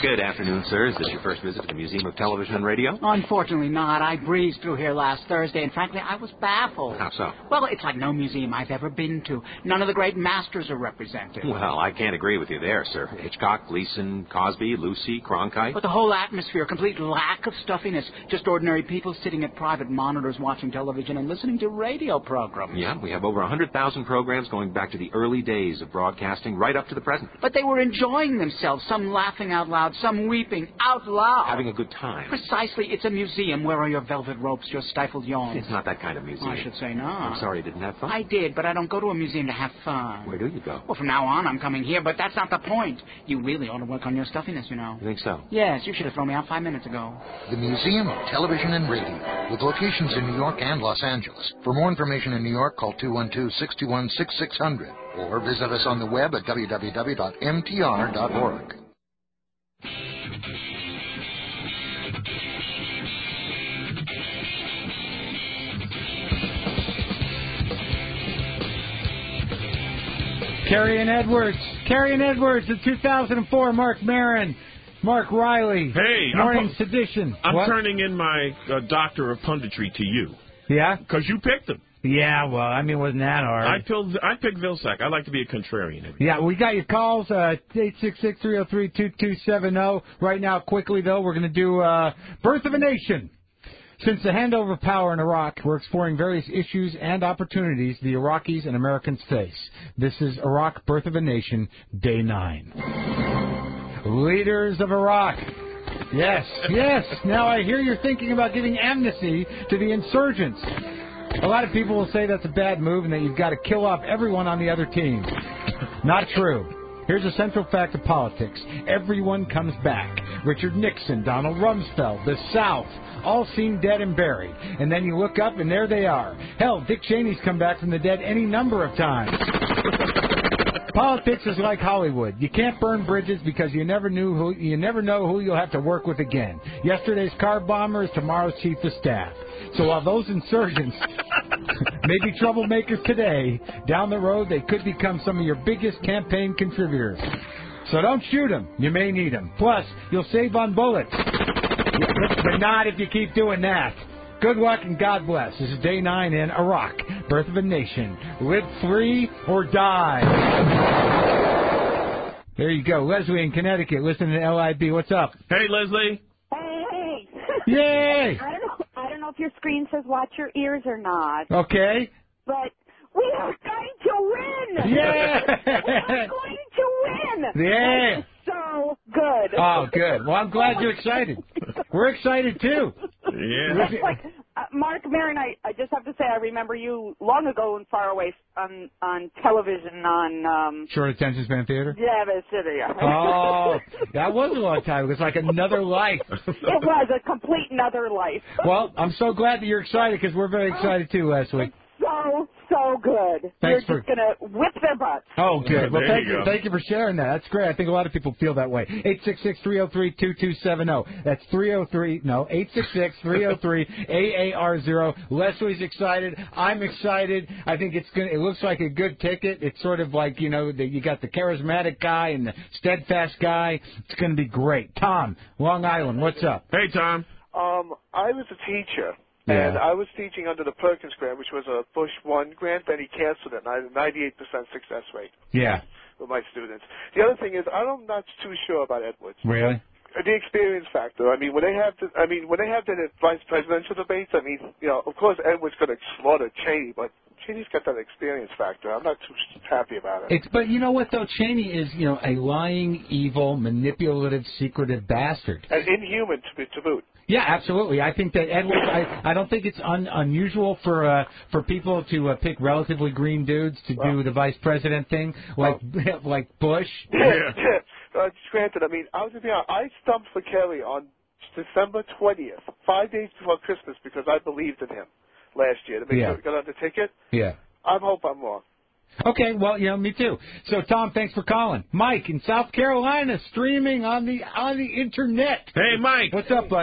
Good afternoon, sir. Is this your first visit to the Museum of Television and Radio? Unfortunately not. I breezed through here last Thursday, and frankly, I was baffled. How so? Well, it's like no museum I've ever been to. None of the great masters are represented. Well, I can't agree with you there, sir. Hitchcock, Gleason, Cosby, Lucy, Cronkite. But the whole atmosphere, complete lack of stuffiness. Just ordinary people sitting at private monitors watching television and listening to radio programs. Yeah, we have over one hundred thousand programs going back to the early days of broadcasting right up to the present. But they were enjoying themselves, some laughing out loud, some weeping out loud. Having a good time. Precisely. It's a museum. Where are your velvet ropes, your stifled yawns? It's not that kind of museum. I should say not. I'm sorry you didn't have fun. I did, but I don't go to a museum to have fun. Where do you go? Well, from now on, I'm coming here, but that's not the point. You really ought to work on your stuffiness, you know. You think so? Yes, you should have thrown me out five minutes ago. The Museum of Television and Radio, with locations in New York and Los Angeles. For more information in New York, call two one two, six two one, six six zero zero or visit us on the web at w w w dot m t r dot org. Carrie and Edwards. Carrie and Edwards, the two thousand four Mark Maron. Mark Riley. Hey, Morning I'm, Sedition. I'm What? turning in my uh, doctor of punditry to you. Yeah? Because you picked him. Yeah, well, I mean, it wasn't that hard. I picked, I picked Vilsack. I like to be a contrarian. Every Yeah, we got your calls, uh, eight six six, three oh three, two two seven oh. Right now, quickly, though, we're going to do uh, Birth of a Nation. Since the handover of power in Iraq, we're exploring various issues and opportunities the Iraqis and Americans face. This is Iraq, Birth of a Nation, Day nine. Leaders of Iraq. Yes, yes. Now I hear you're thinking about giving amnesty to the insurgents. A lot of people will say that's a bad move and that you've got to kill off everyone on the other team. Not true. Here's a central fact of politics. Everyone comes back. Richard Nixon, Donald Rumsfeld, the South, all seem dead and buried. And then you look up and there they are. Hell, Dick Cheney's come back from the dead any number of times. Politics is like Hollywood. You can't burn bridges because you never knew who you never know who you'll have to work with again. Yesterday's car bomber is tomorrow's chief of staff. So while those insurgents may be troublemakers today, down the road they could become some of your biggest campaign contributors. So don't shoot them. You may need them. Plus, you'll save on bullets. But not if you keep doing that. Good luck and God bless. This is Day nine in Iraq, Birth of a Nation. Live free or die. There you go. Leslie in Connecticut, listening to L I B. What's up? Hey, Leslie. Hey, hey. Yay! I don't know. I don't know if your screen says "Watch your ears" or not. Okay. But we are going to win. Yeah. We're going to win. Yeah. That is so good. Oh, good. Well, I'm glad you're excited. We're excited too. Yeah. It's like uh, Mark Maron. I, I just have to say I remember you long ago and far away on on television on. Um, Short Attention Span Theater. Yeah, that's it. Yeah. Oh, that was a long time. It was like another life. It was a complete another life. Well, I'm so glad that you're excited because we're very excited too, Leslie. So, so good. Thanks You're for- just going to whip their butts. Oh, good. Well, There thank you you, go. thank you for sharing that. That's great. I think a lot of people feel that way. eight six six, three oh three, two two seven oh. That's three oh three, no, eight six six, three oh three, A A R zero. Leslie's excited. I'm excited. I think it's gonna, it looks like a good ticket. It's sort of like, you know, the, you got the charismatic guy and the steadfast guy. It's going to be great. Tom, Long Island, what's up? Hey, Tom. Um, I was a teacher, Yeah. and I was teaching under the Perkins grant, which was a Bush one grant. Then he canceled it, and I had a ninety-eight percent success rate Yeah. with my students. The other thing is, I'm not too sure about Edwards. Really? The experience factor. I mean, when they have, the, I mean, when they have the vice presidential debates, I mean, you know, of course Edwards going to slaughter Cheney, but Cheney's got that experience factor. I'm not too happy about it. It's, but you know what, though? Cheney is, you know, a lying, evil, manipulative, secretive bastard. And inhuman to, to boot. Yeah, absolutely. I think that Edwards. I, I don't think it's un, unusual for uh, for people to uh, pick relatively green dudes to do the vice president thing, like like Bush. Yeah. uh, granted, I mean, I was gonna be honest, I stumped for Kelly on December twentieth, five days before Christmas, because I believed in him last year to make Yeah. sure he got on the ticket. Yeah. I hope I'm wrong. Okay, well, you know, me too. So, Tom, thanks for calling. Mike in South Carolina, streaming on the on the internet. Hey, Mike. What's up, buddy? Oh,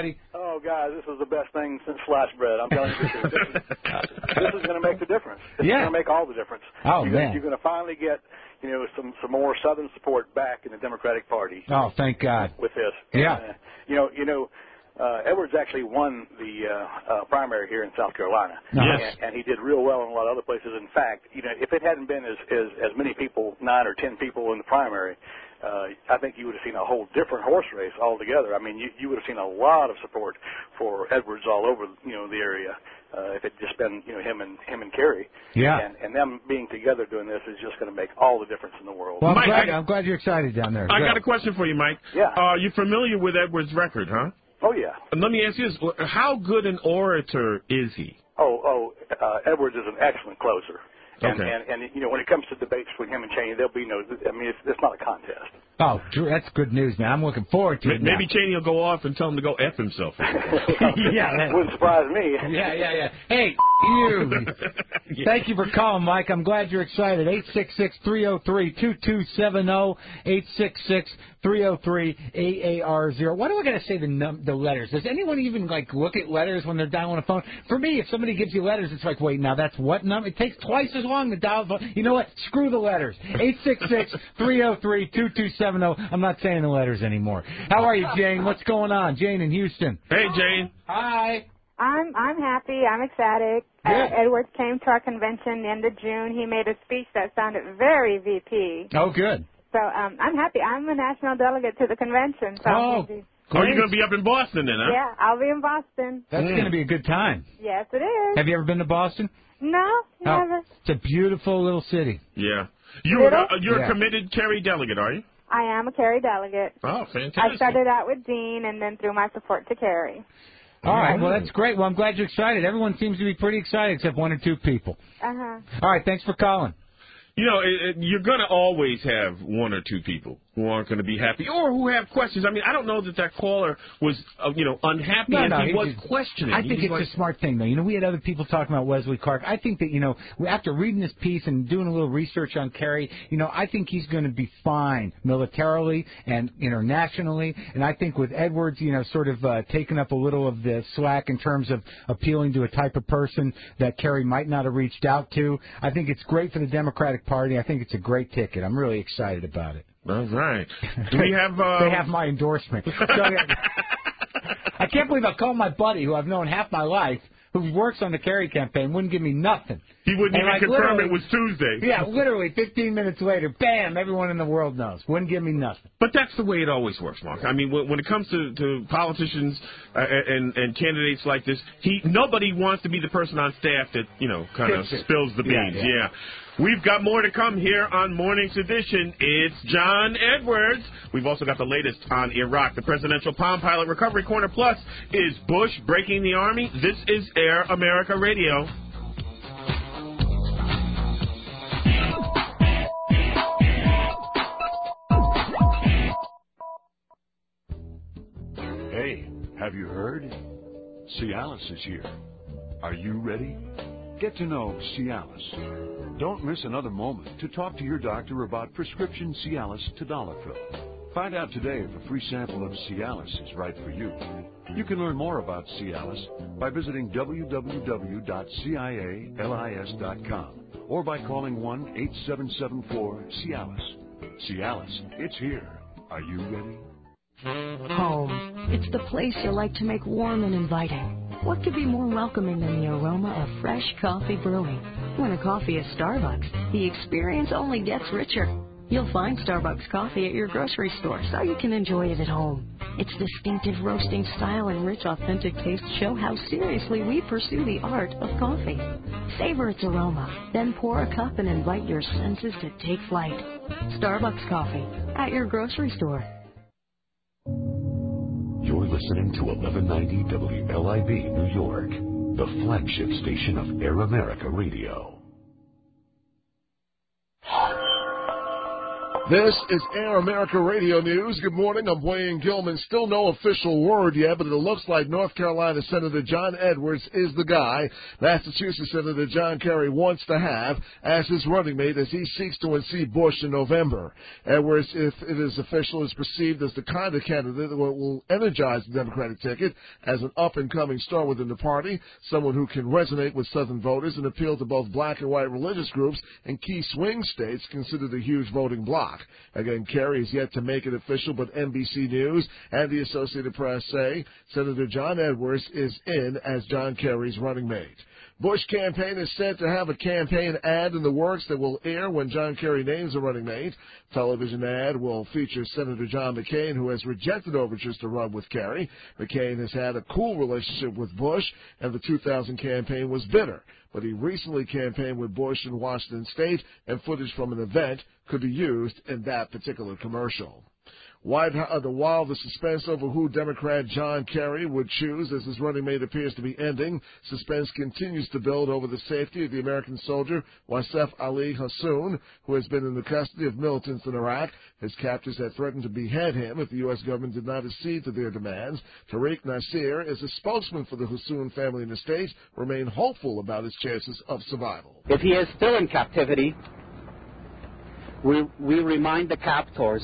Oh, guys, this is the best thing since sliced bread. I'm telling you, this is, this is, this is going to make the difference. This Yeah. is going to make all the difference. Oh, you're man. Gonna, you're going to finally get, you know, some some more Southern support back in the Democratic Party. Oh, thank God. With this. Yeah. And, uh, you know, you know. Uh, Edwards actually won the uh, uh, primary here in South Carolina, Yes. and, and he did real well in a lot of other places. In fact, you know, if it hadn't been as as, as many people, nine or ten people in the primary, uh, I think you would have seen a whole different horse race altogether. I mean, you, you would have seen a lot of support for Edwards all over, you know, the area uh, if it just been, you know, him and him and Kerry. Yeah. And, and them being together doing this is just going to make all the difference in the world. Well, I'm, Mike, glad, I- I'm glad you're excited down there. I Go. got a question for you, Mike. Yeah. Are you familiar with Edwards' record, huh? Oh, yeah. And let me ask you this. How good an orator is he? Oh, oh, uh, Edwards is an excellent closer. And, Okay. and, and, you know, when it comes to debates between him and Cheney, there'll be no, I mean, it's, it's not a contest. Oh, Drew, that's good news, man. I'm looking forward to Ma- it now. Maybe Cheney will go off and tell him to go F himself. yeah, that- Wouldn't surprise me. Yeah, yeah, yeah. Hey, you. Thank you for calling, Mike. I'm glad you're excited. eight six six, three oh three, two two seven oh, eight six six, three oh three, A A R zero. Why do I got to say the num- the letters? Does anyone even, like, look at letters when they're dialing a phone? For me, if somebody gives you letters, it's like, wait, now that's what number? It takes twice as long to dial the phone. You know what? Screw the letters. eight six six, three oh three, two two seven oh. I'm not saying the letters anymore. How are you, Jane? What's going on? Jane in Houston. Hey, Jane. Hi. I'm I'm happy. I'm ecstatic. Uh, Edwards came to our convention end of June. He made a speech that sounded very V P. Oh, good. So um, I'm happy. I'm a national delegate to the convention. So Oh, I'll be, Oh, you're going to be up in Boston then, huh? yeah, I'll be in Boston. That's going to be a good time. Yes, it is. Have you ever been to Boston? No, Oh, never. it's a beautiful little city. Yeah. You're, Little? uh, you're Yeah. a committed Kerry delegate, are you? I am a Kerry delegate. Oh, I fantastic. started out with Dean and then threw my support to Kerry. All right, well, that's great. Well, I'm glad you're excited. Everyone seems to be pretty excited except one or two people. Uh huh. All right, thanks for calling. You know, it, it, you're going to always have one or two people who aren't going to be happy or who have questions. I mean, I don't know that that caller was, uh, you know, unhappy No, as no, he he was just- questioning. I He think was it's like, a smart thing, though. You know, we had other people talking about Wesley Clark. I think that, you know, after reading this piece and doing a little research on Kerry, you know, I think he's going to be fine militarily and internationally. And I think with Edwards, you know, sort of uh, taking up a little of the slack in terms of appealing to a type of person that Kerry might not have reached out to, I think it's great for the Democratic Party. I think it's a great ticket. I'm really excited about it. All right. Do we have... Uh... They have my endorsement. So, I can't believe I called my buddy, who I've known half my life, who works on the Kerry campaign, wouldn't give me nothing. He wouldn't And, even like, confirm literally- it was Tuesday. Yeah, literally fifteen minutes later, bam, everyone in the world knows. Wouldn't give me nothing. But that's the way it always works, Mark. I mean, when, when it comes to, to politicians uh, and, and candidates like this, he nobody wants to be the person on staff that, you know, kind of Fix it. spills the Yeah, beans. yeah. Yeah. We've got more to come here on Morning's Edition. It's John Edwards. We've also got the latest on Iraq. The Presidential Palm Pilot Recovery Corner Plus is Bush breaking the Army. This is Air America Radio. Hey, have you heard? Cialis is here. Are you ready? Get to know Cialis. Don't miss another moment to talk to your doctor about prescription Cialis Tadalafil. Find out today if a free sample of Cialis is right for you. You can learn more about Cialis by visiting w w w dot cialis dot com or by calling one eight seven seven four Cialis. Cialis, it's here. Are you ready? Home. It's the place you like to make warm and inviting. What could be more welcoming than the aroma of fresh coffee brewing? When a coffee is Starbucks, the experience only gets richer. You'll find Starbucks coffee at your grocery store so you can enjoy it at home. Its distinctive roasting style and rich, authentic taste show how seriously we pursue the art of coffee. Savor its aroma, then pour a cup and invite your senses to take flight. Starbucks coffee at your grocery store. You're listening to eleven ninety W L I B New York, the flagship station of Air America Radio. This is Air America Radio News. Good morning. I'm Wayne Gilman. Still no official word yet, but it looks like North Carolina Senator John Edwards is the guy Massachusetts Senator John Kerry wants to have as his running mate as he seeks to unseat Bush in November. Edwards, if it is official, is perceived as the kind of candidate that will energize the Democratic ticket as an up-and-coming star within the party, someone who can resonate with Southern voters and appeal to both black and white religious groups in key swing states considered a huge voting bloc. Again, Kerry is yet to make it official, but N B C News and the Associated Press say Senator John Edwards is in as John Kerry's running mate. Bush campaign is said to have a campaign ad in the works that will air when John Kerry names a running mate. Television ad will feature Senator John McCain, who has rejected overtures to run with Kerry. McCain has had a cool relationship with Bush, and the two thousand campaign was bitter. But he recently campaigned with Bush in Washington State, and footage from an event could be used in that particular commercial. White, uh, the while the suspense over who Democrat John Kerry would choose as his running mate appears to be ending, suspense continues to build over the safety of the American soldier Wasef Ali Hassoun, who has been in the custody of militants in Iraq. His captors had threatened to behead him if the U S government did not accede to their demands. Tariq Nasir is a spokesman for the Hassoun family and estate, remain hopeful about his chances of survival. If he is still in captivity, we, we remind the captors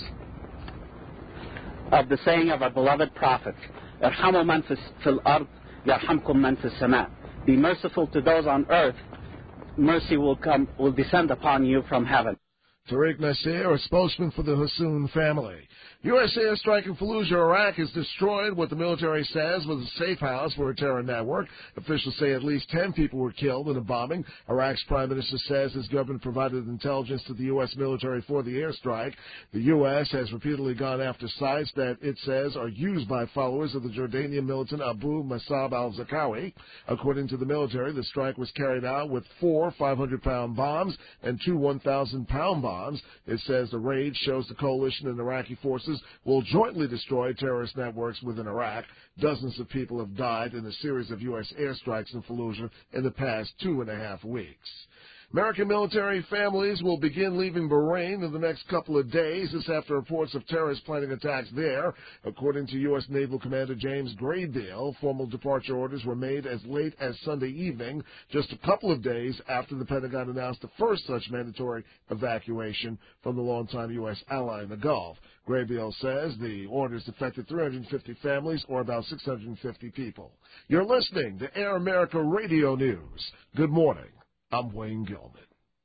of the saying of our beloved prophet, "Irhamu man fil ard, yarhamkum man fis sama." Be merciful to those on earth, mercy will come, will descend upon you from heaven. Tariq Nasir, a spokesman for the Hassoun family. U S airstrike in Fallujah, Iraq, has destroyed what the military says was a safe house for a terror network. Officials say at least ten people were killed in a bombing. Iraq's prime minister says his government provided intelligence to the U S military for the airstrike. The U S has repeatedly gone after sites that it says are used by followers of the Jordanian militant Abu Musab al-Zarqawi. According to the military, the strike was carried out with four five hundred pound bombs and two one thousand pound bombs. It says the raid shows the coalition and Iraqi forces will jointly destroy terrorist networks within Iraq. Dozens of people have died in a series of U S airstrikes in Fallujah in the past two and a half weeks. American military families will begin leaving Bahrain in the next couple of days. This after reports of terrorists planning attacks there. According to U S Naval Commander James Graybill, formal departure orders were made as late as Sunday evening, just a couple of days after the Pentagon announced the first such mandatory evacuation from the longtime U S ally in the Gulf. Graybill says the orders affected three hundred fifty families, or about six hundred fifty people. You're listening to Air America Radio News. Good morning. I'm Wayne Gilman.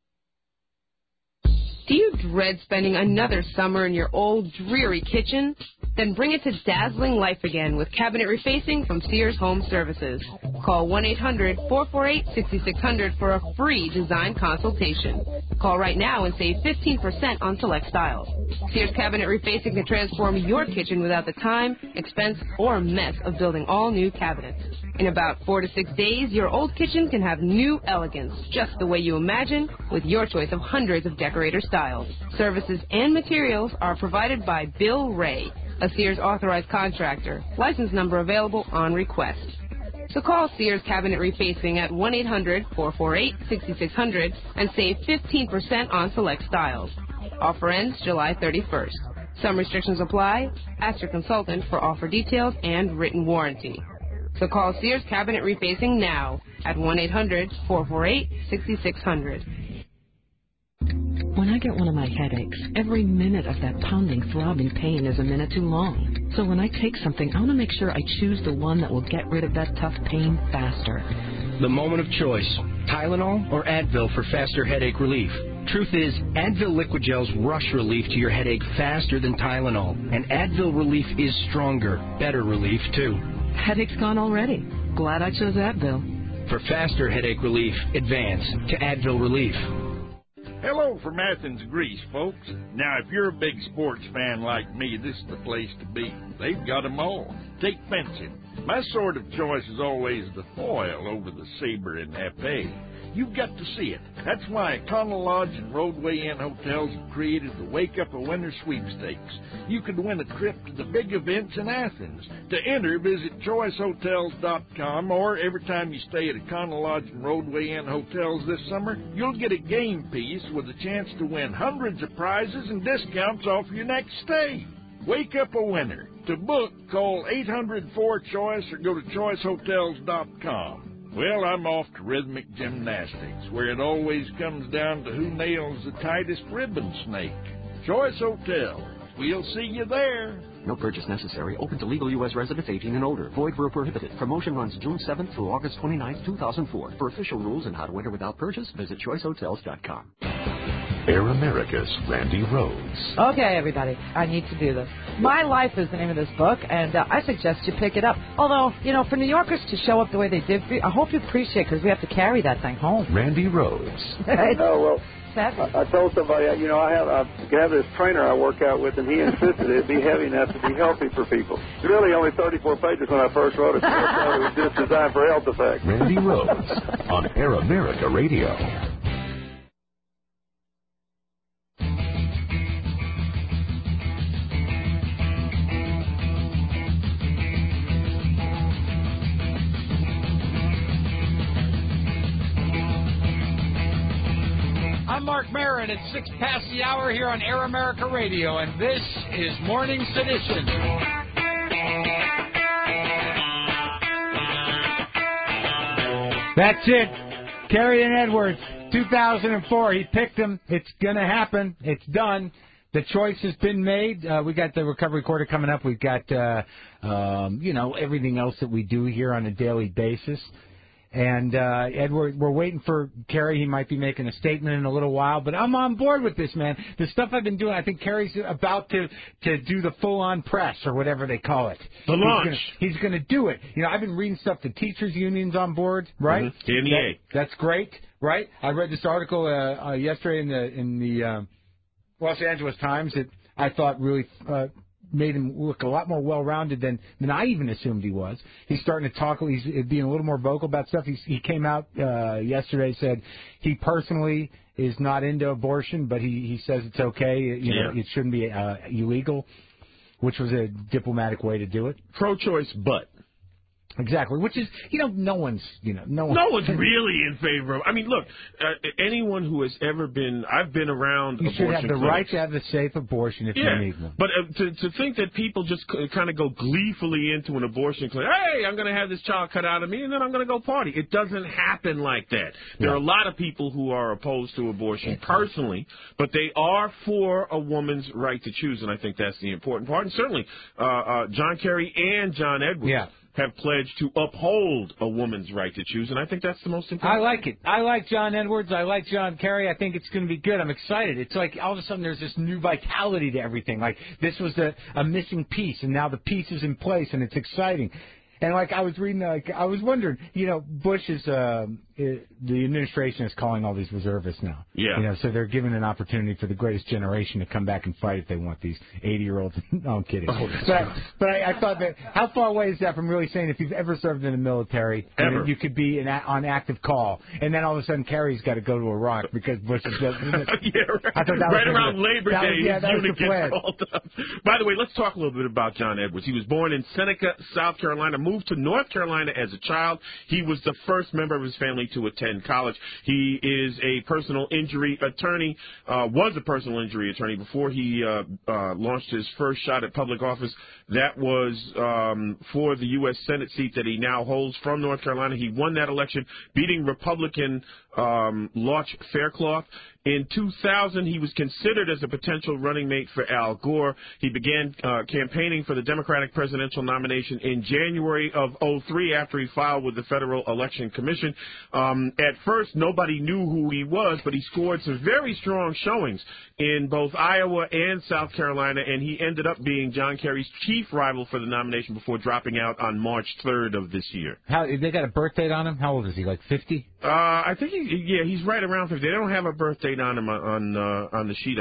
Do you dread spending another summer in your old, dreary kitchen? Then bring it to dazzling life again with cabinet refacing from Sears Home Services. Call one eight hundred, four four eight, six six zero zero for a free design consultation. Call right now and save fifteen percent on select styles. Sears Cabinet Refacing can transform your kitchen without the time, expense, or mess of building all new cabinets. In about four to six days, your old kitchen can have new elegance, just the way you imagine, with your choice of hundreds of decorator styles. Services and materials are provided by Bill Ray, a Sears authorized contractor. License number available on request. So call Sears Cabinet Refacing at one eight hundred, four four eight, six six zero zero and save fifteen percent on select styles. Offer ends July thirty-first. Some restrictions apply. Ask your consultant for offer details and written warranty. So call Sears Cabinet Refacing now at one eight hundred, four four eight, six six zero zero. When I get one of my headaches, every minute of that pounding, throbbing pain is a minute too long. So when I take something, I want to make sure I choose the one that will get rid of that tough pain faster. The moment of choice, Tylenol or Advil for faster headache relief. Truth is, Advil Liquid Gel's rush relief to your headache faster than Tylenol. And Advil relief is stronger, better relief, too. Headache's gone already. Glad I chose Advil. For faster headache relief, advance to Advil Relief. Hello from Athens, Greece, folks. Now, if you're a big sports fan like me, this is the place to be. They've got 'em all. Take fencing. My sort of choice is always the foil over the saber and epee. you've got to see it. That's why Econo Lodge and Roadway Inn Hotels have created the Wake Up a Winner sweepstakes. You could win a trip to the big events in Athens. To enter, visit choice hotels dot com, or every time you stay at Econo Lodge and Roadway Inn Hotels this summer, you'll get a game piece with a chance to win hundreds of prizes and discounts off your next stay. Wake up a winner. To book, call eight hundred four choice or go to choice hotels dot com. Well, I'm off to rhythmic gymnastics, where it always comes down to who nails the tightest ribbon snake. Choice Hotel. We'll see you there. No purchase necessary. Open to legal U S residents eighteen and older. Void where prohibited. Promotion runs June seventh through August twenty-ninth, two thousand four. For official rules and how to enter without purchase, visit choice hotels dot com. Air America's Randy Rhodes. Okay, everybody, I need to do this. My Life is the name of this book, and uh, I suggest you pick it up. Although, you know, for New Yorkers to show up the way they did, I hope you appreciate it, because we have to carry that thing home. Randy Rhodes. Oh, well, I, I told somebody, you know, I have I have this trainer I work out with, and he insisted it'd be heavy enough to be healthy for people. It's really only thirty-four pages when I first wrote it, so I thought it was just designed for health effects. Randy Rhodes on Air America Radio. I'm Mark Maron. It's six past the hour here on Air America Radio, and this is Morning Sedition. That's it. Carrion Edwards, two thousand four. He picked him. It's going to happen. It's done. The choice has been made. Uh, we got the recovery quarter coming up. We've got, uh, um, you know, everything else that we do here on a daily basis. And, uh, Ed, we're, we're waiting for Kerry. He might be making a statement in a little while, but I'm on board with this, man. The stuff I've been doing, I think Kerry's about to, to do the full-on press or whatever they call it. The launch. He's going to do it. You know, I've been reading stuff, the teachers' unions on board, right? Mm-hmm. The N E A. That, that's great, right? I read this article uh, uh, yesterday in the in the uh, Los Angeles Times that I thought really uh, made him look a lot more well-rounded than, than I even assumed he was. He's starting to talk. He's being a little more vocal about stuff. He's, he came out uh, yesterday, said he personally is not into abortion, but he, he says it's okay. You know, yeah. It shouldn't be uh, illegal, which was a diplomatic way to do it. Pro-choice, but. Exactly, which is, you know, no one's, you know, no, one, no one's really in favor of. I mean, look, uh, anyone who has ever been, I've been around. You abortion should have the clinics. right to have a safe abortion if yeah, you need one. But uh, to to think that people just c- kind of go gleefully into an abortion clinic, hey, I'm going to have this child cut out of me, and then I'm going to go party. It doesn't happen like that. There Yeah. are a lot of people who are opposed to abortion personally, but they are for a woman's right to choose, and I think that's the important part. And certainly, uh, uh, John Kerry and John Edwards. Yeah. have pledged to uphold a woman's right to choose, and I think that's the most important. I like it. I like John Edwards. I like John Kerry. I think it's going to be good. I'm excited. It's like all of a sudden there's this new vitality to everything. Like this was a, a missing piece, and now the piece is in place, and it's exciting. And like I was reading, like I was wondering, you know, Bush is uh, the administration is calling all these reservists now. Yeah. You know, so they're giving an opportunity for the greatest generation to come back and fight if they want these eighty-year-olds. No, I'm kidding. Oh, but I, but I, I thought that how far away is that from really saying if you've ever served in the military, Ever. then you could be in, on active call, and then all of a sudden Kerry's got to go to Iraq because Bush is. yeah, right, I thought that right was around the, Labor that Day, was, yeah, his that was unit the plan. gets called up. By the way, let's talk a little bit about John Edwards. He was born in Seneca, South Carolina, moved to North Carolina as a child. He was the first member of his family to attend college. He is a personal injury attorney, uh, was a personal injury attorney before he uh, uh, launched his first shot at public office. That was um, for the U S Senate seat that he now holds from North Carolina. He won that election, beating Republican um, Lorch Faircloth. In two thousand, he was considered as a potential running mate for Al Gore. He began uh, campaigning for the Democratic presidential nomination in January of oh three after he filed with the Federal Election Commission. Um, at first, nobody knew who he was, but he scored some very strong showings in both Iowa and South Carolina, and he ended up being John Kerry's chief rival for the nomination before dropping out on March third of this year. How they got a birth date on him? How old is he? Like fifty? Uh, I think he, yeah, he's right around fifty. They don't have a birth date on him on uh, on the sheet I have.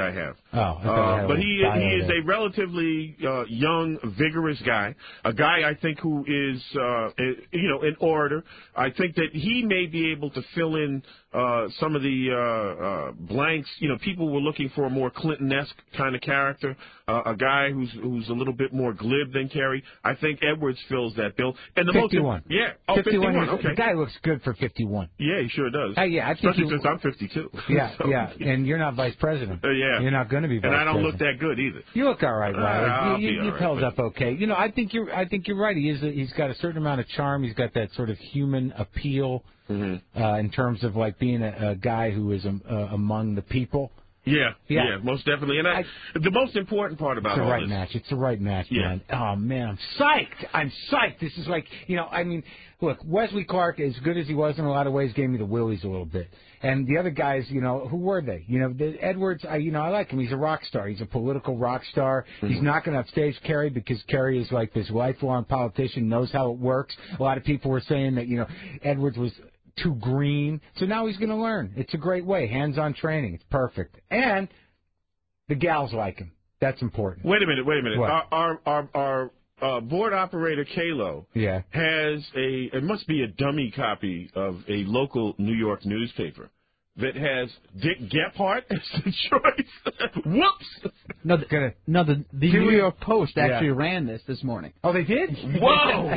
Oh, I thought he had uh, a but he bio he is there. a relatively uh, young, vigorous guy. A guy I think who is uh, a, you know an orator. I think that he may be able to fill in uh, some of the uh, uh, blanks. You know, people were looking for a more Clinton-esque kind of character, uh, a guy who's who's a little bit more glib than Kerry. I think Edwards fills that bill. And the fifty-one. most yeah, oh, fifty-one. fifty-one. Okay, The guy looks good for fifty-one. yeah, he sure does. Uh, yeah, I think especially he- since I'm fifty-two. Yeah, So, yeah, and you're not vice president. Uh, yeah, You're not going to be vice and I don't president. look that good either. You look all right, Uh, Riley. I'll you be you, all you've right, held but- up okay. You know, I think you're I think you're right. He is a, he's got a certain amount of charm. He's got that sort of human appeal Mm-hmm. uh, in terms of like being a, a guy who is um, uh, among the people. Yeah, Yeah. yeah, most definitely. And I, the most important part about It's the all right this, match. It's the right match, Yeah. man. Oh man, I'm psyched. I'm psyched. This is like, you know, I mean, look, Wesley Clark, as good as he was in a lot of ways, gave me the willies a little bit. And the other guys, you know, who were they? You know, the Edwards, I, you know, I like him. He's a rock star. He's a political rock star. Mm-hmm. He's not going to upstage Kerry because Kerry is like this lifelong politician, knows how it works. A lot of people were saying that, you know, Edwards was too green. So now he's going to learn. It's a great way. Hands-on training. It's perfect. And the gals like him. That's important. Wait a minute, wait a minute. What? Our our our, our uh, board operator Kalo Yeah. has a it must be a dummy copy of a local New York newspaper that has Dick Gephardt as the choice. Whoops! No, the, no, the, the New York Post actually Yeah. ran this this morning. Oh, they did? Whoa!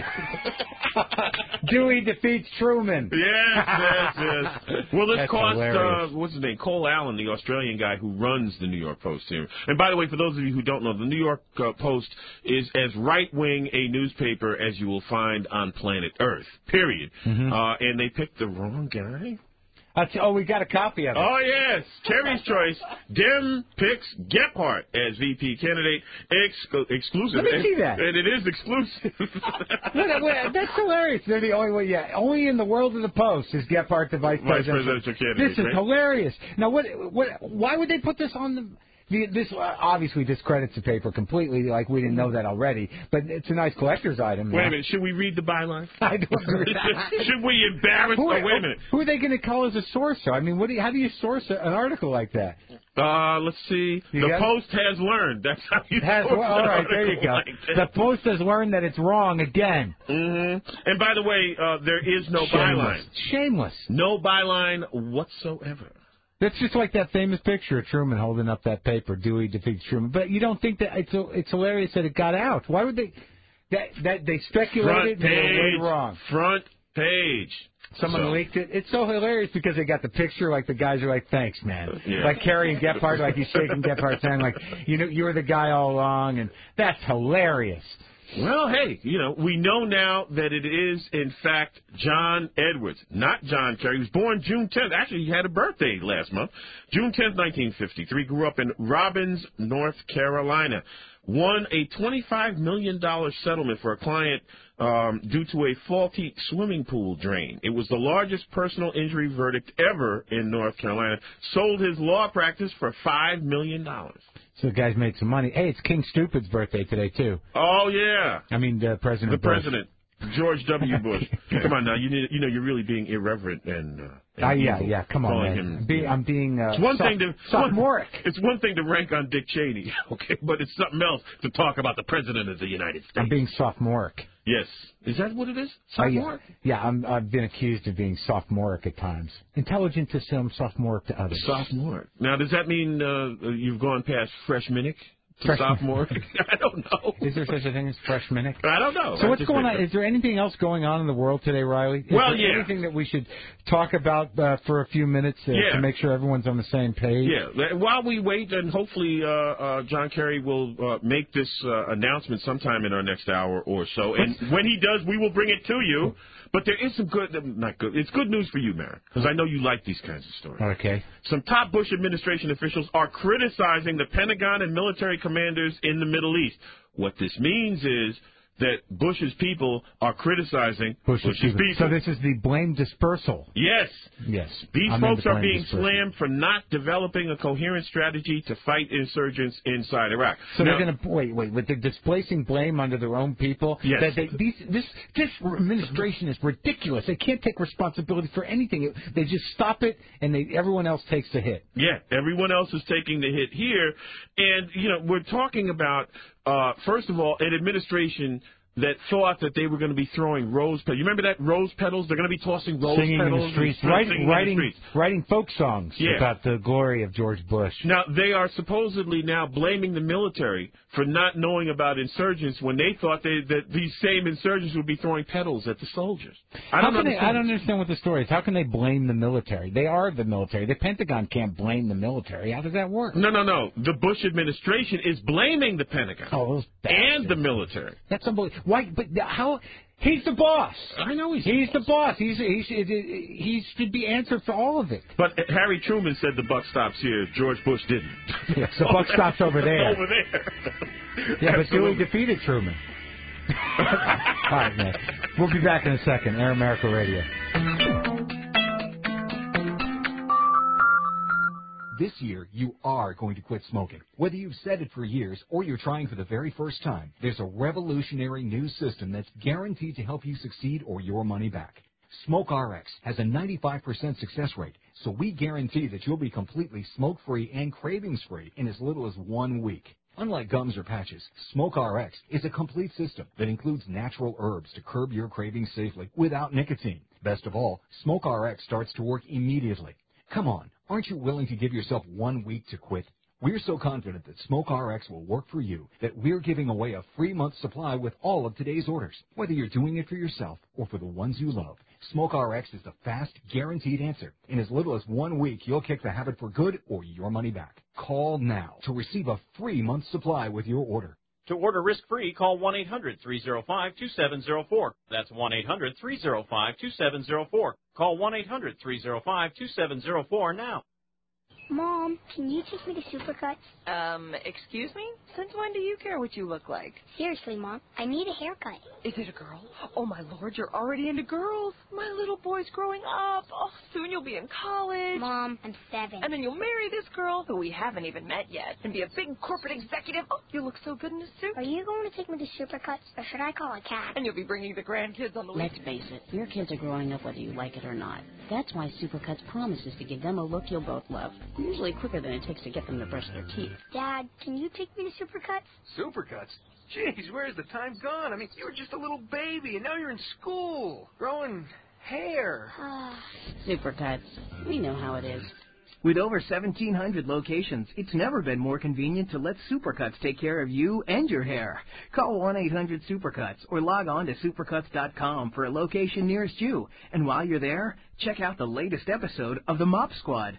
Dewey defeats Truman. Yes, yes, yes. Well, this That's cost, hilarious. uh, what's his name? Cole Allen, the Australian guy who runs the New York Post here. And by the way, for those of you who don't know, the New York uh, Post is as right-wing a newspaper as you will find on planet Earth, period. Mm-hmm. Uh, and they picked the wrong guy. I'll t- oh, we got a copy of it. Oh, yes. Kerry's choice. Dem picks Gephardt as V P candidate. Ex- exclusive. Let me see that. And it is exclusive. Wait, wait, that's hilarious. They're the only way. Yeah, only in the world of the Post is Gephardt the vice Vice presidential. presidential candidate, This is right? hilarious. Now, what? What? Why would they put this on the? The, this uh, obviously discredits the paper completely. Like we didn't know that already, but it's a nice collector's item. Wait now. a minute. Should we read the byline? I don't agree. Should we embarrass? Who, oh, wait a minute. Who are they going to call as a source? Though? I mean, what do you, how do you source a, an article like that? Uh, let's see. You the got it? Post has learned. That's how you Has, source well, all an right, there you article go. like The that. Post has learned that it's wrong again. Mm-hmm. And by the way, uh, there is no Shameless. byline. Shameless. No byline whatsoever. That's just like that famous picture of Truman holding up that paper. Dewey defeats Truman. But you don't think that it's it's hilarious that it got out? Why would they? That that they speculated Front and they were page. way wrong. Front page. Someone So- leaked it. It's so hilarious because they got the picture. Like the guys are like, "Thanks, man." Yeah. Like Kerry and Gephardt, like he's shaking Gephardt's hand, like you know, you were the guy all along, and that's hilarious. Well, hey, you know, we know now that it is, in fact, John Edwards, not John Kerry. He was born June tenth. Actually, he had a birthday last month. June tenth, nineteen fifty-three. Grew up in Robbins, North Carolina. Won a twenty-five million dollars settlement for a client um, due to a faulty swimming pool drain. It was the largest personal injury verdict ever in North Carolina. Sold his law practice for five million dollars. So the guys made some money. Hey, it's King Stupid's birthday today too. Oh, yeah. I mean, uh, President The Bush. president, George W. Bush. Come on now, you need, you know you're really being irreverent and. Uh, and Ah, yeah, evil, yeah. Come on, calling man. him- Be, I'm being uh, It's one soph- thing to sophomoric. One, it's one thing to rank on Dick Cheney, okay, but it's something else to talk about the president of the United States. I'm being sophomoric. Yes, is that what it is? Uh, yeah, Sophomoric. yeah I'm, I've been accused of being sophomoric at times. Intelligent to some, sophomoric to others. Sophomoric. Now, does that mean uh, you've gone past freshmanic to Freshman- sophomoric? I don't know. Is there such a thing as freshmanic? I don't know. So I what's just going think on? that- Is there anything else going on in the world today, Riley? Is Well, there yeah. anything that we should talk about uh, for a few minutes uh, Yeah. to make sure everyone's on the same page? Yeah. While we wait, and hopefully uh, uh, John Kerry will uh, make this uh, announcement sometime in our next hour or so. And when he does, we will bring it to you. But there is some good, not good, it's good news for you, Merrick, because I know you like these kinds of stories. Okay. Some top Bush administration officials are criticizing the Pentagon and military commanders in the Middle East. What this means is that Bush's people are criticizing Bush's, Bush's people. people. So this is the blame dispersal. Yes. Yes. These I'm folks into are blame being dispersal. slammed for not developing a coherent strategy to fight insurgents inside Iraq. So now, they're going to wait, wait, with the displacing blame under their own people. Yes. That they, these, this, this administration is ridiculous. They can't take responsibility for anything. They just stop it, and they, everyone else takes the hit. Yeah, everyone else is taking the hit here, and you know we're talking about uh, first of all an administration that thought that they were going to be throwing rose petals. You remember that rose petals? They're going to be tossing rose Singing petals in the streets, and writing, singing writing, in the streets. writing folk songs Yeah. about the glory of George Bush. Now, they are supposedly now blaming the military for not knowing about insurgents when they thought they, that these same insurgents would be throwing petals at the soldiers. I How don't can they, understand. I don't understand what the story is. How can they blame the military? They are the military. The Pentagon can't blame the military. How does that work? No, no, no. The Bush administration is blaming the Pentagon oh, those and the military. That's unbelievable. Why? But how? He's the boss. I know he's. He's the boss. He's he's he should be answered for all of it. But Harry Truman said the buck stops here. George Bush didn't. Yes, the buck stops over there. Over there. Yeah, but Dewey defeated Truman. All right, man. We'll be back in a second. Air America Radio. This year, you are going to quit smoking. Whether you've said it for years or you're trying for the very first time, there's a revolutionary new system that's guaranteed to help you succeed or your money back. SmokeRx has a ninety-five percent success rate, so we guarantee that you'll be completely smoke-free and cravings-free in as little as one week. Unlike gums or patches, SmokeRx is a complete system that includes natural herbs to curb your cravings safely without nicotine. Best of all, SmokeRx starts to work immediately. Come on, aren't you willing to give yourself one week to quit? We're so confident that SmokeRx will work for you that we're giving away a free month's supply with all of today's orders. Whether you're doing it for yourself or for the ones you love, SmokeRx is the fast, guaranteed answer. In as little as one week, you'll kick the habit for good or your money back. Call now to receive a free month's supply with your order. To order risk-free, call one eight hundred three oh five two seven oh four. That's one eight hundred three oh five two seven oh four. Call one eight hundred three oh five two seven oh four now. Mom, can you take me to Supercuts? Um, excuse me? Since when do you care what you look like? Seriously, Mom, I need a haircut. Is it a girl? Oh, my Lord, you're already into girls. My little boy's growing up. Oh, soon you'll be in college. Mom, I'm seven. And then you'll marry this girl, who we haven't even met yet, and be a big corporate executive. Oh, you look so good in a suit. Are you going to take me to Supercuts, or should I call a cab? And you'll be bringing the grandkids on the Let's face it, your kids are growing up whether you like it or not. That's why Supercuts promises to give them a look you'll both love, usually quicker than it takes to get them to brush their teeth. Dad, can you take me to Supercuts? Supercuts? Jeez, where's the time gone? I mean, you were just a little baby, and now you're in school, growing hair. Supercuts. We know how it is. With over seventeen hundred locations, it's never been more convenient to let Supercuts take care of you and your hair. Call one eight hundred supercuts or log on to supercuts dot com for a location nearest you. And while you're there, check out the latest episode of the Mop Squad.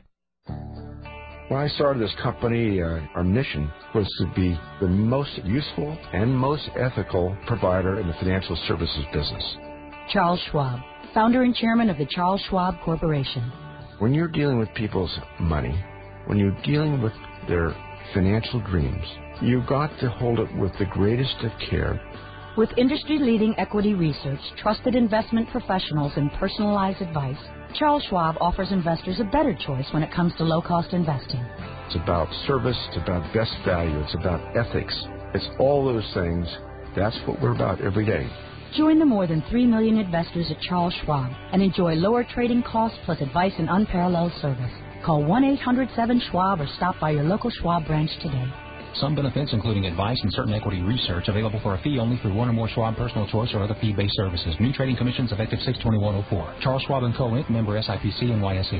When I started this company, uh, our mission was to be the most useful and most ethical provider in the financial services business. Charles Schwab, founder and chairman of the Charles Schwab Corporation. When you're dealing with people's money, when you're dealing with their financial dreams, you've got to hold it with the greatest of care. With industry-leading equity research, trusted investment professionals, and personalized advice, Charles Schwab offers investors a better choice when it comes to low-cost investing. It's about service, it's about best value, it's about ethics. It's all those things. That's what we're about every day. Join the more than three million investors at Charles Schwab and enjoy lower trading costs plus advice and unparalleled service. Call one eight hundred seven schwab or stop by your local Schwab branch today. Some benefits, including advice and certain equity research, available for a fee only through one or more Schwab Personal Choice or other fee-based services. New trading commissions effective six twenty-one oh four. Charles Schwab and Co. Incorporated. Member S I P C and N Y S E.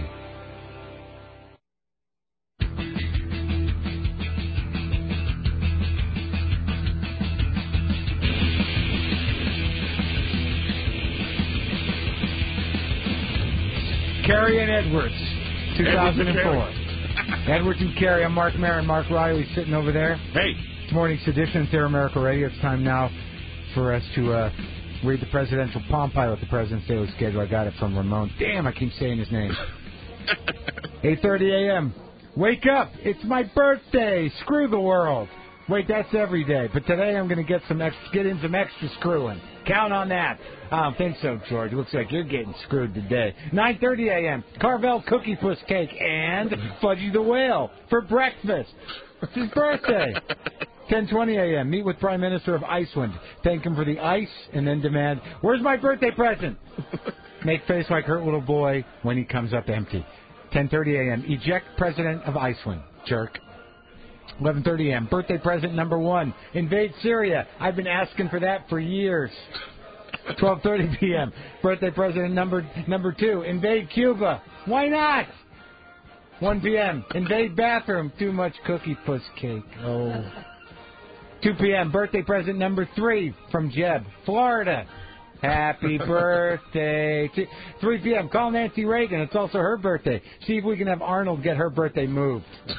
Carey and Edwards, two thousand four. Edwards and Carey. I'm Mark Maron. Mark Riley sitting over there. Hey. It's Morning Sedition. It's Air America Radio. It's time now for us to uh, read the presidential Palm Pilot, the President's Daily Schedule. I got it from Ramon. Damn, I keep saying his name. eight thirty a.m. Wake up. It's my birthday. Screw the world. Wait, that's every day. But today I'm going to get some ex- get in some extra screwing. Count on that. I don't think so, George. Looks like you're getting screwed today. nine thirty a.m. Carvel Cookie Puss Cake and Fudgy the Whale for breakfast. It's his birthday. ten twenty a.m. Meet with Prime Minister of Iceland. Thank him for the ice and then demand, where's my birthday present? Make face like hurt little boy when he comes up empty. ten thirty a.m. Eject President of Iceland. Jerk. eleven thirty a.m. Birthday present number one. Invade Syria. I've been asking for that for years. twelve thirty p.m. Birthday present number number two. Invade Cuba. Why not? one p.m. Invade bathroom. Too much cookie puss cake. Oh. two p.m. Birthday present number three from Jeb, Florida. Happy birthday. to three p.m. Call Nancy Reagan. It's also her birthday. See if we can have Arnold get her birthday moved.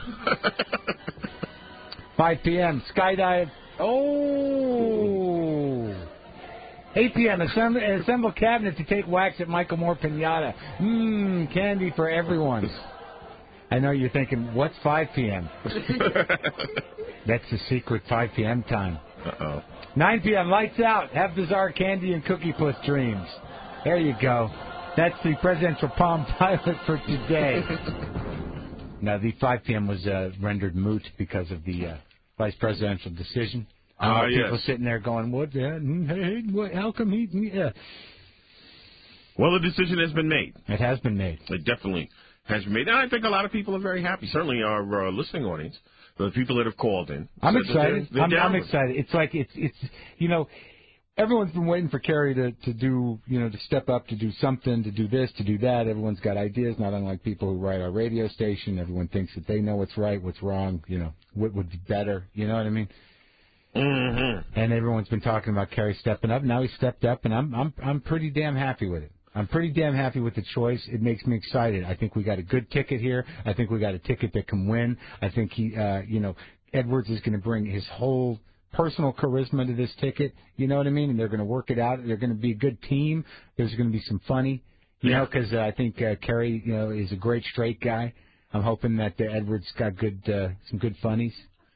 five p.m. Skydive. Oh. eight p.m. Assemble, assemble cabinet to take wax at Michael Moore Pinata. Mmm, candy for everyone. I know you're thinking, what's five p.m.? That's the secret five p.m. time. Uh-oh. nine p.m. Lights out. Have bizarre candy and cookie puss dreams. There you go. That's the presidential Palm Pilot for today. Now, the five p.m. was uh, rendered moot because of the uh, vice presidential decision. Ah, uh, people yes. sitting there going, what? Uh, hey, what how come he... Yeah. Well, the decision has been made. It has been made. It definitely has been made. And I think a lot of people are very happy. Certainly our uh, listening audience, the people that have called in. I'm excited. excited. They're, they're I'm, I'm excited. It's like, it's, it's, you know, everyone's been waiting for Kerry to, to do, you know, to step up, to do something, to do this, to do that. Everyone's got ideas, not unlike people who write our radio station. Everyone thinks that they know what's right, what's wrong, you know, what would be better. You know what I mean? Mm-hmm. And everyone's been talking about Kerry stepping up. Now he stepped up, and I'm I'm I'm pretty damn happy with it. I'm pretty damn happy with the choice. It makes me excited. I think we got a good ticket here. I think we got a ticket that can win. I think he, uh, you know, Edwards is going to bring his whole personal charisma to this ticket. You know what I mean? And they're going to work it out. They're going to be a good team. There's going to be some funny, you yeah. know, because uh, I think uh, Kerry, you know, is a great straight guy. I'm hoping that uh, Edwards got good, uh, some good funnies.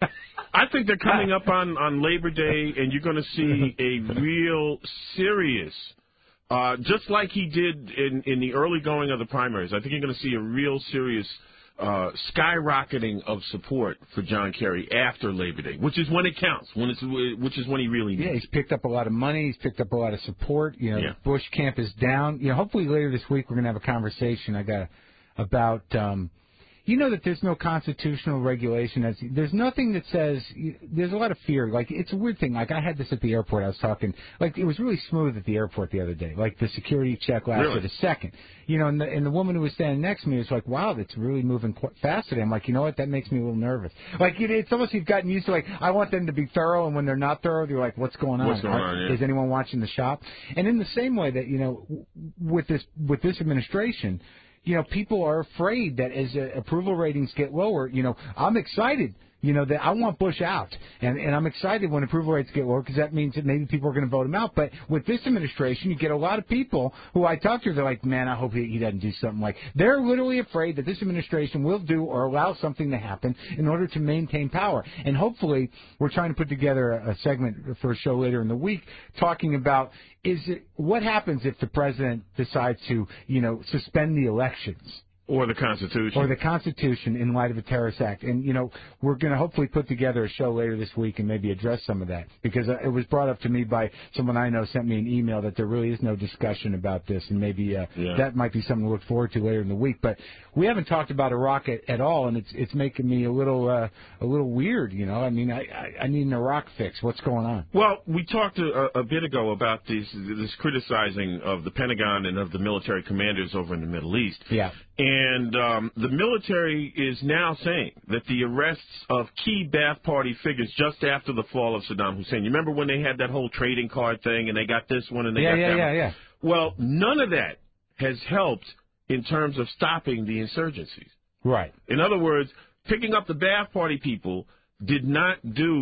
I think they're coming up on, on Labor Day, and you're going to see a real serious, uh, just like he did in, in the early going of the primaries, I think you're going to see a real serious uh, skyrocketing of support for John Kerry after Labor Day, which is when it counts, when it's which is when he really needs. Yeah, he's picked up a lot of money. He's picked up a lot of support. You know, yeah. Bush camp is down. You know, hopefully later this week we're going to have a conversation. I got about. Um, You know that there's no constitutional regulation. That's, there's nothing that says there's a lot of fear. Like, it's a weird thing. Like, I had this at the airport. I was talking. Like, it was really smooth at the airport the other day. Like, the security check lasted really? a second. You know, and the, and the woman who was standing next to me was like, wow, that's really moving quite fast today. I'm like, you know what? That makes me a little nervous. Like, it, it's almost you've gotten used to, like, I want them to be thorough, and when they're not thorough, they're like, what's going on? What's going on, yeah. Is anyone watching the shop? And in the same way that, you know, with this with this administration, you know, people are afraid that as uh, approval ratings get lower, you know, I'm excited, you know, that I want Bush out. And, and I'm excited when approval rates get lower because that means that maybe people are going to vote him out. But with this administration, you get a lot of people who I talk to, they're like, man, I hope he, he doesn't do something like. They're literally afraid that this administration will do or allow something to happen in order to maintain power. And hopefully we're trying to put together a, a segment for a show later in the week talking about is it, what happens if the president decides to, you know, suspend the elections? Or the Constitution. Or the Constitution in light of a terrorist act. And, you know, we're going to hopefully put together a show later this week and maybe address some of that. Because it was brought up to me by someone I know sent me an email that there really is no discussion about this. And maybe uh, yeah. that might be something to look forward to later in the week. But we haven't talked about Iraq at, at all, and it's it's making me a little uh, a little weird, you know. I mean, I, I, I need an Iraq fix. What's going on? Well, we talked a, a bit ago about this, this criticizing of the Pentagon and of the military commanders over in the Middle East. Yeah. And um, the military is now saying that the arrests of key Ba'ath Party figures just after the fall of Saddam Hussein. You remember when they had that whole trading card thing and they got this one and they yeah, got yeah, that yeah, one? Yeah, yeah, Well, none of that has helped in terms of stopping the insurgencies. Right. In other words, picking up the Ba'ath Party people did not do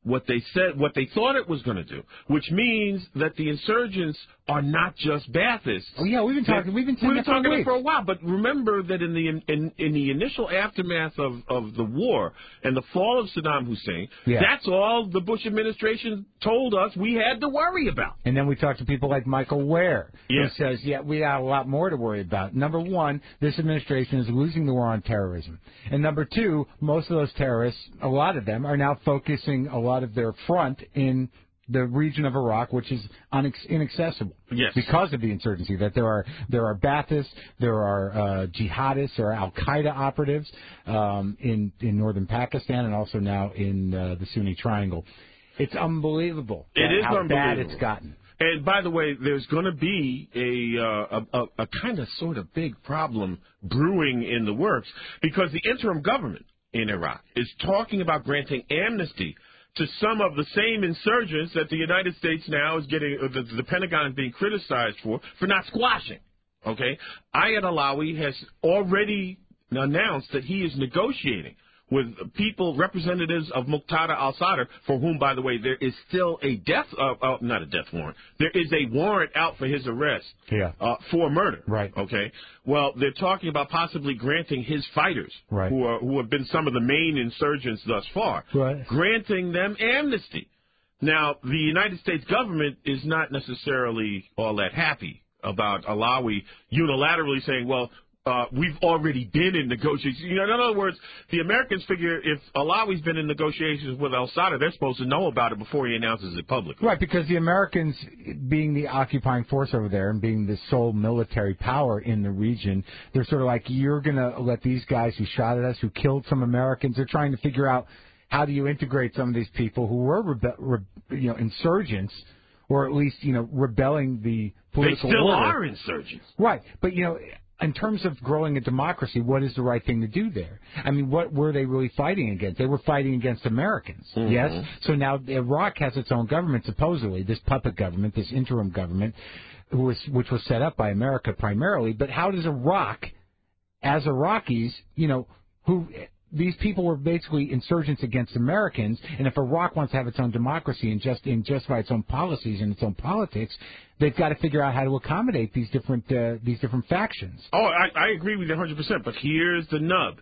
what they said, what they thought it was going to do, which means that the insurgents are not just Baathists. Oh yeah, we've been talking. We've been, we've been talking for, for a while. But remember that in the in, in the initial aftermath of, of the war and the fall of Saddam Hussein, yeah. that's all the Bush administration told us we had to worry about. And then we talked to people like Michael Ware, yes. who says, yeah, we got a lot more to worry about. Number one, this administration is losing the war on terrorism. And number two, most of those terrorists, a lot of them, are now focusing a lot of their front in the region of Iraq, which is unex- inaccessible yes. because of the insurgency. That there are there are Baathists, there are uh, jihadists, there are Al Qaeda operatives um, in in northern Pakistan, and also now in uh, the Sunni Triangle. It's unbelievable. It is how unbelievable. bad it's gotten. And by the way, there's going to be a, uh, a, a, a kind of sort of big problem brewing in the works because the interim government in Iraq is talking about granting amnesty to some of the same insurgents that the United States now is getting, uh, the, the Pentagon is being criticized for, for not squashing. Okay? Ayad Alawi has already announced that he is negotiating with people, representatives of Muqtada al-Sadr, for whom, by the way, there is still a death, uh, uh, not a death warrant, there is a warrant out for his arrest yeah. uh, for murder. Right. Okay. Well, they're talking about possibly granting his fighters, right. who are who have been some of the main insurgents thus far, right. granting them amnesty. Now, the United States government is not necessarily all that happy about Alawi unilaterally saying, well, Uh, we've already been in negotiations. You know, in other words, the Americans figure if Alawi's been in negotiations with al-Sadr, they're supposed to know about it before he announces it publicly. Right, because the Americans, being the occupying force over there and being the sole military power in the region, they're sort of like, you're going to let these guys who shot at us, who killed some Americans, they're trying to figure out how do you integrate some of these people who were, rebe- re- you know, insurgents, or at least, you know, rebelling the political order. They still order. are insurgents. Right, but, you know, in terms of growing a democracy, what is the right thing to do there? I mean, what were they really fighting against? They were fighting against Americans, mm-hmm. yes? So now Iraq has its own government, supposedly, this puppet government, this interim government, who was, which was set up by America primarily. But how does Iraq, as Iraqis, you know, who... These people were basically insurgents against Americans, and if Iraq wants to have its own democracy and just and justify its own policies and its own politics, they've got to figure out how to accommodate these different uh, these different factions. Oh, I, I agree with you one hundred percent, but here's the nub.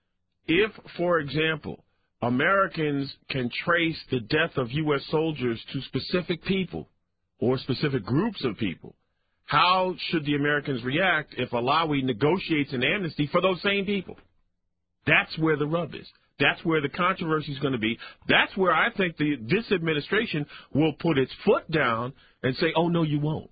If, for example, Americans can trace the death of U S soldiers to specific people or specific groups of people, how should the Americans react if Alawi negotiates an amnesty for those same people? That's where the rub is. That's where the controversy is going to be. That's where I think the this administration will put its foot down and say, oh, no, you won't.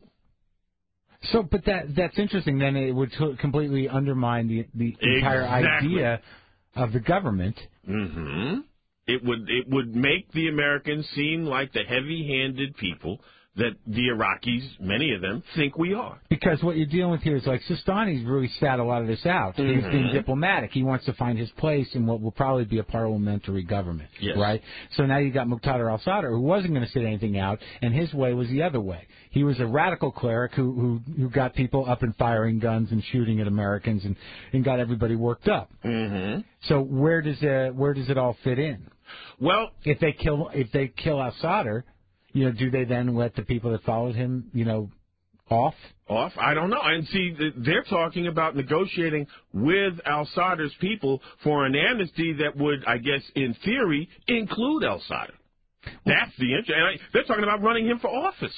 So, but that that's interesting. Then it would t- completely undermine the, the entire exactly. idea of the government. Mm-hmm. It would, it would make the Americans seem like the heavy-handed people that the Iraqis, many of them, think we are. Because what you're dealing with here is like Sistani's really sat a lot of this out. Mm-hmm. He's being diplomatic. He wants to find his place in what will probably be a parliamentary government, yes. right? So now you got Muqtada al-Sadr, who wasn't going to sit anything out, and his way was the other way. He was a radical cleric who who, who got people up and firing guns and shooting at Americans and, and got everybody worked up. Mm-hmm. So where does uh, where does it all fit in? Well, if they kill if they kill al-Sadr, you know, do they then let the people that followed him, you know, off? Off? I don't know. And see, they're talking about negotiating with al-Sadr's people for an amnesty that would, I guess, in theory, include al-Sadr. That's the interest. And I, they're talking about running him for office.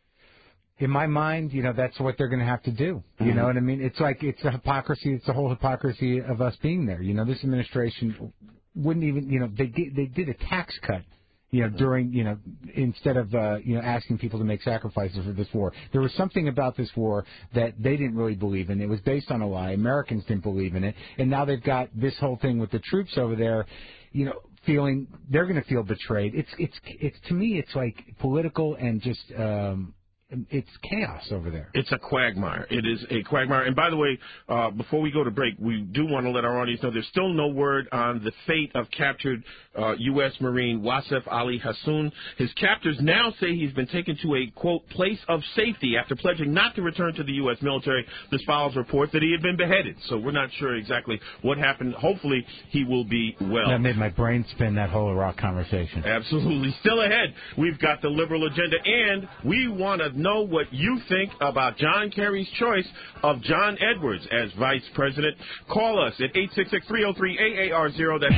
In my mind, you know, that's what they're going to have to do. You mm-hmm. know what I mean? It's like it's a hypocrisy. It's the whole hypocrisy of us being there. You know, this administration wouldn't even, you know, they did, they did a tax cut. You know, during, you know, instead of, uh, you know, asking people to make sacrifices for this war. There was something about this war that they didn't really believe in. It was based on a lie. Americans didn't believe in it. And now they've got this whole thing with the troops over there, you know, feeling, they're going to feel betrayed. It's, it's, it's, to me, it's like political and just, um, it's chaos over there. It's a quagmire. It is a quagmire. And by the way, uh, before we go to break, we do want to let our audience know there's still no word on the fate of captured uh, U S Marine Wasef Ali Hassoun. His captors now say he's been taken to a, quote, place of safety after pledging not to return to the U S military. This follows reports that he had been beheaded. So we're not sure exactly what happened. Hopefully he will be well. That made my brain spin, that whole Iraq conversation. Absolutely. Still ahead, we've got the liberal agenda, and we want to know what you think about John Kerry's choice of John Edwards as vice president. Call us at eight six six, three oh three, A A R zero. That's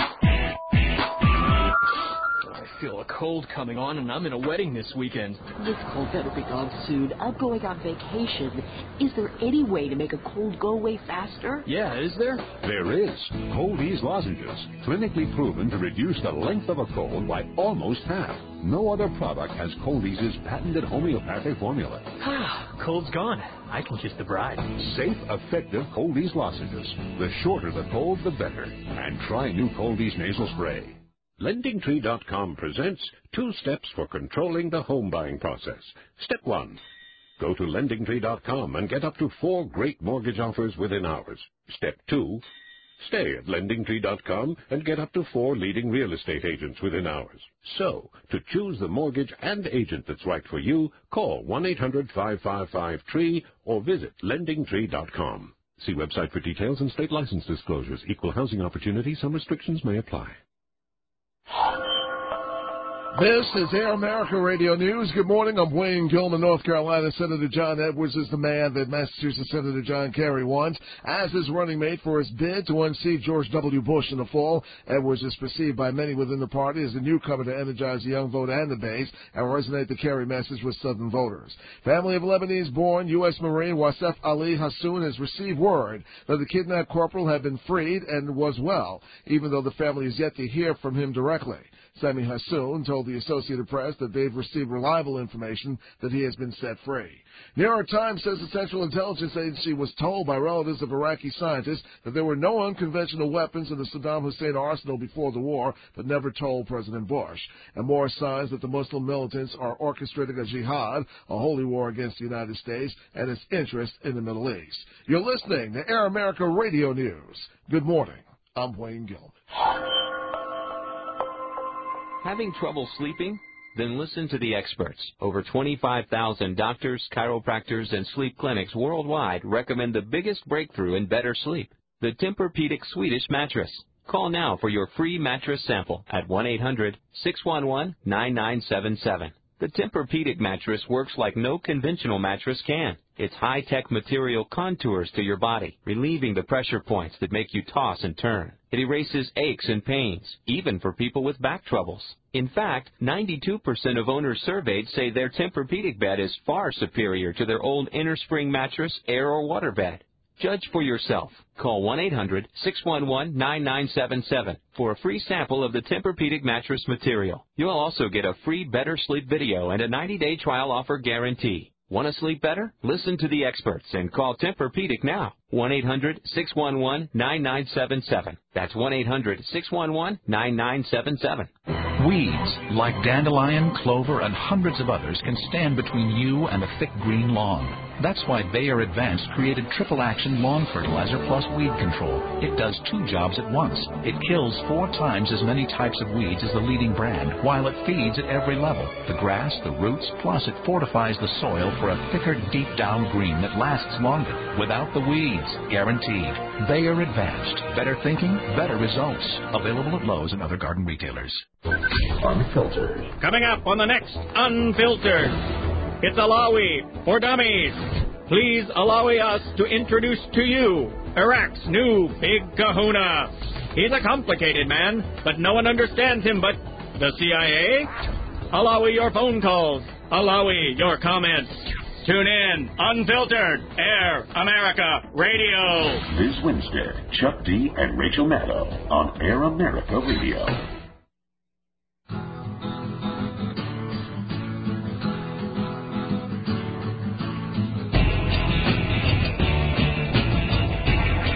I feel a cold coming on, and I'm in a wedding this weekend. This cold better be gone soon. I'm going on vacation. Is there any way to make a cold go away faster? Yeah, is there? There is. Cold Ease lozenges, clinically proven to reduce the length of a cold by almost half. No other product has Cold Ease's patented homeopathic formula. Cold's gone. I can kiss the bride. Safe, effective Cold Ease lozenges. The shorter the cold, the better. And try new Cold Ease nasal spray. Lending Tree dot com presents two steps for controlling the home buying process. Step one, go to Lending Tree dot com and get up to four great mortgage offers within hours. Step two, stay at Lending Tree dot com and get up to four leading real estate agents within hours. So, to choose the mortgage and agent that's right for you, call one eight hundred, five five five, T R E E or visit Lending Tree dot com. See website for details and state license disclosures. Equal housing opportunity. Some restrictions may apply. This is Air America Radio News. Good morning. I'm Wayne Gilman. North Carolina Senator John Edwards is the man that Massachusetts Senator John Kerry wants as his running mate for his bid to unseat George W. Bush in the fall. Edwards is perceived by many within the party as a newcomer to energize the young vote and the base and resonate the Kerry message with Southern voters. Family of Lebanese-born U S Marine Wasef Ali Hassoun has received word that the kidnapped corporal had been freed and was well, even though the family is yet to hear from him directly. Sami Hassoun told the Associated Press that they've received reliable information that he has been set free. New York Times says the Central Intelligence Agency was told by relatives of Iraqi scientists that there were no unconventional weapons in the Saddam Hussein arsenal before the war, but never told President Bush. And more signs that the Muslim militants are orchestrating a jihad, a holy war against the United States and its interest in the Middle East. You're listening to Air America Radio News. Good morning. I'm Wayne Gilman. Having trouble sleeping? Then listen to the experts. Over twenty-five thousand doctors, chiropractors, and sleep clinics worldwide recommend the biggest breakthrough in better sleep, the Tempur-Pedic Swedish mattress. Call now for your free mattress sample at one eight hundred, six one one, nine nine seven seven. The Tempur-Pedic mattress works like no conventional mattress can. Its high-tech material contours to your body, relieving the pressure points that make you toss and turn. It erases aches and pains, even for people with back troubles. In fact, ninety-two percent of owners surveyed say their Tempur-Pedic bed is far superior to their old innerspring mattress, air, or water bed. Judge for yourself. Call one eight hundred, six one one, nine nine seven seven for a free sample of the Tempur-Pedic mattress material. You'll also get a free Better Sleep video and a ninety-day trial offer guarantee. Want to sleep better? Listen to the experts and call Tempur-Pedic now. one eight hundred, six one one, nine nine seven seven. That's one eight hundred, six one one, nine nine seven seven. Weeds like dandelion, clover, and hundreds of others can stand between you and a thick green lawn. That's why Bayer Advanced created Triple Action Lawn Fertilizer Plus Weed Control. It does two jobs at once. It kills four times as many types of weeds as the leading brand, while it feeds at every level. The grass, the roots, plus it fortifies the soil for a thicker, deep down green that lasts longer, without the weeds. Guaranteed. Bayer Advanced. Better thinking, better results. Available at Lowe's and other garden retailers. Unfiltered. Coming up on the next Unfiltered. It's Alawi for Dummies. Please allow us to introduce to you Iraq's new big kahuna. He's a complicated man, but no one understands him but the C I A. Alawi your phone calls. Alawi your comments. Tune in. Unfiltered. Air America Radio. This Wednesday, Chuck D and Rachel Maddow on Air America Radio.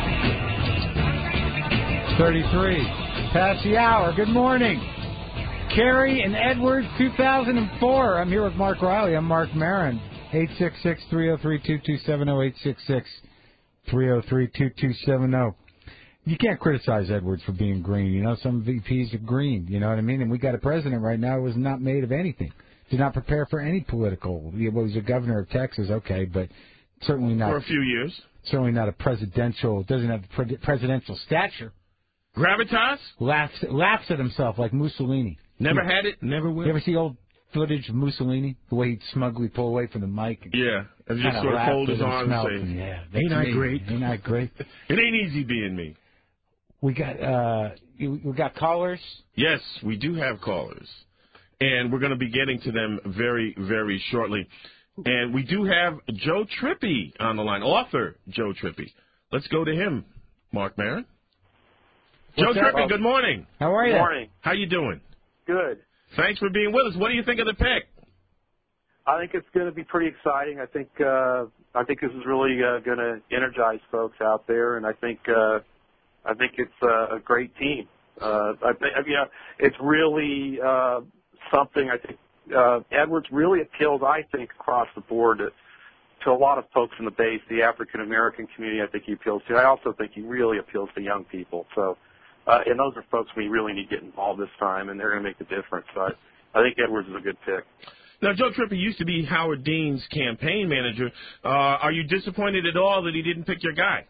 thirty-three past the hour. Good morning. Carey and Edwards, two thousand four. I'm here with Mark Riley. I'm Mark Maron. eight six six, three oh three, two two seven oh, eight six six, three oh three, two two seven oh. You can't criticize Edwards for being green. You know, some V Ps are green. You know what I mean? And we got a president right now who was not made of anything. Did not prepare for any political. Well, he's a governor of Texas, okay, but certainly not. For a few years. Certainly not a presidential, doesn't have pre- presidential stature. Gravitas? Laughs, laughs at himself like Mussolini. Never you, had it, never will. You ever see old footage of Mussolini? The way he'd smugly pull away from the mic? And yeah, and just sort of fold his arms and say, yeah, ain't I me. great? Ain't I great? It ain't easy being me. We got uh, we got callers? Yes, we do have callers. And we're going to be getting to them very, very shortly. And we do have Joe Trippi on the line, author Joe Trippi. Let's go to him, Mark Maron. Joe Trippi, good morning. How are you? Good morning. How you doing? Good. Thanks for being with us. What do you think of the pick? I think it's going to be pretty exciting. I think uh, I think this is really uh, going to energize folks out there, and I think uh, I think it's uh, a great team. Uh, I think I mean, uh, it's really uh, something. I think uh, Edwards really appeals. I think across the board to, to a lot of folks in the base, the African American community. I think he appeals to. I also think he really appeals to young people. So, uh, and those are folks we really need to get involved this time, and they're going to make the difference. So I, I think Edwards is a good pick. Now, Joe Trippi used to be Howard Dean's campaign manager. Uh, are you disappointed at all that he didn't pick your guy?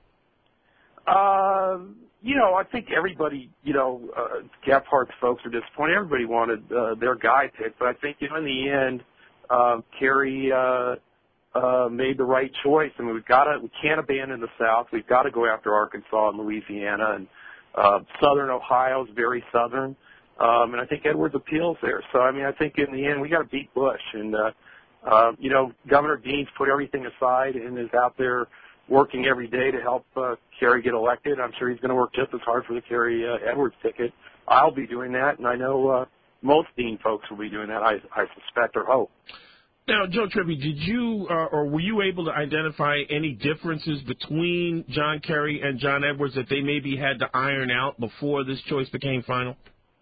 Uh, you know, I think everybody, you know, uh, Gephardt's folks are disappointed. Everybody wanted uh, their guy picked, but I think, you know, in the end, uh, Kerry uh, uh, made the right choice. I mean, we've got to, we can't abandon the South. We've got to go after Arkansas and Louisiana, and uh, Southern Ohio is very southern. Um, and I think Edwards appeals there. So, I mean, I think in the end we got to beat Bush. And, uh, uh, you know, Governor Dean's put everything aside and is out there working every day to help uh, Kerry get elected. I'm sure he's going to work just as hard for the Kerry uh, Edwards ticket. I'll be doing that, and I know uh, most Dean folks will be doing that, I, I suspect or hope. Now, Joe Trippi, did you uh, or were you able to identify any differences between John Kerry and John Edwards that they maybe had to iron out before this choice became final?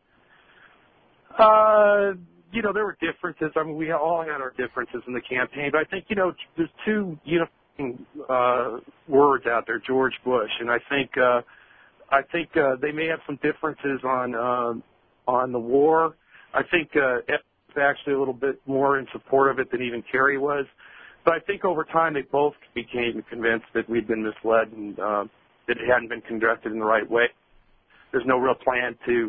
Uh, you know, there were differences. I mean, we all had our differences in the campaign, but I think, you know, there's two unifying uh, words out there, George Bush, and I think uh, I think uh, they may have some differences on um, on the war. I think uh, Ed was actually a little bit more in support of it than even Kerry was, but I think over time they both became convinced that we'd been misled and uh, that it hadn't been conducted in the right way. There's no real plan to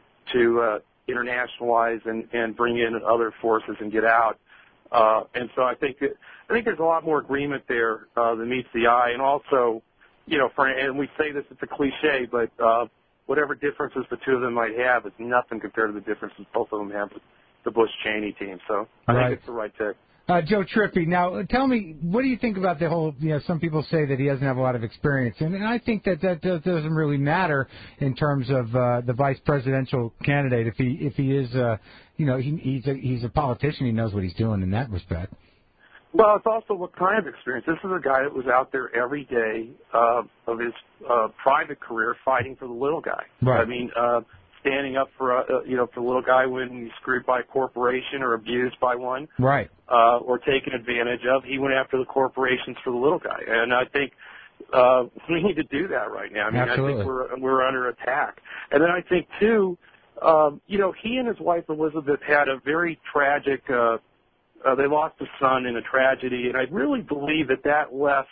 to uh, internationalize and, and bring in other forces and get out. Uh, and so I think that, I think there's a lot more agreement there uh, than meets the eye. And also, you know, for, and we say this, it's a cliche, but uh, whatever differences the two of them might have is nothing compared to the differences both of them have with the Bush-Cheney team. So I right. think it's the right pick. Uh, Joe Trippi, now tell me, what do you think about the whole, you know, some people say that he doesn't have a lot of experience, and, and I think that that does, doesn't really matter in terms of uh, the vice presidential candidate. If he if he is, uh, you know, he, he's, a, he's a politician, he knows what he's doing in that respect. Well, it's also what kind of experience. This is a guy that was out there every day uh, of his uh, private career fighting for the little guy. Right. I mean, uh, standing up for, uh, you know, for the little guy when he's screwed by a corporation or abused by one. Right. Uh, or taken advantage of. He went after the corporations for the little guy. And I think uh, we need to do that right now. I mean, Absolutely. I think we're, we're under attack. And then I think, too, um, you know, he and his wife Elizabeth had a very tragic, uh, uh, they lost a son in a tragedy. And I really believe that that left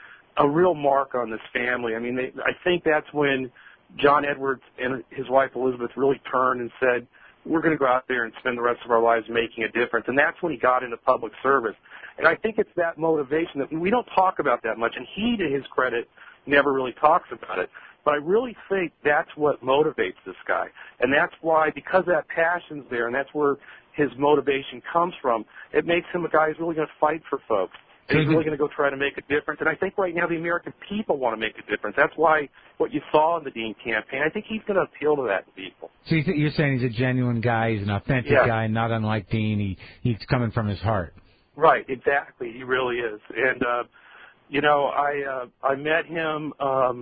a real mark on this family. I mean, they, I think that's when John Edwards and his wife Elizabeth really turned and said, we're going to go out there and spend the rest of our lives making a difference. And that's when he got into public service. And I think it's that motivation that we don't talk about that much. And he, to his credit, never really talks about it. But I really think that's what motivates this guy. And that's why, because that passion's there, and that's where his motivation comes from, it makes him a guy who's really going to fight for folks. And he's really going to go try to make a difference. And I think right now the American people want to make a difference. That's why what you saw in the Dean campaign, I think he's going to appeal to that to people. So you th- you're saying he's a genuine guy, he's an authentic Yeah. guy, not unlike Dean. He He's coming from his heart. Right, exactly. He really is. And, uh, you know, I uh, I met him um,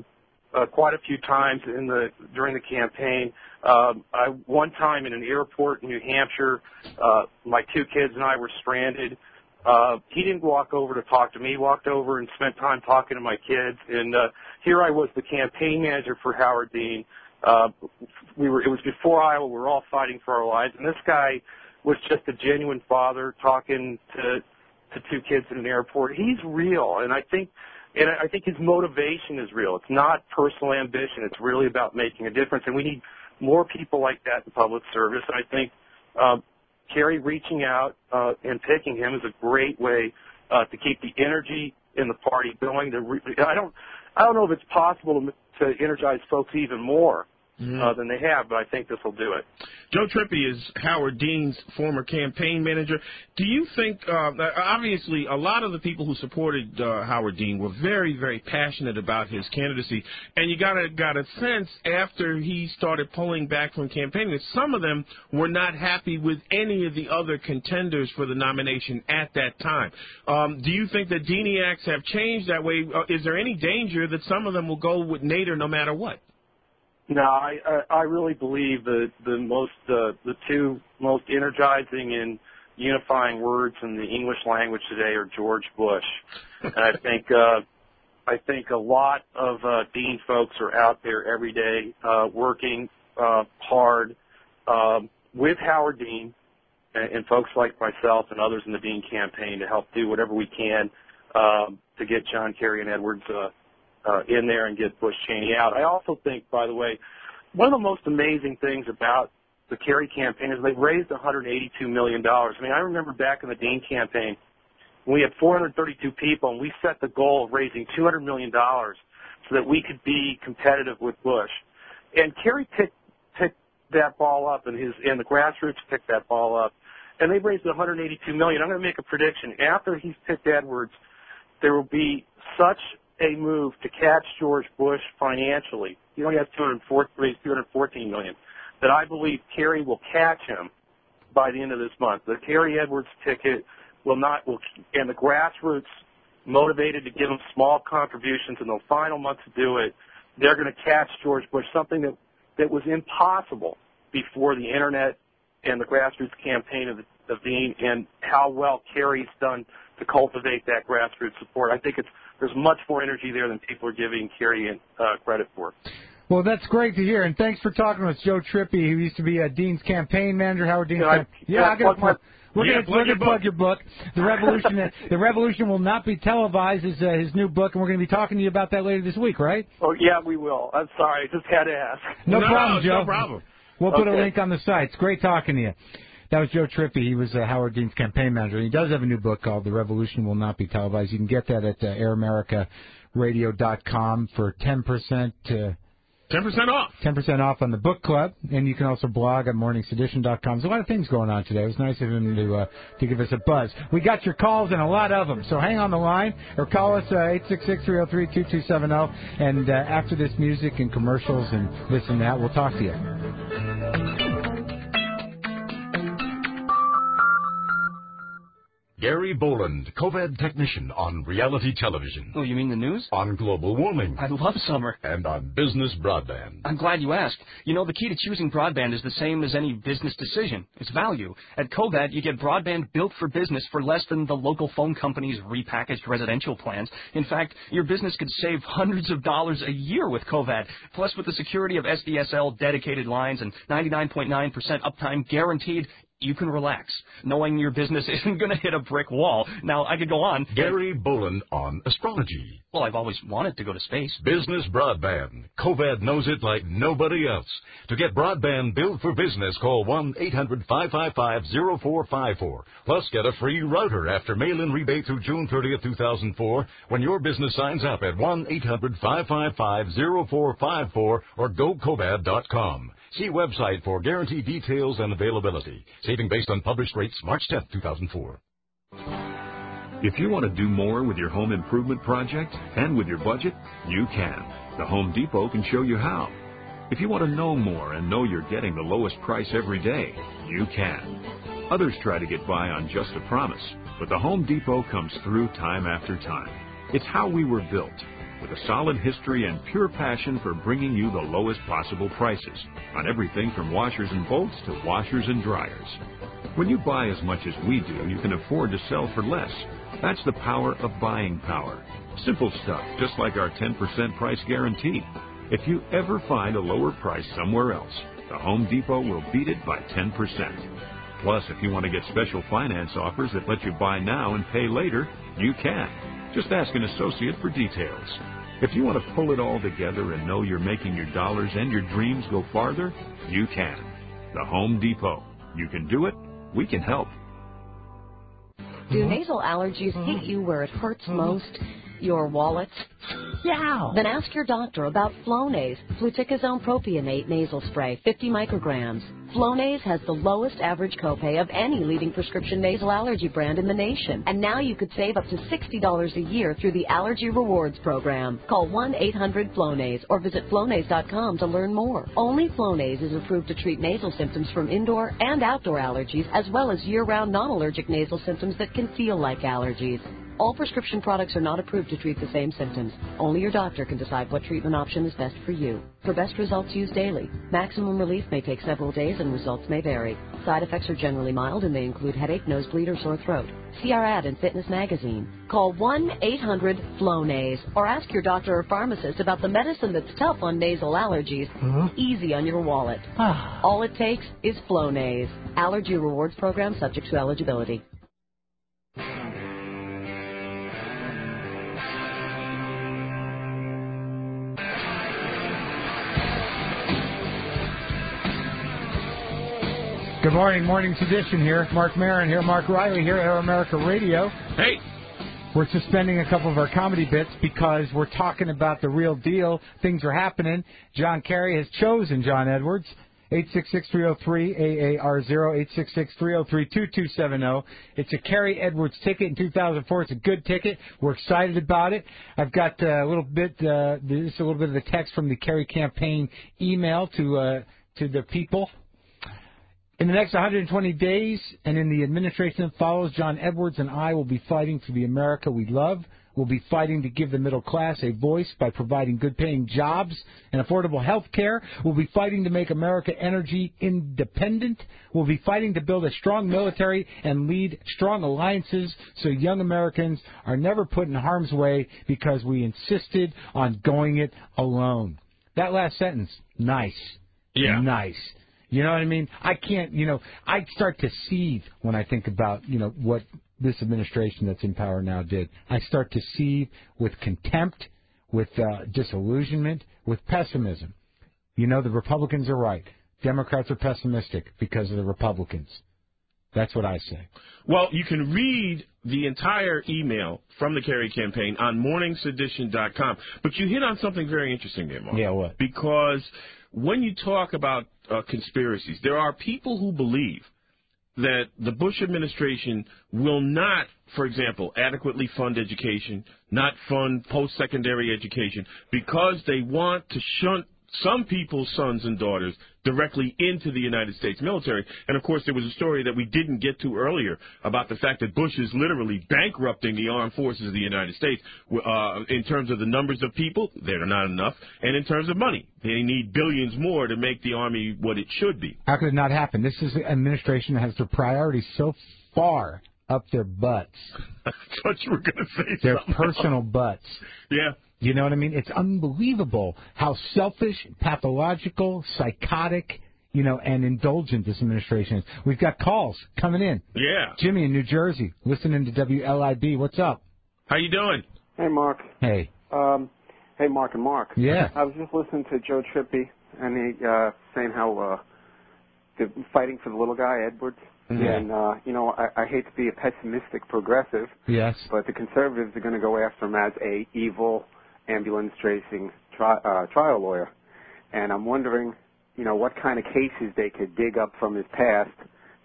uh, quite a few times in the during the campaign. Um, I one time in an airport in New Hampshire, uh, my two kids and I were stranded. Uh, he didn't walk over to talk to me. He walked over and spent time talking to my kids. And uh, here I was, the campaign manager for Howard Dean. Uh, we were. It was before Iowa. We were all fighting for our lives, and this guy was just a genuine father talking to to two kids in an airport. He's real, and I think, and I think his motivation is real. It's not personal ambition. It's really about making a difference, and we need more people like that in public service. And I think um, Kerry reaching out uh, and picking him is a great way uh, to keep the energy in the party going. To re- I don't, I don't know if it's possible to, to energize folks even more. Mm-hmm. Uh, than they have, but I think this will do it. Joe Trippi is Howard Dean's former campaign manager. Do you think, uh, obviously, a lot of the people who supported uh, Howard Dean were very, very passionate about his candidacy, and you got a, got a sense after he started pulling back from campaigning that some of them were not happy with any of the other contenders for the nomination at that time. Um, do you think that Deaniacs have changed that way? Uh, is there any danger that some of them will go with Nader no matter what? No, I, I I really believe the the most uh, the two most energizing and unifying words in the English language today are George Bush, and I think uh, I think a lot of uh, Dean folks are out there every day uh, working uh, hard um, with Howard Dean and, and folks like myself and others in the Dean campaign to help do whatever we can um, to get John Kerry and Edwards Uh, Uh, in there and get Bush Cheney out. I also think, by the way, one of the most amazing things about the Kerry campaign is they raised one hundred eighty-two million dollars. I mean, I remember back in the Dean campaign, we had four hundred thirty-two people, and we set the goal of raising two hundred million dollars so that we could be competitive with Bush. And Kerry picked, picked that ball up, and his and the grassroots picked that ball up, and they raised one hundred eighty-two million dollars. I'm going to make a prediction. After he's picked Edwards, there will be such a move to catch George Bush financially. He only has two hundred fourteen million dollars. That I believe Kerry will catch him by the end of this month. The Kerry Edwards ticket will not, will, and the grassroots motivated to give him small contributions in the final months to do it, they're going to catch George Bush, something that, that was impossible before the internet and the grassroots campaign of, of Dean, and how well Kerry's done to cultivate that grassroots support. I think it's there's much more energy there than people are giving Kerry uh, credit for. Well, that's great to hear, and thanks for talking with Joe Trippi, who used to be uh, Dean's campaign manager. Howard Dean's. I, yeah, I got my, we're yeah, going to plug, your, plug your book. The Revolution. The Revolution will not be televised is uh, his new book, and we're going to be talking to you about that later this week, right? Oh yeah, we will. I'm sorry, I just had to ask. No, no problem, Joe. No problem. We'll put okay. a link on the site. It's great talking to you. That was Joe Trippi. He was uh, Howard Dean's campaign manager. And he does have a new book called The Revolution Will Not Be Televised. You can get that at uh, air america radio dot com for ten percent. Uh, ten percent off. ten percent off on the book club. And you can also blog at morning sedition dot com. There's a lot of things going on today. It was nice of him to uh, to give us a buzz. We got your calls and a lot of them. So hang on the line or call us uh, eight six six, three oh three, two two seven oh. And uh, after this music and commercials and this and that, we'll talk to you. Gary Boland, COVID technician on reality television. Oh, you mean the news? On global warming. I love summer. And on business broadband. I'm glad you asked. You know, the key to choosing broadband is the same as any business decision. It's value. At Covad, you get broadband built for business for less than the local phone company's repackaged residential plans. In fact, your business could save hundreds of dollars a year with Covad. Plus, with the security of S D S L dedicated lines and ninety-nine point nine percent uptime guaranteed, you can relax, knowing your business isn't going to hit a brick wall. Now, I could go on. Gary Boland on astrology. Well, I've always wanted to go to space. Business broadband. Covad knows it like nobody else. To get broadband built for business, call one eight hundred, five five five, oh four five four. Plus, get a free router after mail-in rebate through June thirtieth, two thousand four when your business signs up at one eight hundred, five five five, oh four five four or go covad dot com. See website for guaranteed details and availability. Saving based on published rates March tenth, two thousand four. If you want to do more with your home improvement project and with your budget, you can. The Home Depot can show you how. If you want to know more and know you're getting the lowest price every day, you can. Others try to get by on just a promise, but the Home Depot comes through time after time. It's how we were built. with a solid history and pure passion for bringing you the lowest possible prices on everything from washers and bolts to washers and dryers. When you buy as much as we do, you can afford to sell for less. That's the power of buying power. Simple stuff, just like our ten percent price guarantee. If you ever find a lower price somewhere else, the Home Depot will beat it by ten percent. Plus, if you want to get special finance offers that let you buy now and pay later, you can. Just ask an associate for details. If you want to pull it all together and know you're making your dollars and your dreams go farther, you can. The Home Depot. You can do it. We can help. Do nasal allergies hit you where it hurts most? Your wallet? Yeah. Then ask your doctor about Flonase, fluticasone propionate nasal spray, fifty micrograms. Flonase has the lowest average copay of any leading prescription nasal allergy brand in the nation. And now you could save up to sixty dollars a year through the Allergy Rewards program. Call one eight hundred Flonase or visit Flonase dot com to learn more. Only Flonase is approved to treat nasal symptoms from indoor and outdoor allergies, as well as year-round non-allergic nasal symptoms that can feel like allergies. All prescription products are not approved to treat the same symptoms. Only your doctor can decide what treatment option is best for you. For best results, use daily. Maximum relief may take several days and results may vary. Side effects are generally mild and may include headache, nosebleed, or sore throat. See our ad in Fitness Magazine. Call one eight hundred Flonase or ask your doctor or pharmacist about the medicine that's tough on nasal allergies, Huh? easy on your wallet. All it takes is Flonase. Allergy Rewards program subject to eligibility. Good morning, Morning's Edition here. Mark Maron here, Mark Riley here at Air America Radio. Hey! We're suspending a couple of our comedy bits because we're talking about the real deal. Things are happening. John Kerry has chosen John Edwards. eight six six, three oh three, A A R zero, eight six six, three oh three, two two seven zero. It's a Kerry Edwards ticket in two thousand four. It's a good ticket. We're excited about it. I've got uh, a little bit, uh, this is a little bit of the text from the Kerry campaign email to uh, to the people. In the next one hundred twenty days and in the administration that follows, John Edwards and I will be fighting for the America we love. We'll be fighting to give the middle class a voice by providing good-paying jobs and affordable health care. We'll be fighting to make America energy independent. We'll be fighting to build a strong military and lead strong alliances so young Americans are never put in harm's way because we insisted on going it alone. That last sentence, nice. Yeah. Nice. You know what I mean? I can't, you know, I start to seethe when I think about, you know, what this administration that's in power now did. I start to seethe with contempt, with uh, disillusionment, with pessimism. You know, the Republicans are right. Democrats are pessimistic because of the Republicans. That's what I say. Well, you can read the entire email from the Kerry campaign on mornings edition dot com. But you hit on something very interesting there, Mark. Yeah, what? Because when you talk about uh, conspiracies, there are people who believe that the Bush administration will not, for example, adequately fund education, not fund post-secondary education, because they want to shunt some people's sons and daughters directly into the United States military. And, of course, there was a story that we didn't get to earlier about the fact that Bush is literally bankrupting the armed forces of the United States uh, in terms of the numbers of people. They're not enough. And in terms of money, they need billions more to make the Army what it should be. How could it not happen? This is an administration that has their priorities so far up their butts. I thought you were going to say their something personal else. butts. Yeah. You know what I mean? It's unbelievable how selfish, pathological, psychotic, you know, and indulgent this administration is. We've got calls coming in. Yeah. Jimmy in New Jersey, listening to W L I B. What's up? How you doing? Hey, Mark. Hey. Um, hey, Mark and Mark. Yeah. I was just listening to Joe Trippi, and he uh, saying how uh, they're fighting for the little guy, Edwards. Mm-hmm. And, uh, you know, I, I hate to be a pessimistic progressive. Yes. But the conservatives are going to go after him as a evil ambulance tracing tri- uh, trial lawyer. And I'm wondering, you know, what kind of cases they could dig up from his past to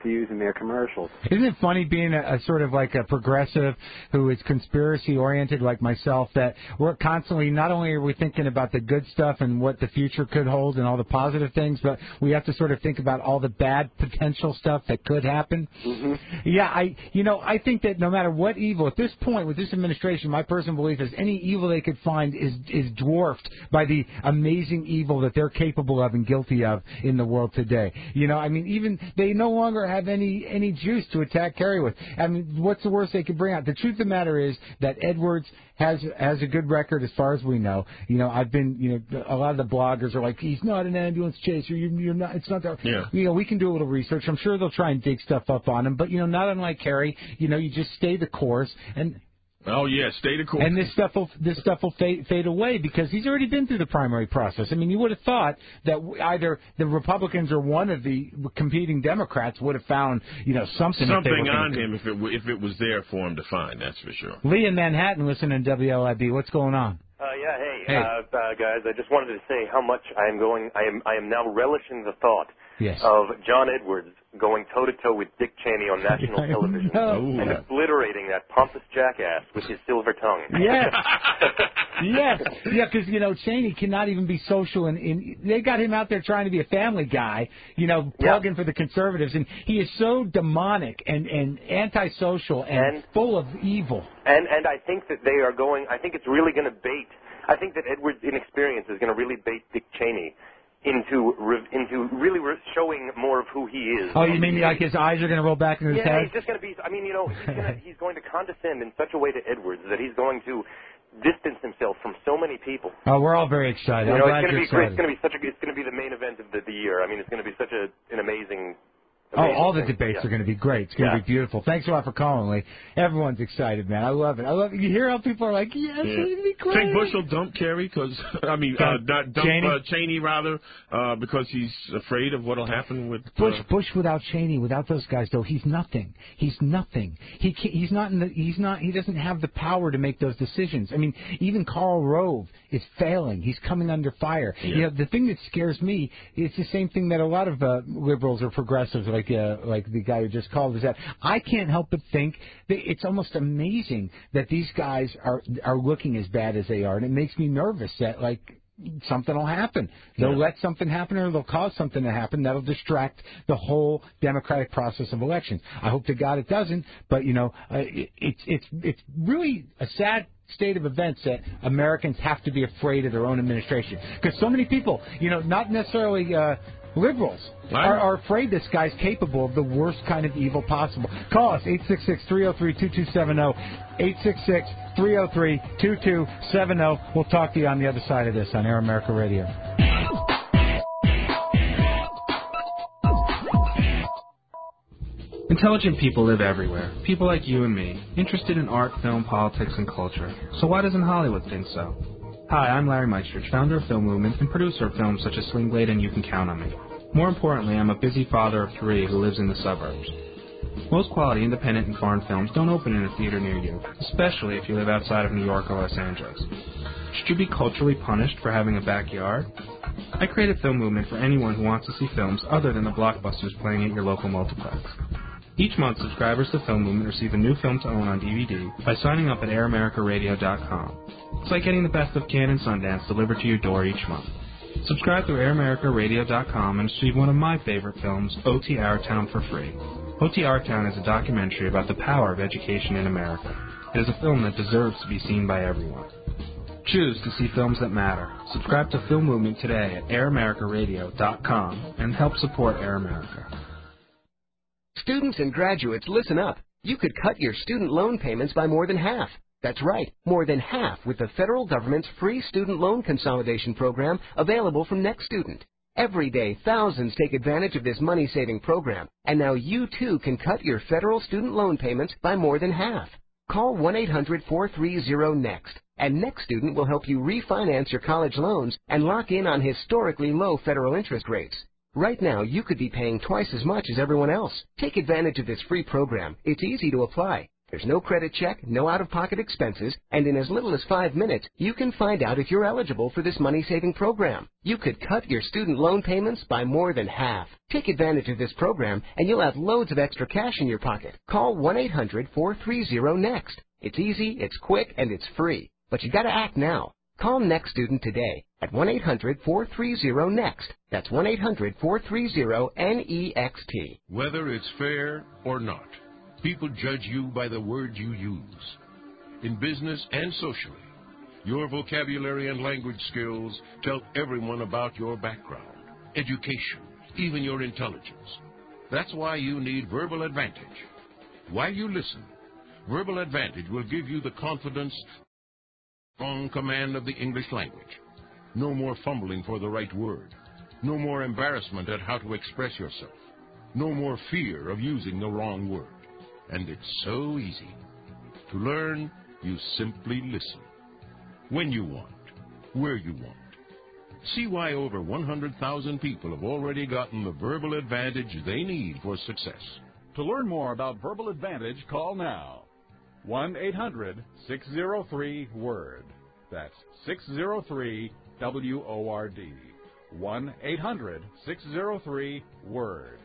to use in their commercials. Isn't it funny being a, a sort of like a progressive who is conspiracy oriented like myself, that we're constantly, not only are we thinking about the good stuff and what the future could hold and all the positive things, but we have to sort of think about all the bad potential stuff that could happen. Mm-hmm. Yeah, I, you know, I think that no matter what evil, at this point with this administration, my personal belief is any evil they could find is is dwarfed by the amazing evil that they're capable of and guilty of in the world today. You know, I mean, even they no longer have any any juice to attack Kerry with. I mean, what's the worst they could bring out? The truth of the matter is that Edwards has has a good record as far as we know. You know, I've been, you know, a lot of the bloggers are like, he's not an ambulance chaser. You, you're not. It's not that. Yeah. You know, we can do a little research. I'm sure they'll try and dig stuff up on him. But you know, not unlike Kerry, you know, you just stay the course and. Oh yeah, stay the course. And this stuff will this stuff will fade, fade away because he's already been through the primary process. I mean, you would have thought that either the Republicans or one of the competing Democrats would have found, you know, something something if they were on gonna, him if it w- if it was there for him to find. That's for sure. Lee in Manhattan, listening to W L I B. What's going on? Uh, yeah, hey, Hey. Uh, uh, guys, I just wanted to say how much I am going. I am I am now relishing the thought Yes. of John Edwards going toe to toe with Dick Cheney on national television know. and obliterating that pompous jackass with his silver tongue. Yes. Yes. Yeah, because, you know, Cheney cannot even be social. And, and they got him out there trying to be a family guy, you know, plugging for the conservatives. And he is so demonic and, and antisocial and, And- full of evil. And and I think that they are going. I think it's really going to bait. I think that Edwards' inexperience is going to really bait Dick Cheney into re- into really re- showing more of who he is. Oh, you mean like his eyes are going to roll back into his Yeah, head? he's just going to be. I mean, you know, he's, gonna, he's going to condescend in such a way to Edwards that he's going to distance himself from so many people. Oh, we're all very excited. You I'm know, glad it's going you're to be great. excited. It's going to be such a. It's going to be the main event of the, the year. I mean, it's going to be such a an amazing. Oh, amazing all the thing. debates Yeah. are going to be great. It's going to Yeah. be beautiful. Thanks a lot for calling, Lee. Everyone's excited, man. I love it. I love it. You hear how people are like, yes, Yeah. it's going to be great. Think Bush will dump Kerry because I mean, uh, not dump Cheney? Uh, Cheney rather, uh, because he's afraid of what'll happen with uh, Bush, Bush without Cheney, without those guys, though, he's nothing. He's nothing. He can't, he's not. In the, he's not. He doesn't have the power to make those decisions. I mean, even Karl Rove is failing. He's coming under fire. Yeah. You know, the thing that scares me is the same thing that a lot of uh, liberals or progressives, like uh, like the guy who just called, is that I can't help but think that it's almost amazing that these guys are are looking as bad as they are, and it makes me nervous that like. Something will happen. They'll Yeah. let something happen, or they'll cause something to happen that'll distract the whole democratic process of elections. I hope to God it doesn't, but you know, uh, it, it's it's it's really a sad state of events that Americans have to be afraid of their own administration, because so many people, you know, not necessarily uh, liberals, are, are afraid this guy's capable of the worst kind of evil possible. Call us eight six six, three oh three, two two seven oh, eight six six, three oh three, two two seven oh. We'll talk to you on the other side of this on Air America Radio. Intelligent people live everywhere. People like you and me, interested in art, film, politics, and culture. So why doesn't Hollywood think so? Hi, I'm Larry Meistrich, founder of Film Movement and producer of films such as Sling Blade and You Can Count on Me. More importantly, I'm a busy father of three who lives in the suburbs. Most quality independent and foreign films don't open in a theater near you, especially if you live outside of New York or Los Angeles. Should you be culturally punished for having a backyard? I created Film Movement for anyone who wants to see films other than the blockbusters playing at your local multiplex. Each month, subscribers to Film Movement receive a new film to own on D V D by signing up at air america radio dot com. It's like getting the best of Cannes and Sundance delivered to your door each month. Subscribe through air america radio dot com and receive one of my favorite films, O T Our Town, for free. O T Our Town is a documentary about the power of education in America. It is a film that deserves to be seen by everyone. Choose to see films that matter. Subscribe to Film Movement today at air america radio dot com and help support Air America. Students and graduates, listen up. You could cut your student loan payments by more than half. That's right, more than half with the federal government's free student loan consolidation program available from NextStudent. Every day, thousands take advantage of this money-saving program, and now you too can cut your federal student loan payments by more than half. Call one eight hundred, four three zero, NEXT, and NextStudent will help you refinance your college loans and lock in on historically low federal interest rates. Right now, you could be paying twice as much as everyone else. Take advantage of this free program. It's easy to apply. There's no credit check, no out-of-pocket expenses, and in as little as five minutes, you can find out if you're eligible for this money-saving program. You could cut your student loan payments by more than half. Take advantage of this program, and you'll have loads of extra cash in your pocket. Call one eight hundred four three zero NEXT. It's easy, it's quick, and it's free. But you gotta act now. Call Next Student today at one eight hundred four three zero NEXT. That's one eight hundred four three zero N E X T. Whether it's fair or not, people judge you by the words you use. In business and socially, your vocabulary and language skills tell everyone about your background, education, even your intelligence. That's why you need Verbal Advantage. While you listen, Verbal Advantage will give you the confidence, strong command of the English language. No more fumbling for the right word. No more embarrassment at how to express yourself. No more fear of using the wrong word. And it's so easy. To learn, you simply listen. When you want, where you want. See why over one hundred thousand people have already gotten the Verbal Advantage they need for success. To learn more about Verbal Advantage, call now. one eight hundred six oh three WORD. That's six oh three W O R D. one eight hundred six oh three WORD.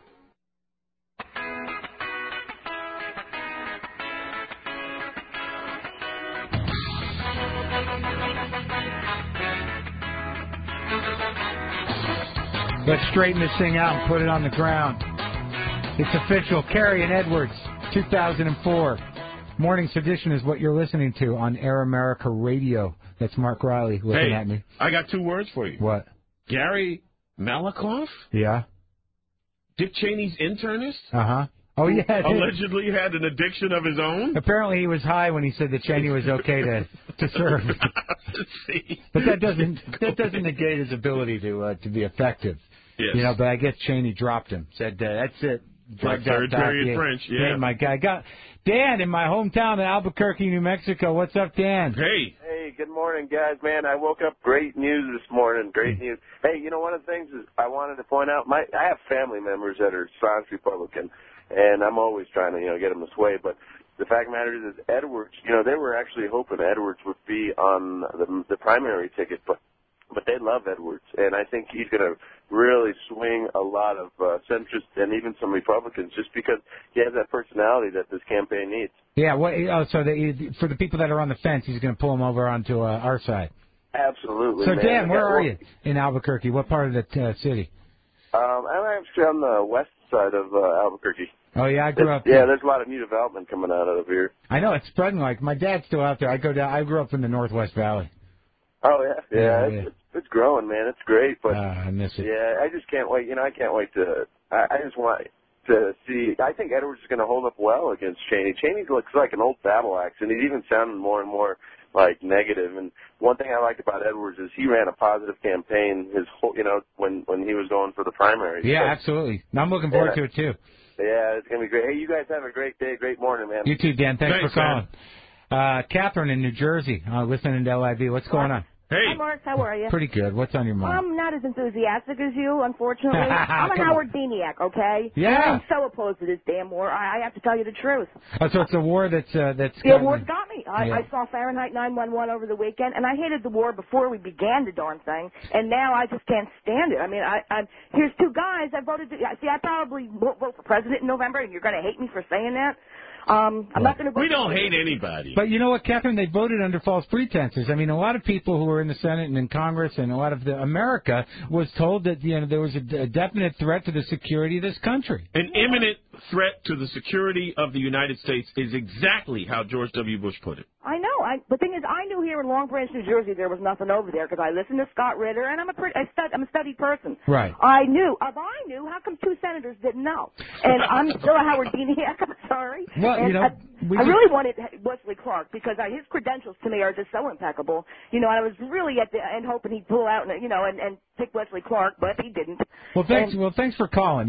Let's straighten this thing out and put it on the ground. It's official. Carrie and Edwards, two thousand four. Morning's edition is what you're listening to on Air America Radio. That's Mark Riley looking hey, at me. I got two words for you. What? Gary Malakoff? Yeah. Dick Cheney's internist? Uh-huh. Oh, yeah. Allegedly had an addiction of his own? Apparently he was high when he said that Cheney was okay to, to serve. See? But that doesn't that doesn't negate his ability to uh, to be effective. Yes. You know, but I guess Cheney dropped him. Said, uh, that's it. Like third period French, yeah. Hey, my guy. Got Dan in my hometown of Albuquerque, New Mexico. What's up, Dan? Hey. Hey, good morning, guys. Man, I woke up great news this morning. Great news. Hey, you know, one of the things is I wanted to point out, my I have family members that are staunch Republican, and I'm always trying to, you know, get them to sway. But the fact of the matter is, is Edwards, you know, they were actually hoping Edwards would be on the, the primary ticket, but but they love Edwards, and I think he's going to really swing a lot of uh, centrists and even some Republicans just because he has that personality that this campaign needs. Yeah, what, oh, so the, for the people that are on the fence, he's going to pull them over onto uh, our side. Absolutely. So, man. Dan, where well, are you in Albuquerque? What part of the uh, city? Um, I'm actually on the west side of uh, Albuquerque. Oh, yeah, I grew it's, up. Yeah, there's a lot of new development coming out of here. I know, it's spreading like, my dad's still out there. I go down, I grew up in the Northwest Valley. Oh, yeah, yeah, yeah, it's, yeah. It's, it's growing, man. It's great, but uh, I miss it. Yeah, I just can't wait. You know, I can't wait to. I, I just want to see. I think Edwards is going to hold up well against Cheney. Cheney looks like an old battle axe, and he's even sounding more and more like negative. And one thing I liked about Edwards is he ran a positive campaign. His whole, you know, when when he was going for the primary. Yeah, so, absolutely. I'm looking forward yeah. to it too. Yeah, it's going to be great. Hey, you guys have a great day, great morning, man. You too, Dan. Thanks, Thanks for calling. Uh, Catherine in New Jersey, uh, listening to L I V. What's going on? Hey. Hi, Mark. How are you? Pretty good. What's on your mind? I'm not as enthusiastic as you, unfortunately. I'm a Howard Deniak, okay? Yeah. I'm so opposed to this damn war. I, I have to tell you the truth. Oh, so it's a war that's uh, that's. The war's got me. I, yeah. I saw Fahrenheit nine one one over the weekend, and I hated the war before we began the darn thing, and now I just can't stand it. I mean, I, I here's two guys I voted. To, see, I probably won't vote for president in November, and you're going to hate me for saying that. Um, I'm not going to. We don't hate anybody. But you know what, Catherine? They voted under false pretenses. I mean, a lot of people who were in the Senate and in Congress and a lot of the America was told that you know there was a, a definite threat to the security of this country. An imminent threat to the security of the United States is exactly how George W. Bush put it. I know. I, the thing is, I knew here in Long Branch, New Jersey, there was nothing over there because I listened to Scott Ritter, and I'm a pretty, I stud, I'm a studied person. Right. I knew. If I knew, how come two senators didn't know? And I'm still a Howard Deniak. I'm sorry. Well, and you know, I, we I just, really wanted Wesley Clark because I, his credentials to me are just so impeccable. You know, and I was really at the end hoping he'd pull out, and, you know, and, and pick Wesley Clark, but he didn't. Well, thanks. And, well, thanks for calling. You know,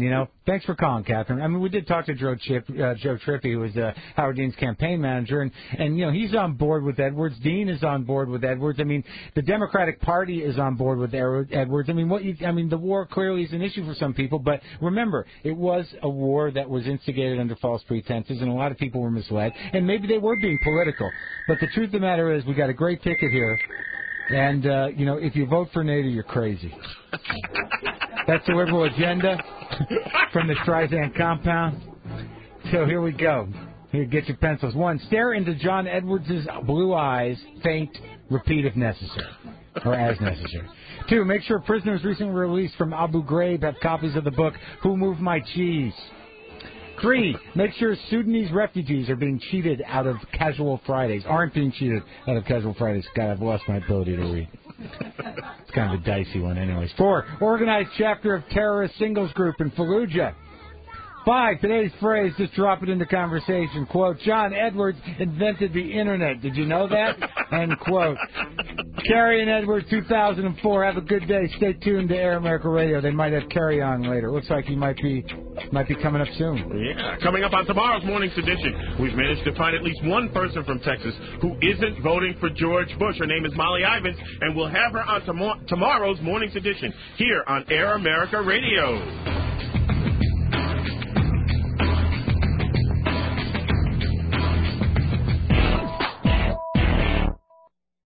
Thanks for calling, Catherine. I mean, we did talk to Joe, Chip, uh, Joe Trippi, who was uh, Howard Dean's campaign manager, and, and, you know, he's on board with Edwards. Dean is on board with Edwards. I mean, the Democratic Party is on board with Edwards. I mean, what you, I mean, the war clearly is an issue for some people, but remember, it was a war that was instigated under false pretenses, and a lot of people were misled, and maybe they were being political. But the truth of the matter is we got a great ticket here, and, uh, you know, if you vote for NATO, you're crazy. That's the liberal agenda from the Streisand compound. So here we go. Here, get your pencils. One, stare into John Edwards' blue eyes. Faint. Repeat if necessary, or as necessary. Two, make sure prisoners recently released from Abu Ghraib have copies of the book Who Moved My Cheese. Three, make sure Sudanese refugees are being cheated out of Casual Fridays. Aren't being cheated out of Casual Fridays. God, I've lost my ability to read. It's kind of a dicey one anyways. Four, organized chapter of terrorist singles group in Fallujah. Five, today's phrase, just drop it into conversation. Quote, John Edwards invented the Internet. Did you know that? End quote. Carrie and Edwards, two thousand four. Have a good day. Stay tuned to Air America Radio. They might have Carrie on later. Looks like he might be might be coming up soon. Yeah, coming up on tomorrow's Morning's Edition, we've managed to find at least one person from Texas who isn't voting for George Bush. Her name is Molly Ivins, and we'll have her on tom- tomorrow's Morning's Edition here on Air America Radio.